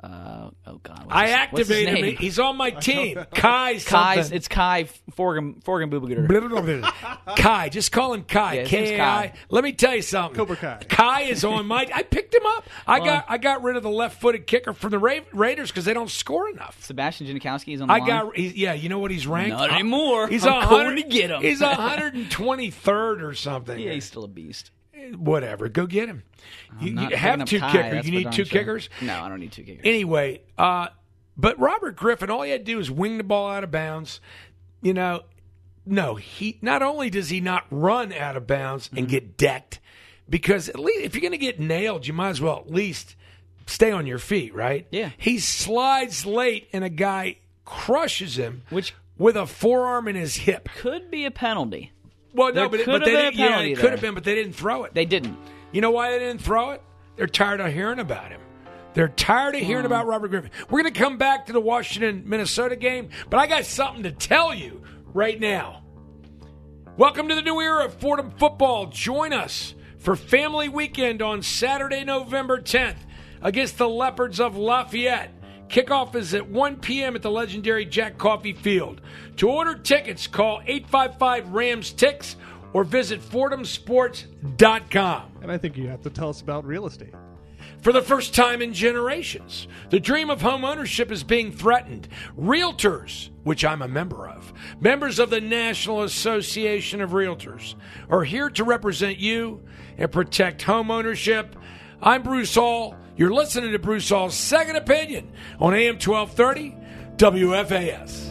[SPEAKER 2] I activated him. He's on my team. Kai something.
[SPEAKER 1] It's Kai Forgan Boobagutter.
[SPEAKER 2] Kai. Just call him Kai.
[SPEAKER 1] Yeah, his name's
[SPEAKER 2] K-A-I.
[SPEAKER 1] Kai.
[SPEAKER 2] Let me tell you something.
[SPEAKER 3] Cobra Kai.
[SPEAKER 2] Kai is on my. I picked him up. I got rid of the left-footed kicker from the Raiders because they don't score enough.
[SPEAKER 1] Sebastian Janikowski is on the line.
[SPEAKER 2] You know what he's ranked?
[SPEAKER 1] Not anymore.
[SPEAKER 2] He's
[SPEAKER 1] I'm going to get him.
[SPEAKER 2] He's 123rd or something.
[SPEAKER 1] Yeah, he's still a beast.
[SPEAKER 2] Whatever. Go get him. You
[SPEAKER 1] not
[SPEAKER 2] have
[SPEAKER 1] picking up
[SPEAKER 2] 2
[SPEAKER 1] Kai,
[SPEAKER 2] kickers.
[SPEAKER 1] that's
[SPEAKER 2] You
[SPEAKER 1] for
[SPEAKER 2] need
[SPEAKER 1] darn
[SPEAKER 2] 2
[SPEAKER 1] sure.
[SPEAKER 2] kickers?
[SPEAKER 1] No, I don't need 2 kickers.
[SPEAKER 2] Anyway, but Robert Griffin, all he had to do is wing the ball out of bounds. No, he not only does he not run out of bounds and get decked, because at least if you're going to get nailed, you might as well at least stay on your feet, right?
[SPEAKER 1] Yeah.
[SPEAKER 2] He slides late and a guy crushes him with a forearm in his hip.
[SPEAKER 1] Could be a penalty.
[SPEAKER 2] Well,
[SPEAKER 1] There
[SPEAKER 2] no, but
[SPEAKER 1] could have
[SPEAKER 2] they
[SPEAKER 1] been a
[SPEAKER 2] didn't. Yeah,
[SPEAKER 1] penalty
[SPEAKER 2] it could
[SPEAKER 1] there.
[SPEAKER 2] have been, but they didn't throw it.
[SPEAKER 1] They didn't.
[SPEAKER 2] You know why they didn't throw it? They're tired of hearing about him. They're tired of hearing about Robert Griffin. We're going to come back to the Washington-Minnesota game, but I got something to tell you right now. Welcome to the new era of Fordham football. Join us for Family Weekend on Saturday, November 10th against the Leopards of Lafayette. Kickoff is at 1 p.m. at the legendary Jack Coffey Field. To order tickets, call 855-RAMS-TICKS or visit FordhamSports.com.
[SPEAKER 3] And I think you have to tell us about real estate.
[SPEAKER 2] For the first time in generations, the dream of home ownership is being threatened. Realtors, which I'm a member of, members of the National Association of Realtors, are here to represent you and protect home ownership. I'm Bruce Hall. You're listening to Bruce Hall's Second Opinion on AM 1230 WFAS.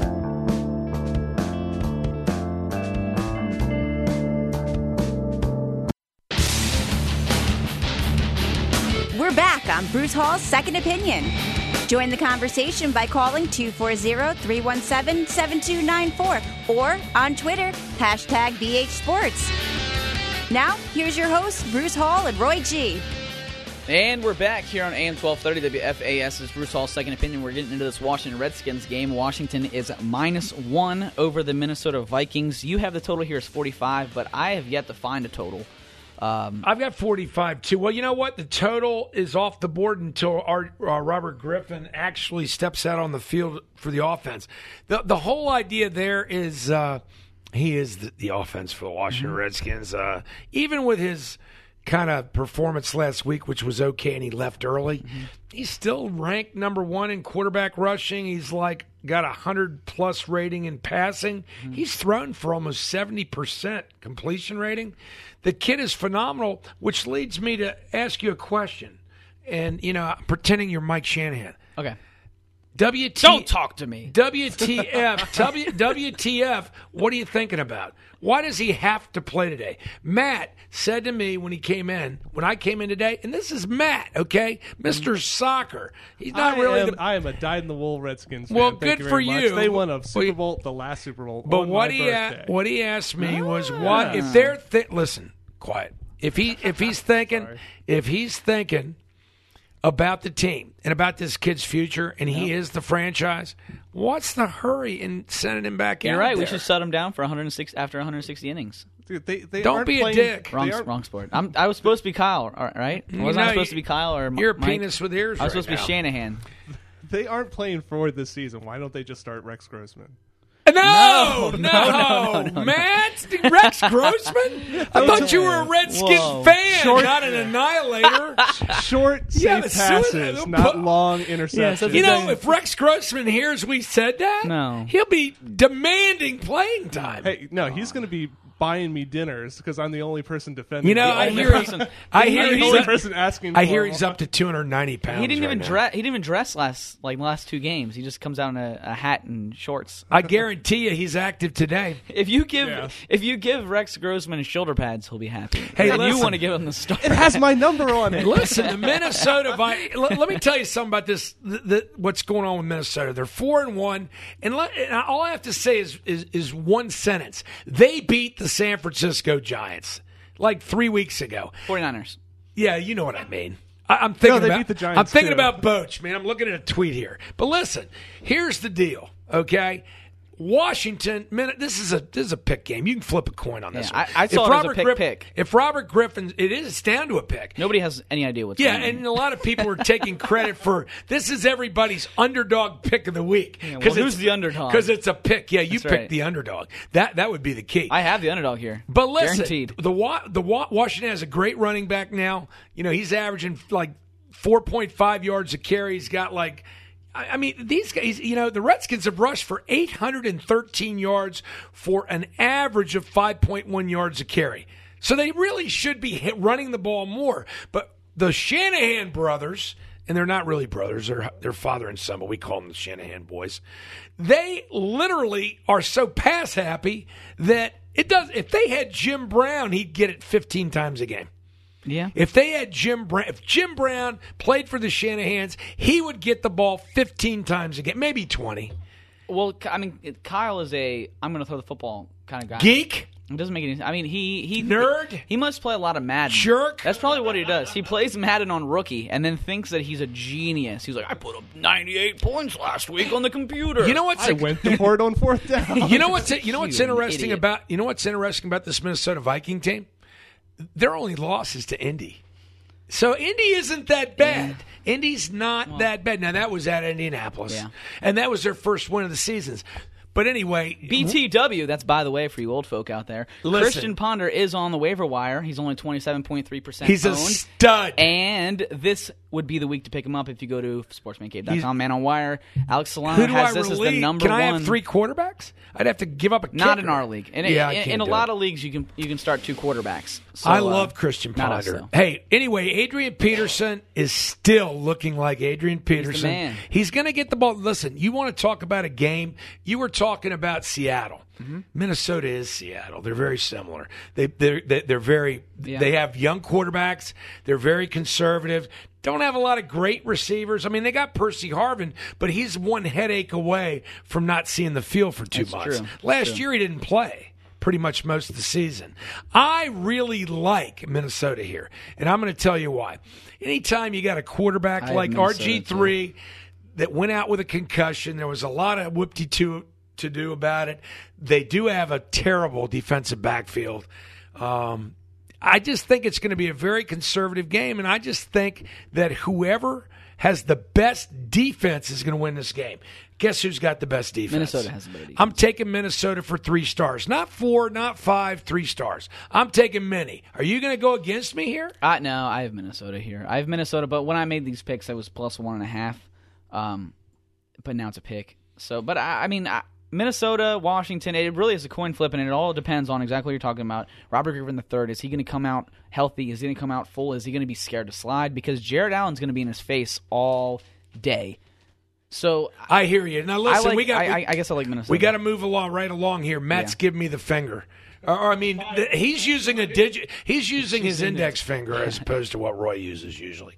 [SPEAKER 5] We're back on Bruce Hall's Second Opinion. Join the conversation by calling 240-317-7294 or on Twitter, #BHSports. Now, here's your hosts, Bruce Hall and Roy G.
[SPEAKER 1] And we're back here on AM 1230 WFAS's Bruce Hall's Second Opinion. We're getting into this Washington Redskins game. Washington is -1 over the Minnesota Vikings. You have the total here is 45, but I have yet to find a total.
[SPEAKER 2] I've got 45, too. Well, you know what? The total is off the board until our Robert Griffin actually steps out on the field for the offense. The whole idea there is he is the offense for the Washington Redskins. Even with his kind of performance last week, which was okay, and he left early, he's still ranked number 1 in quarterback rushing. He's got 100-plus rating in passing. He's thrown for almost 70% completion rating. The kid is phenomenal, which leads me to ask you a question. And, I'm pretending you're Mike Shanahan.
[SPEAKER 1] Okay.
[SPEAKER 2] Don't
[SPEAKER 1] talk to me.
[SPEAKER 2] WTF, what are you thinking about? Why does he have to play today? Matt said to me when I came in today, and this is Matt, okay? Mr. Soccer. He's not
[SPEAKER 3] I am a dyed-in-the-wool Redskins fan.
[SPEAKER 2] Well,
[SPEAKER 3] Thank
[SPEAKER 2] good
[SPEAKER 3] you
[SPEAKER 2] for
[SPEAKER 3] very much.
[SPEAKER 2] you.
[SPEAKER 3] They won a Super Bowl, the last Super Bowl.
[SPEAKER 2] But
[SPEAKER 3] on
[SPEAKER 2] what
[SPEAKER 3] my
[SPEAKER 2] he
[SPEAKER 3] birthday.
[SPEAKER 2] what he asked me was, what if they're listen, quiet. If he's thinking about the team and about this kid's future, and he is the franchise, what's the hurry in sending him back
[SPEAKER 1] You're
[SPEAKER 2] out
[SPEAKER 1] right.
[SPEAKER 2] there?
[SPEAKER 1] We should shut him down for 160 innings.
[SPEAKER 3] Dude, they
[SPEAKER 2] Don't
[SPEAKER 3] aren't
[SPEAKER 2] be a
[SPEAKER 3] playing,
[SPEAKER 2] dick.
[SPEAKER 1] Wrong sport. I was supposed to be Kyle, right? Wasn't I supposed to be Kyle or
[SPEAKER 2] You're
[SPEAKER 1] Mike?
[SPEAKER 2] a penis with ears.
[SPEAKER 1] I was
[SPEAKER 2] right
[SPEAKER 1] supposed to be
[SPEAKER 2] now.
[SPEAKER 1] Shanahan.
[SPEAKER 3] They aren't playing forward this season. Why don't they just start Rex Grossman?
[SPEAKER 2] No, Matt, Rex Grossman. I thought you were a Redskins fan, not an annihilator.
[SPEAKER 3] Short, safe passes, not long interceptions.
[SPEAKER 2] If Rex Grossman hears we said that,
[SPEAKER 1] No.
[SPEAKER 2] he'll be demanding playing time.
[SPEAKER 3] Hey, no, he's going to be buying me dinners because I'm the only person defending.
[SPEAKER 2] You know,
[SPEAKER 3] me.
[SPEAKER 2] I
[SPEAKER 3] I'm
[SPEAKER 2] hear
[SPEAKER 3] the only
[SPEAKER 2] he's
[SPEAKER 3] person asking.
[SPEAKER 2] I hear he's up to 290 pounds.
[SPEAKER 1] He didn't
[SPEAKER 2] right
[SPEAKER 1] even
[SPEAKER 2] now.
[SPEAKER 1] dress. He didn't even dress last 2 games. He just comes out in a hat and shorts.
[SPEAKER 2] I guarantee you, he's active today.
[SPEAKER 1] If you give Rex Grossman shoulder pads, he'll be happy.
[SPEAKER 2] Hey,
[SPEAKER 1] Then you
[SPEAKER 2] listen.
[SPEAKER 1] want to give him the star.
[SPEAKER 3] It has my number on it.
[SPEAKER 2] Listen, the Minnesota Vikings. Let me tell you something about this. What's going on with Minnesota? They're 4-1, and all I have to say is one sentence. They beat the San Francisco Giants like 3 weeks ago.
[SPEAKER 1] 49ers.
[SPEAKER 2] Yeah, you know what I mean. I'm thinking
[SPEAKER 3] they
[SPEAKER 2] about
[SPEAKER 3] beat the Giants,
[SPEAKER 2] I'm thinking
[SPEAKER 3] too.
[SPEAKER 2] about Boach, man. I'm looking at a tweet here. But listen, here's the deal, okay? Washington, this is a pick game. You can flip a coin on this
[SPEAKER 1] Yeah,
[SPEAKER 2] one.
[SPEAKER 1] I saw it as a pick.
[SPEAKER 2] If Robert Griffin, it's down to a pick.
[SPEAKER 1] Nobody has any idea what's
[SPEAKER 2] Yeah,
[SPEAKER 1] going on.
[SPEAKER 2] and a lot of people are taking credit for this is everybody's underdog pick of the week.
[SPEAKER 1] well, who's the underdog?
[SPEAKER 2] Because it's a pick. Yeah, you
[SPEAKER 1] That's
[SPEAKER 2] picked
[SPEAKER 1] right.
[SPEAKER 2] the underdog. That would be the key.
[SPEAKER 1] I have the underdog here.
[SPEAKER 2] But listen,
[SPEAKER 1] Guaranteed.
[SPEAKER 2] Washington has a great running back now. You know, he's averaging like 4.5 yards a carry. He's got like, I mean, these guys, you know, the Redskins have rushed for 813 yards for an average of 5.1 yards a carry. So they really should be running the ball more. But the Shanahan brothers, and they're not really brothers, they're father and son, but we call them the Shanahan boys. They literally are so pass happy that it does. If they had Jim Brown, he'd get it 15 times a game.
[SPEAKER 1] Yeah.
[SPEAKER 2] If they had Jim Brown played for the Shanahans, he would get the ball 15 times a game, maybe 20.
[SPEAKER 1] Well, I mean, Kyle is I'm going to throw the football kind of guy.
[SPEAKER 2] Geek?
[SPEAKER 1] It doesn't make any sense. I mean, he
[SPEAKER 2] Nerd?
[SPEAKER 1] He must play a lot of Madden.
[SPEAKER 2] Jerk?
[SPEAKER 1] That's probably what he does. He plays Madden on rookie and then thinks that he's a genius. He's like, I put up 98 points last week on the computer.
[SPEAKER 2] You know what's
[SPEAKER 3] I went for it on 4th down.
[SPEAKER 2] You know what's interesting
[SPEAKER 1] idiot.
[SPEAKER 2] about this Minnesota Viking team? Their only loss is to Indy. So Indy isn't that bad. Yeah. Indy's not that bad. Now, that was at Indianapolis. Yeah. And that was their first win of the seasons. But anyway,
[SPEAKER 1] BTW, that's by the way for you old folk out there.
[SPEAKER 2] Listen.
[SPEAKER 1] Christian Ponder is on the waiver wire. He's only 27.3%
[SPEAKER 2] He's
[SPEAKER 1] owned.
[SPEAKER 2] a stud.
[SPEAKER 1] And this would be the week to pick him up if you go to sportsmancape.com, man on wire. Alex
[SPEAKER 2] Who
[SPEAKER 1] Solano
[SPEAKER 2] do
[SPEAKER 1] has
[SPEAKER 2] I
[SPEAKER 1] this as
[SPEAKER 2] relieve?
[SPEAKER 1] the number
[SPEAKER 2] Can
[SPEAKER 1] one.
[SPEAKER 2] I have 3 quarterbacks? I'd have to give up a kicker.
[SPEAKER 1] Not in our league. And
[SPEAKER 2] I
[SPEAKER 1] in
[SPEAKER 2] can't
[SPEAKER 1] a
[SPEAKER 2] do
[SPEAKER 1] lot
[SPEAKER 2] it.
[SPEAKER 1] of leagues, you can start 2 quarterbacks. So,
[SPEAKER 2] I love Christian
[SPEAKER 1] not us,
[SPEAKER 2] Ponder.
[SPEAKER 1] though.
[SPEAKER 2] Hey, anyway, Adrian Peterson is still looking like Adrian Peterson.
[SPEAKER 1] man.
[SPEAKER 2] He's going to get the ball. Listen, you want to talk about a game? You were talking about Seattle. Mm-hmm. Minnesota is Seattle. They're very similar. They're very.
[SPEAKER 1] Yeah.
[SPEAKER 2] They have young quarterbacks. They're very conservative. Don't have a lot of great receivers. I mean, they got Percy Harvin, but he's one headache away from not seeing the field for 2
[SPEAKER 1] That's
[SPEAKER 2] months.
[SPEAKER 1] true.
[SPEAKER 2] Last year, he didn't play pretty much most of the season. I really like Minnesota here, and I'm going to tell you why. Anytime you got a quarterback
[SPEAKER 1] I
[SPEAKER 2] like
[SPEAKER 1] have Minnesota,
[SPEAKER 2] RG3 that went out with a concussion, there was a lot of whoop-de-doo to do about it. They do have a terrible defensive backfield. I just think it's going to be a very conservative game, and I just think that whoever has the best defense is going to win this game. Guess who's got the best defense?
[SPEAKER 1] Minnesota has the better defense.
[SPEAKER 2] I'm taking Minnesota for 3 stars. Not 4, not 5, 3 stars. I'm taking many. Are you going to go against me here?
[SPEAKER 1] No, I have Minnesota here. I have Minnesota, but when I made these picks, I was plus 1.5. But now it's a pick. So, but I mean, Minnesota, Washington, it really is a coin flip, and it all depends on exactly what you're talking about. Robert Griffin III, is he going to come out healthy? Is he going to come out full? Is he going to be scared to slide? Because Jared Allen's going to be in his face all day. So
[SPEAKER 2] I hear you. Now listen,
[SPEAKER 1] I guess I like Minnesota.
[SPEAKER 2] We got to move right along here. Matt's giving me the finger. Or I mean, he's using a digit. He's using his index finger as opposed to what Roy uses usually.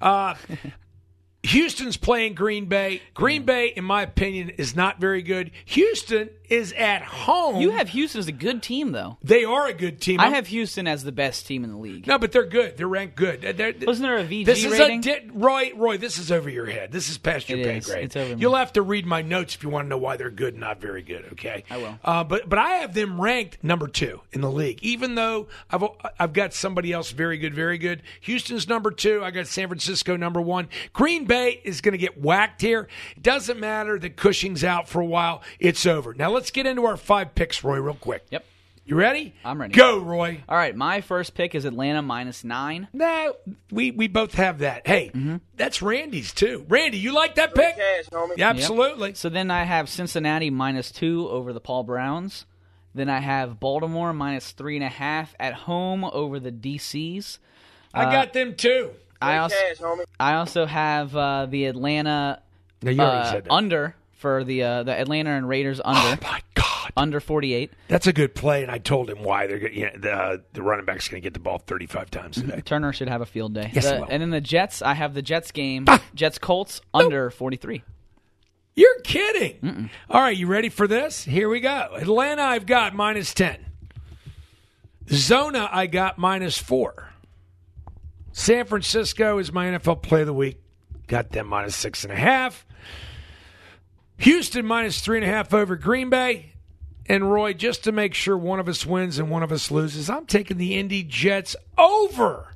[SPEAKER 2] Houston's playing Green Bay. Green Bay, in my opinion, is not very good. Houston is at home.
[SPEAKER 1] You have Houston as a good team, though.
[SPEAKER 2] They are a good team.
[SPEAKER 1] I have Houston as the best team in the league.
[SPEAKER 2] No, but they're good. They're ranked good.
[SPEAKER 1] Wasn't there a VG
[SPEAKER 2] this is
[SPEAKER 1] rating?
[SPEAKER 2] Roy, this is over your head. This is past your pay
[SPEAKER 1] is.
[SPEAKER 2] grade.
[SPEAKER 1] It's over me.
[SPEAKER 2] You'll have to read my notes if you want to know why they're good and not very good, okay?
[SPEAKER 1] I will.
[SPEAKER 2] But I have them ranked number 2 in the league, even though I've got somebody else very good, very good. Houston's number 2. I got San Francisco number 1. Green Bay is going to get whacked here. It doesn't matter that Cushing's out for a while. It's over. Now let's get into our 5 picks, Roy, real quick.
[SPEAKER 1] Yep.
[SPEAKER 2] You ready?
[SPEAKER 1] I'm ready.
[SPEAKER 2] Go, Roy.
[SPEAKER 1] All right, my first pick is Atlanta -9.
[SPEAKER 2] No, we both have that. Hey, that's Randy's too. Randy, you like that pick?
[SPEAKER 9] Cash, homie.
[SPEAKER 2] Yeah, absolutely.
[SPEAKER 1] So then I have Cincinnati -2 over the Paul Browns. Then I have Baltimore minus 3.5 at home over the DCs.
[SPEAKER 2] I got them too.
[SPEAKER 1] I also have the Atlanta
[SPEAKER 2] you already said that.
[SPEAKER 1] under for the Atlanta and Raiders under.
[SPEAKER 2] Oh my God.
[SPEAKER 1] Under 48.
[SPEAKER 2] That's a good play, and I told him why the running back's going to get the ball 35 times today.
[SPEAKER 1] Turner should have a field day.
[SPEAKER 2] Yes, he will.
[SPEAKER 1] And then the Jets, I have the Jets game, Jets-Colts, under 43.
[SPEAKER 2] You're kidding. All right, you ready for this? Here we go. Atlanta, I've got minus 10. Zona, I got minus 4. San Francisco is my NFL play of the week. Got them minus 6.5. Houston minus 3.5 over Green Bay. And Roy, just to make sure one of us wins and one of us loses, I'm taking the Indy Jets over.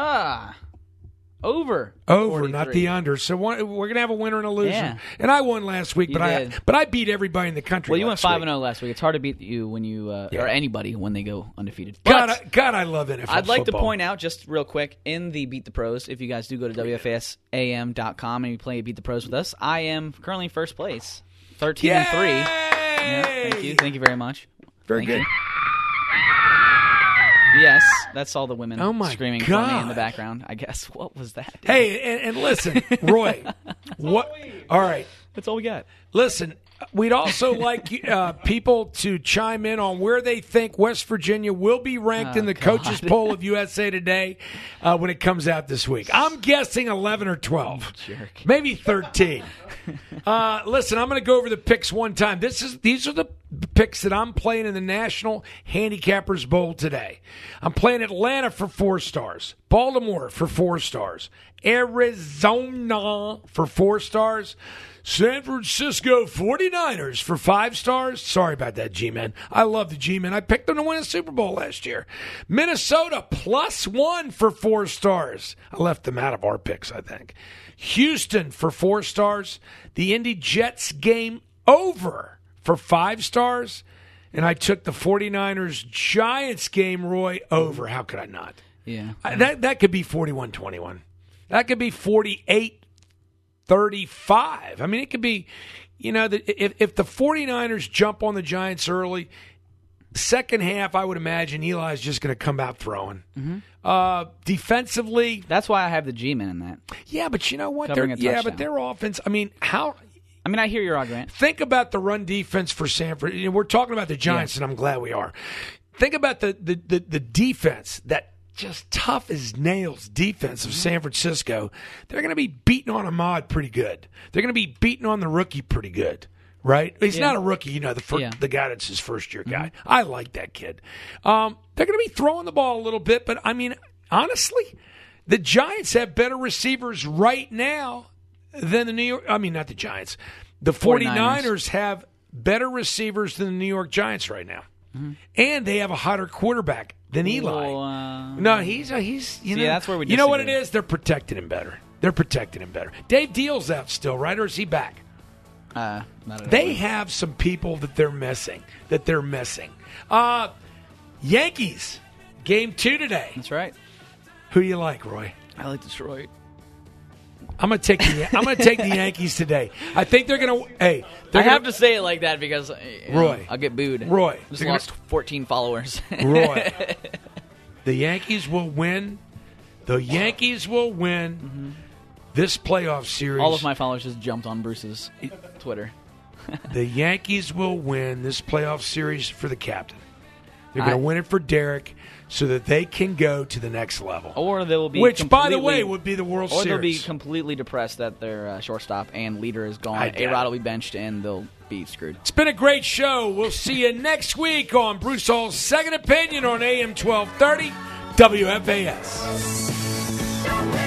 [SPEAKER 1] Over,
[SPEAKER 2] 43. Not the under. So we're going to have a winner and a loser.
[SPEAKER 1] Yeah.
[SPEAKER 2] And I won last week, but I beat everybody in the country.
[SPEAKER 1] Well, you went 5-0 last week. It's hard to beat you when you or anybody when they go undefeated.
[SPEAKER 2] God, I love NFL
[SPEAKER 1] I'd like
[SPEAKER 2] football.
[SPEAKER 1] to point out just real quick in the Beat the Pros, if you guys do go to WFASAM.com and you play Beat the Pros with us, I am currently first place, 13-3. Yeah, thank you very much.
[SPEAKER 2] Very good.
[SPEAKER 1] Yes, that's all the women screaming for
[SPEAKER 2] God.
[SPEAKER 1] me in the background, I guess. What was that? Dude?
[SPEAKER 2] Hey, and listen, Roy. All right.
[SPEAKER 1] That's all we got.
[SPEAKER 2] Listen, we'd also like people to chime in on where they think West Virginia will be ranked in the coaches poll of USA Today when it comes out this week. I'm guessing 11 or 12.
[SPEAKER 1] Jerk.
[SPEAKER 2] Maybe 13. Listen, I'm going to go over the picks one time. These are the picks that I'm playing in the National Handicappers Bowl today. I'm playing Atlanta for 4 stars, Baltimore for 4 stars, Arizona for 4 stars, San Francisco 49ers for 5 stars. Sorry about that, G-Men. I love the G-Men. I picked them to win a Super Bowl last year. Minnesota +1 for 4 stars. I left them out of our picks, I think. Houston for 4 stars. The Indy Jets game over for 5 stars. And I took the 49ers Giants game, Roy, over. How could I not?
[SPEAKER 1] Yeah.
[SPEAKER 2] That could be 41-21. That could be 48-35. I mean, it could be, if the 49ers jump on the Giants early, second half, I would imagine Eli's just going to come out throwing. Mm-hmm. Defensively.
[SPEAKER 1] That's why I have the G-men in that.
[SPEAKER 2] Yeah, but you know what?
[SPEAKER 1] But
[SPEAKER 2] their offense, I
[SPEAKER 1] hear your argument.
[SPEAKER 2] Think about the run defense for Sanford. We're talking about the Giants, and I'm glad we are. Think about the defense, that just tough as nails defense of San Francisco. They're going to be beating on Ahmad pretty good. They're going to be beating on the rookie pretty good, right? He's not a rookie, the guy that's his first-year guy. Mm-hmm. I like that kid. They're going to be throwing the ball a little bit, but, honestly, the Giants have better receivers right now than the not the Giants. The 49ers have better receivers than the New York Giants right now. Mm-hmm. And they have a hotter quarterback than Eli. No, he's
[SPEAKER 1] that's where we
[SPEAKER 2] You know what it is? They're protecting him better. Dave Deal's out still, right? Or is he back?
[SPEAKER 1] Not at all.
[SPEAKER 2] They have some people that they're missing. Yankees, game 2 today.
[SPEAKER 1] That's right.
[SPEAKER 2] Who do you like, Roy?
[SPEAKER 1] I like Detroit.
[SPEAKER 2] I'm going to take the Yankees today. I think they're going to. Hey,
[SPEAKER 1] I have to say it like that because
[SPEAKER 2] Roy,
[SPEAKER 1] I'll get booed.
[SPEAKER 2] Roy,
[SPEAKER 1] just lost 14 followers.
[SPEAKER 2] Roy, the Yankees will win. Mm-hmm. This playoff series.
[SPEAKER 1] All of my followers just jumped on Bruce's Twitter.
[SPEAKER 2] The Yankees will win this playoff series for the captain. They're going to win it for Derek, so that they can go to the next level.
[SPEAKER 1] Or they will be,
[SPEAKER 2] which, by the way, would be the World Series.
[SPEAKER 1] Or they'll be completely depressed that their shortstop and leader is gone. A-Rod will be benched, and they'll be screwed.
[SPEAKER 2] It's been a great show. We'll see you next week on Bruce Hall's Second Opinion on AM 1230 WFAS.